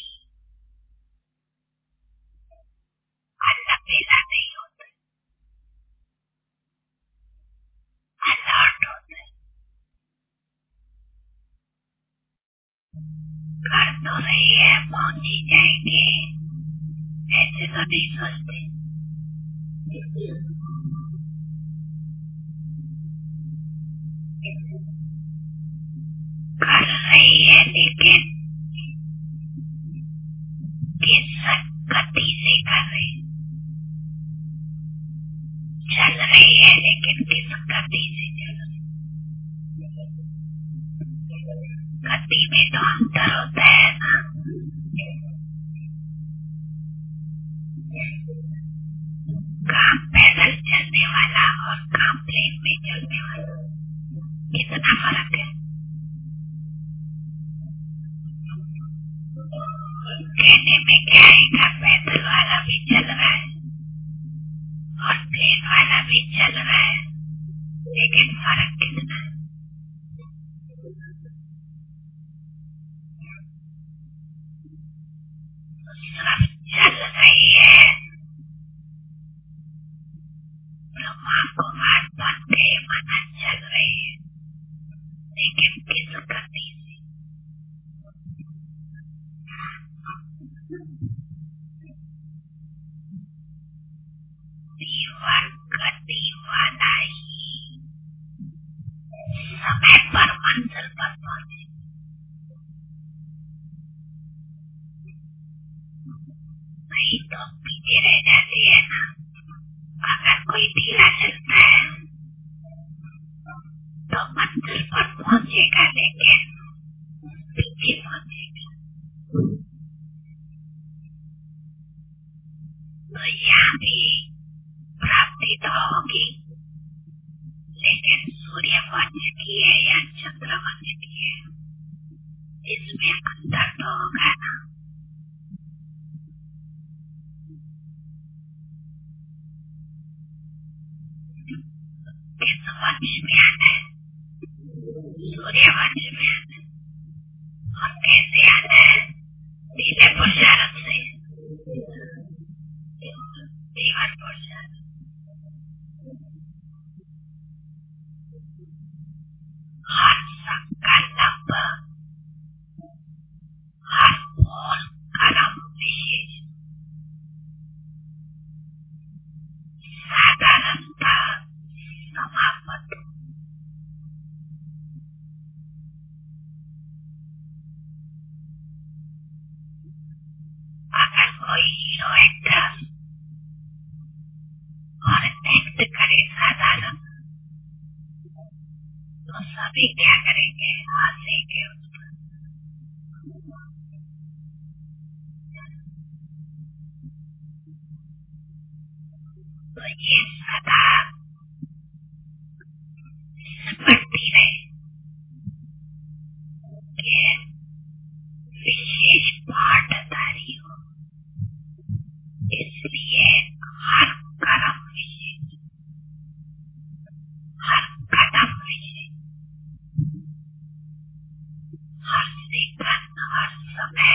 अल्लाह बेला नहीं होते, अलर्ट होते। कर तो रही है, पहुंच ही जाएंगे, ऐसे तो नहीं सोचते। कर रही है लेकिन किस गति से कर रही, चल रही है लेकिन किस गति से चल रही। गति में तो अंतर होता है ना। काम पैदल चलने वाला और काम प्लेन में चलने वाला कितना फर्क है। कहने में क्या आएगा, पैदल वाला भी चल रहा है और प्लेन वाला भी चल रहा है, लेकिन फर्क कितना है। सब चल रही है, ब्रह्मा कुमार बन गए, मना चल रही है, लेकिन किस गति से। दीवार गति वाला ही समय पर मंजिल पर पहुंचे। नहीं तो पीछे रह जाती है ना। अगर कोई ढीला चलता है तो मंजिल पर पहुंचेगा लेकिन पीछे पहुंचेगा। तो यहाँ भी प्राप्ति तो होगी, लेकिन सूर्य वंश की है या चंद्र वंश की है, इसमें अंतर तो होगा ना। किस वंश में आना है? सूर्य वंश में आना है। और कैसे आना है? नीले पुरुषार्थ से, जीवन पुरुषार्थ। हर संकल्प, हर बोल कर्म विशेष, साधारणता समापत। अगर कोई हीरो एक्टर और एक्ट करे साधारण, तो सभी क्या करेंगे? हंसेंगे उस पर। तो ये सदा इसलिए हर कर्म विशेष, हर कदम विशेष, हर सेकंड, हर समय,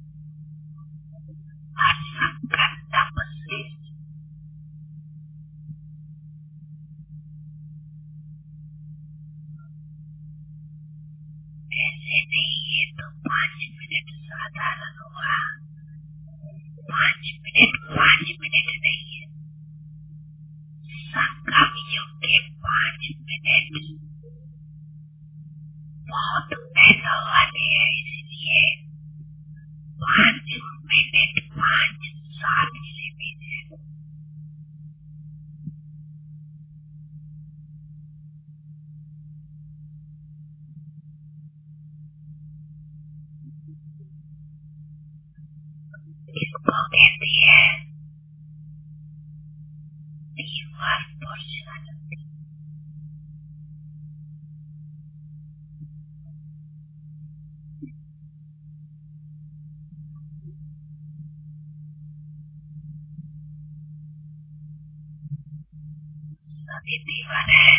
हर संकल्प विशेष। ऐसे नहीं, ये तो पांच मिनट साधारण हुआ, पांच मिनट पांच मिनट नहीं है, संगम युग के पांच मिनट बहुत पैसा वाले हैं, इसलिए पांच मिनट पांच साल से भी है। इसको कहती है दीवार पर्सनालिटी। सभी दीवार है,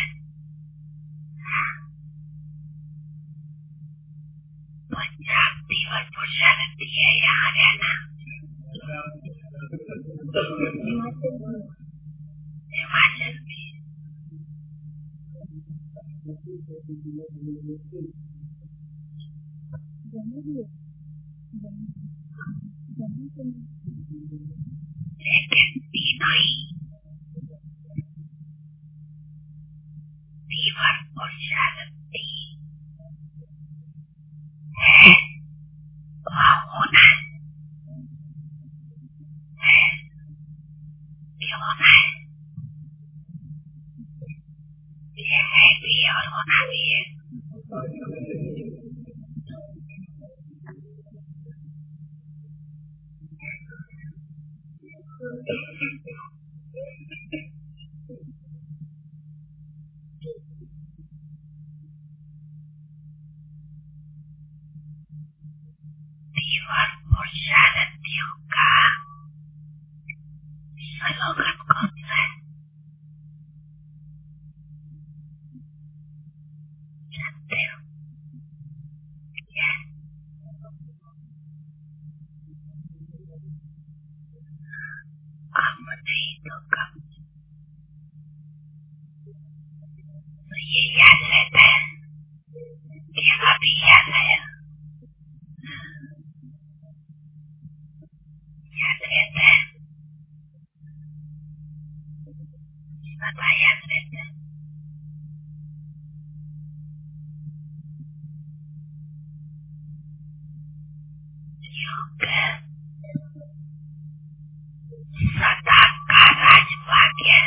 पंजाब दीवार पर्सनालिटी है, यहाँ रहना हिमाचल में। लेकिन तीनों ही दीवार पर्सनालिटी है, वहाँ होना है, भी होना है, ये है भी और होना भी है। दीवार पर्सनालिटियों का स्लोगन कौन सा है जानते हो? क्या? अब नहीं तो कब? तो ये याद रहता है कि अभी याद आया, याद रहता है, सदा याद रहता है। योग सदा का राजभाग्य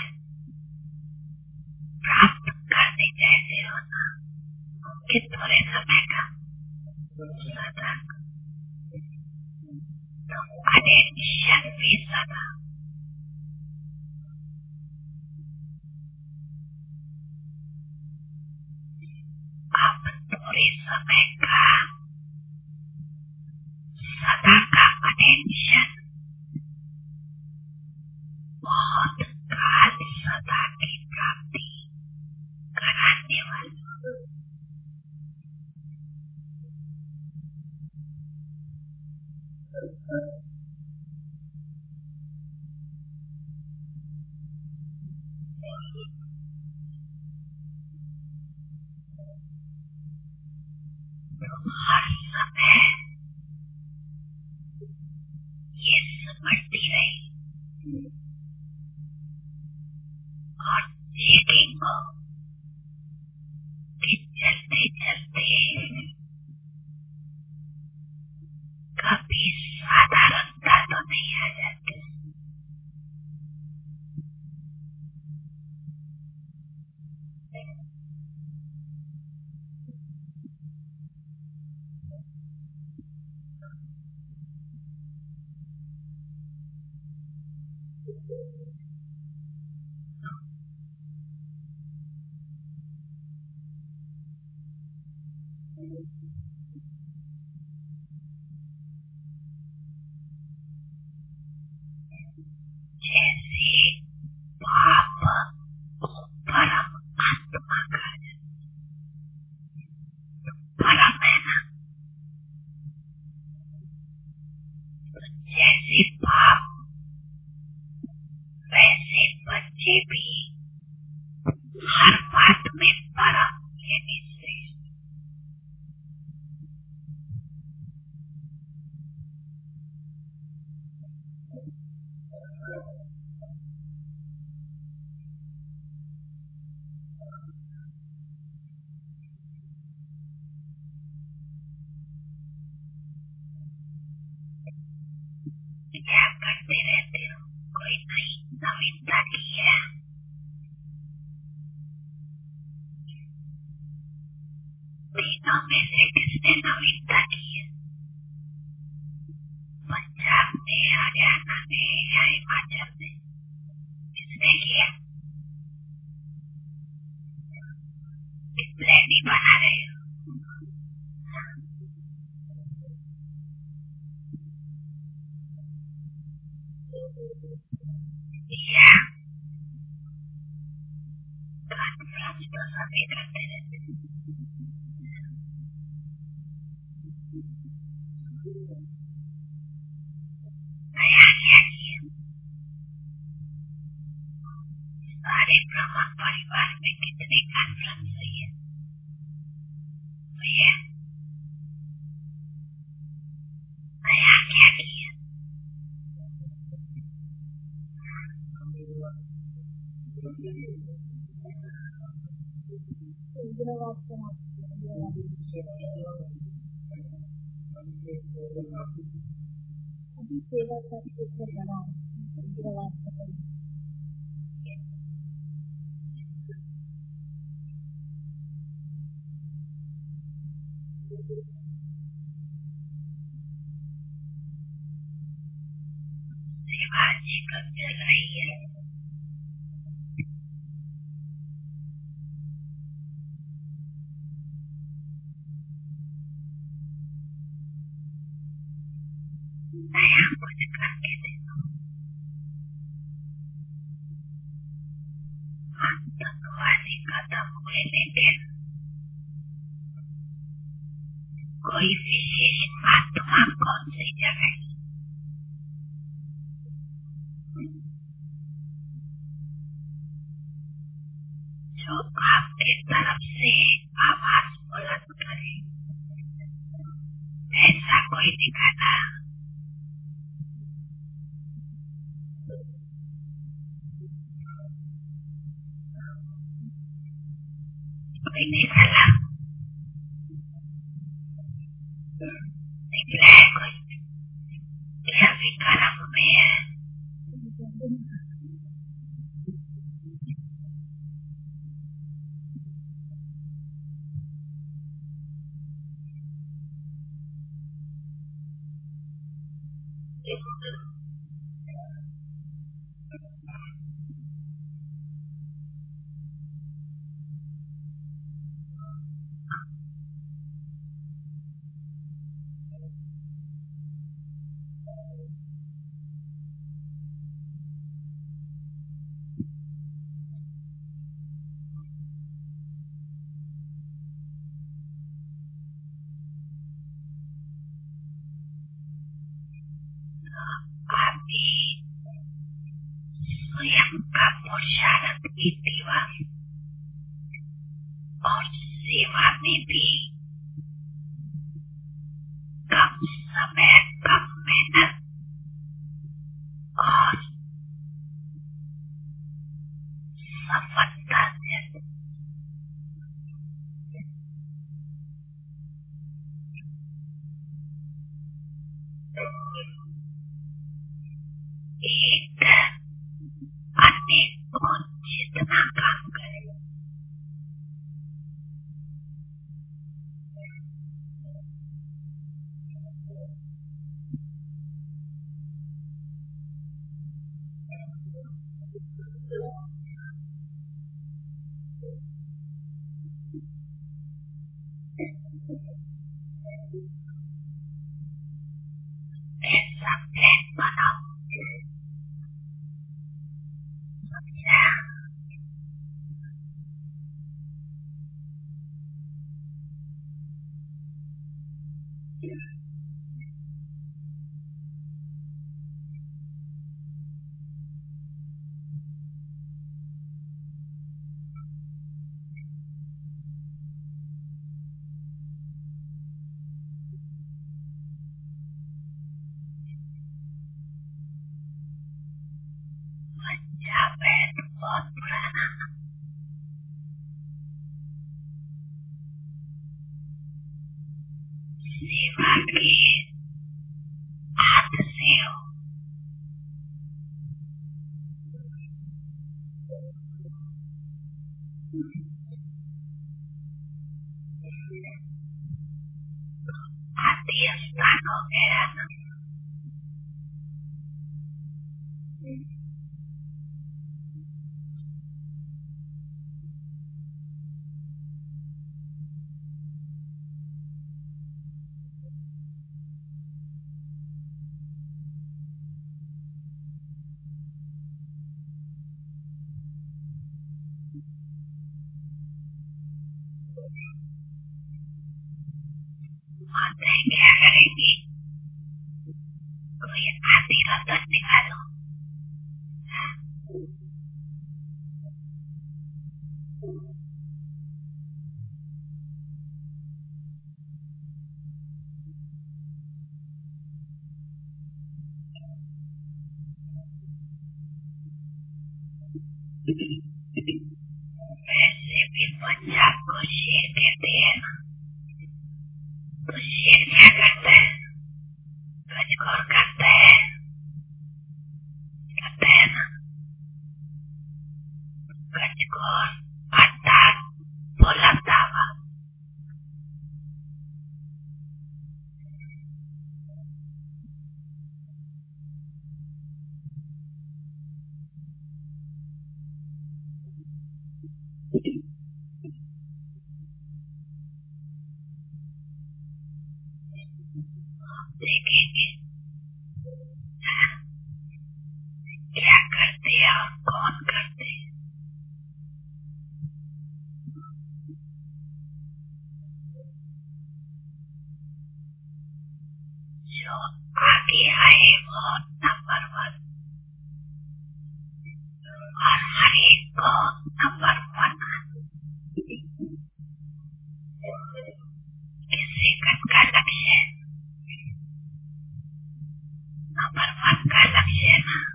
प्राप्त करने जैसे होना कि थोड़े समय का सदा, तो अटेंशन भी सदा। अब थोड़े समय का सदा का अटेंशन बहुत काल सदा की प्राप्ति कराने वाला। हर समय ये स्मृति रही और चेकिंग हो कि चलते चलते कभी साधारणता तो नहीं आ जाती। बच्चे भी हर बात में परम यानी श्रेष्ठ। क्या करते रहते हो? कोई नई नवीनता की है? तीनों में से किसने नवीनता की है? पंजाब में, हरियाणा में या हिमाचल में किसने किया? इसलिए नहीं बना रहे हो। या कॉन्फ्रेंस तो सभी करते रहते हैं। नया क्या किया? सारे ब्रह्म परिवार में कितने कॉन्फ्रेंस हुई है? भैया नया क्या किया?
अभी सेवा का क्षेत्र बना है इंद्रवास का।
सेवा जी कब चल रही है? नया कुछ करके देखो। आतंकवादी खत्म हुए, लेकिन कोई विशेष महात्मा कौन सी जगह जो आपके तरफ से आवाज बुलंद करे, ऐसा कोई दिखाना? कोई निकला निकला है कोई? क्या विक्रम में है? अभी स्वयं का पुरुषार्थ की दीवार और सेवा में भी कम समय, कम मेहनत और सफलता से एक अनेक को जितना काम करे। ऐसा प्लान बनाओ। समझा? पंजाब है तो बहुत पुराना, सेवा के हाथ से हो। आदि स्थान हो गया ना, माताएं क्या करेंगी? कोई आदि रतन निकालो, वैसे भी पंजाब को शेर कहते हैं ना, तो शेर क्या करता है? गजगौर करता है, करता है ना। गजगौर अर्थात बुलंद आवाज। देखेंगे क्या करते हैं और कौन करते हैं। जो आगे आए वो नंबर वन और हर एक को नंबर वन। इस सेकंड का लक्ष्य है, नंबर वन का लक्ष्य है ना।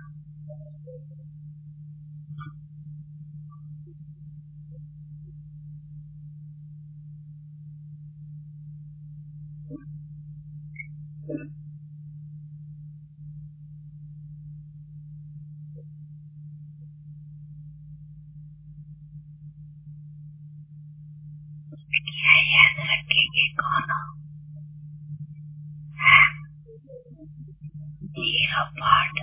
क्या याद रखेंगे कौन हो? जीरो पार्ट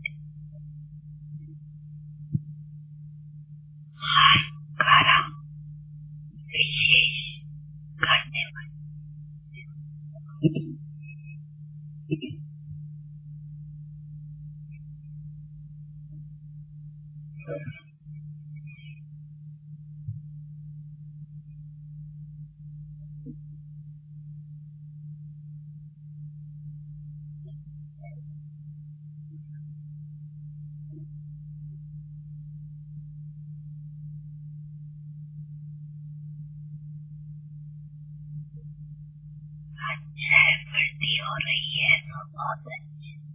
हर कर्म विशेष करने वाले। अच्छा है, वृद्धि हो रही है तो बहुत अच्छा।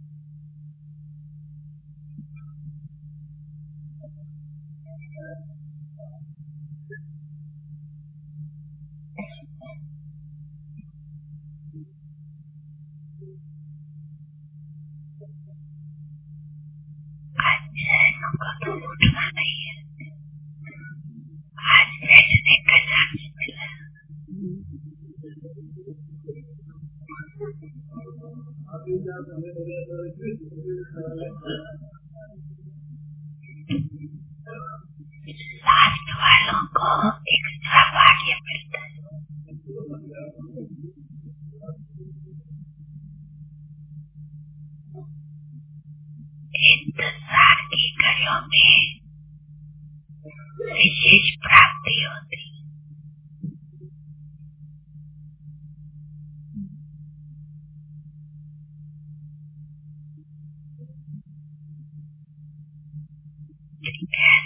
अच्छा है, हमको तो उठना नहीं है, आज बैठने का चांस मिला। लास्ट वालों को एक्स्ट्रा भाग्य मिलता है। इंतजार की घड़ियों में विशेष प्राप्ति होती। ठीक है,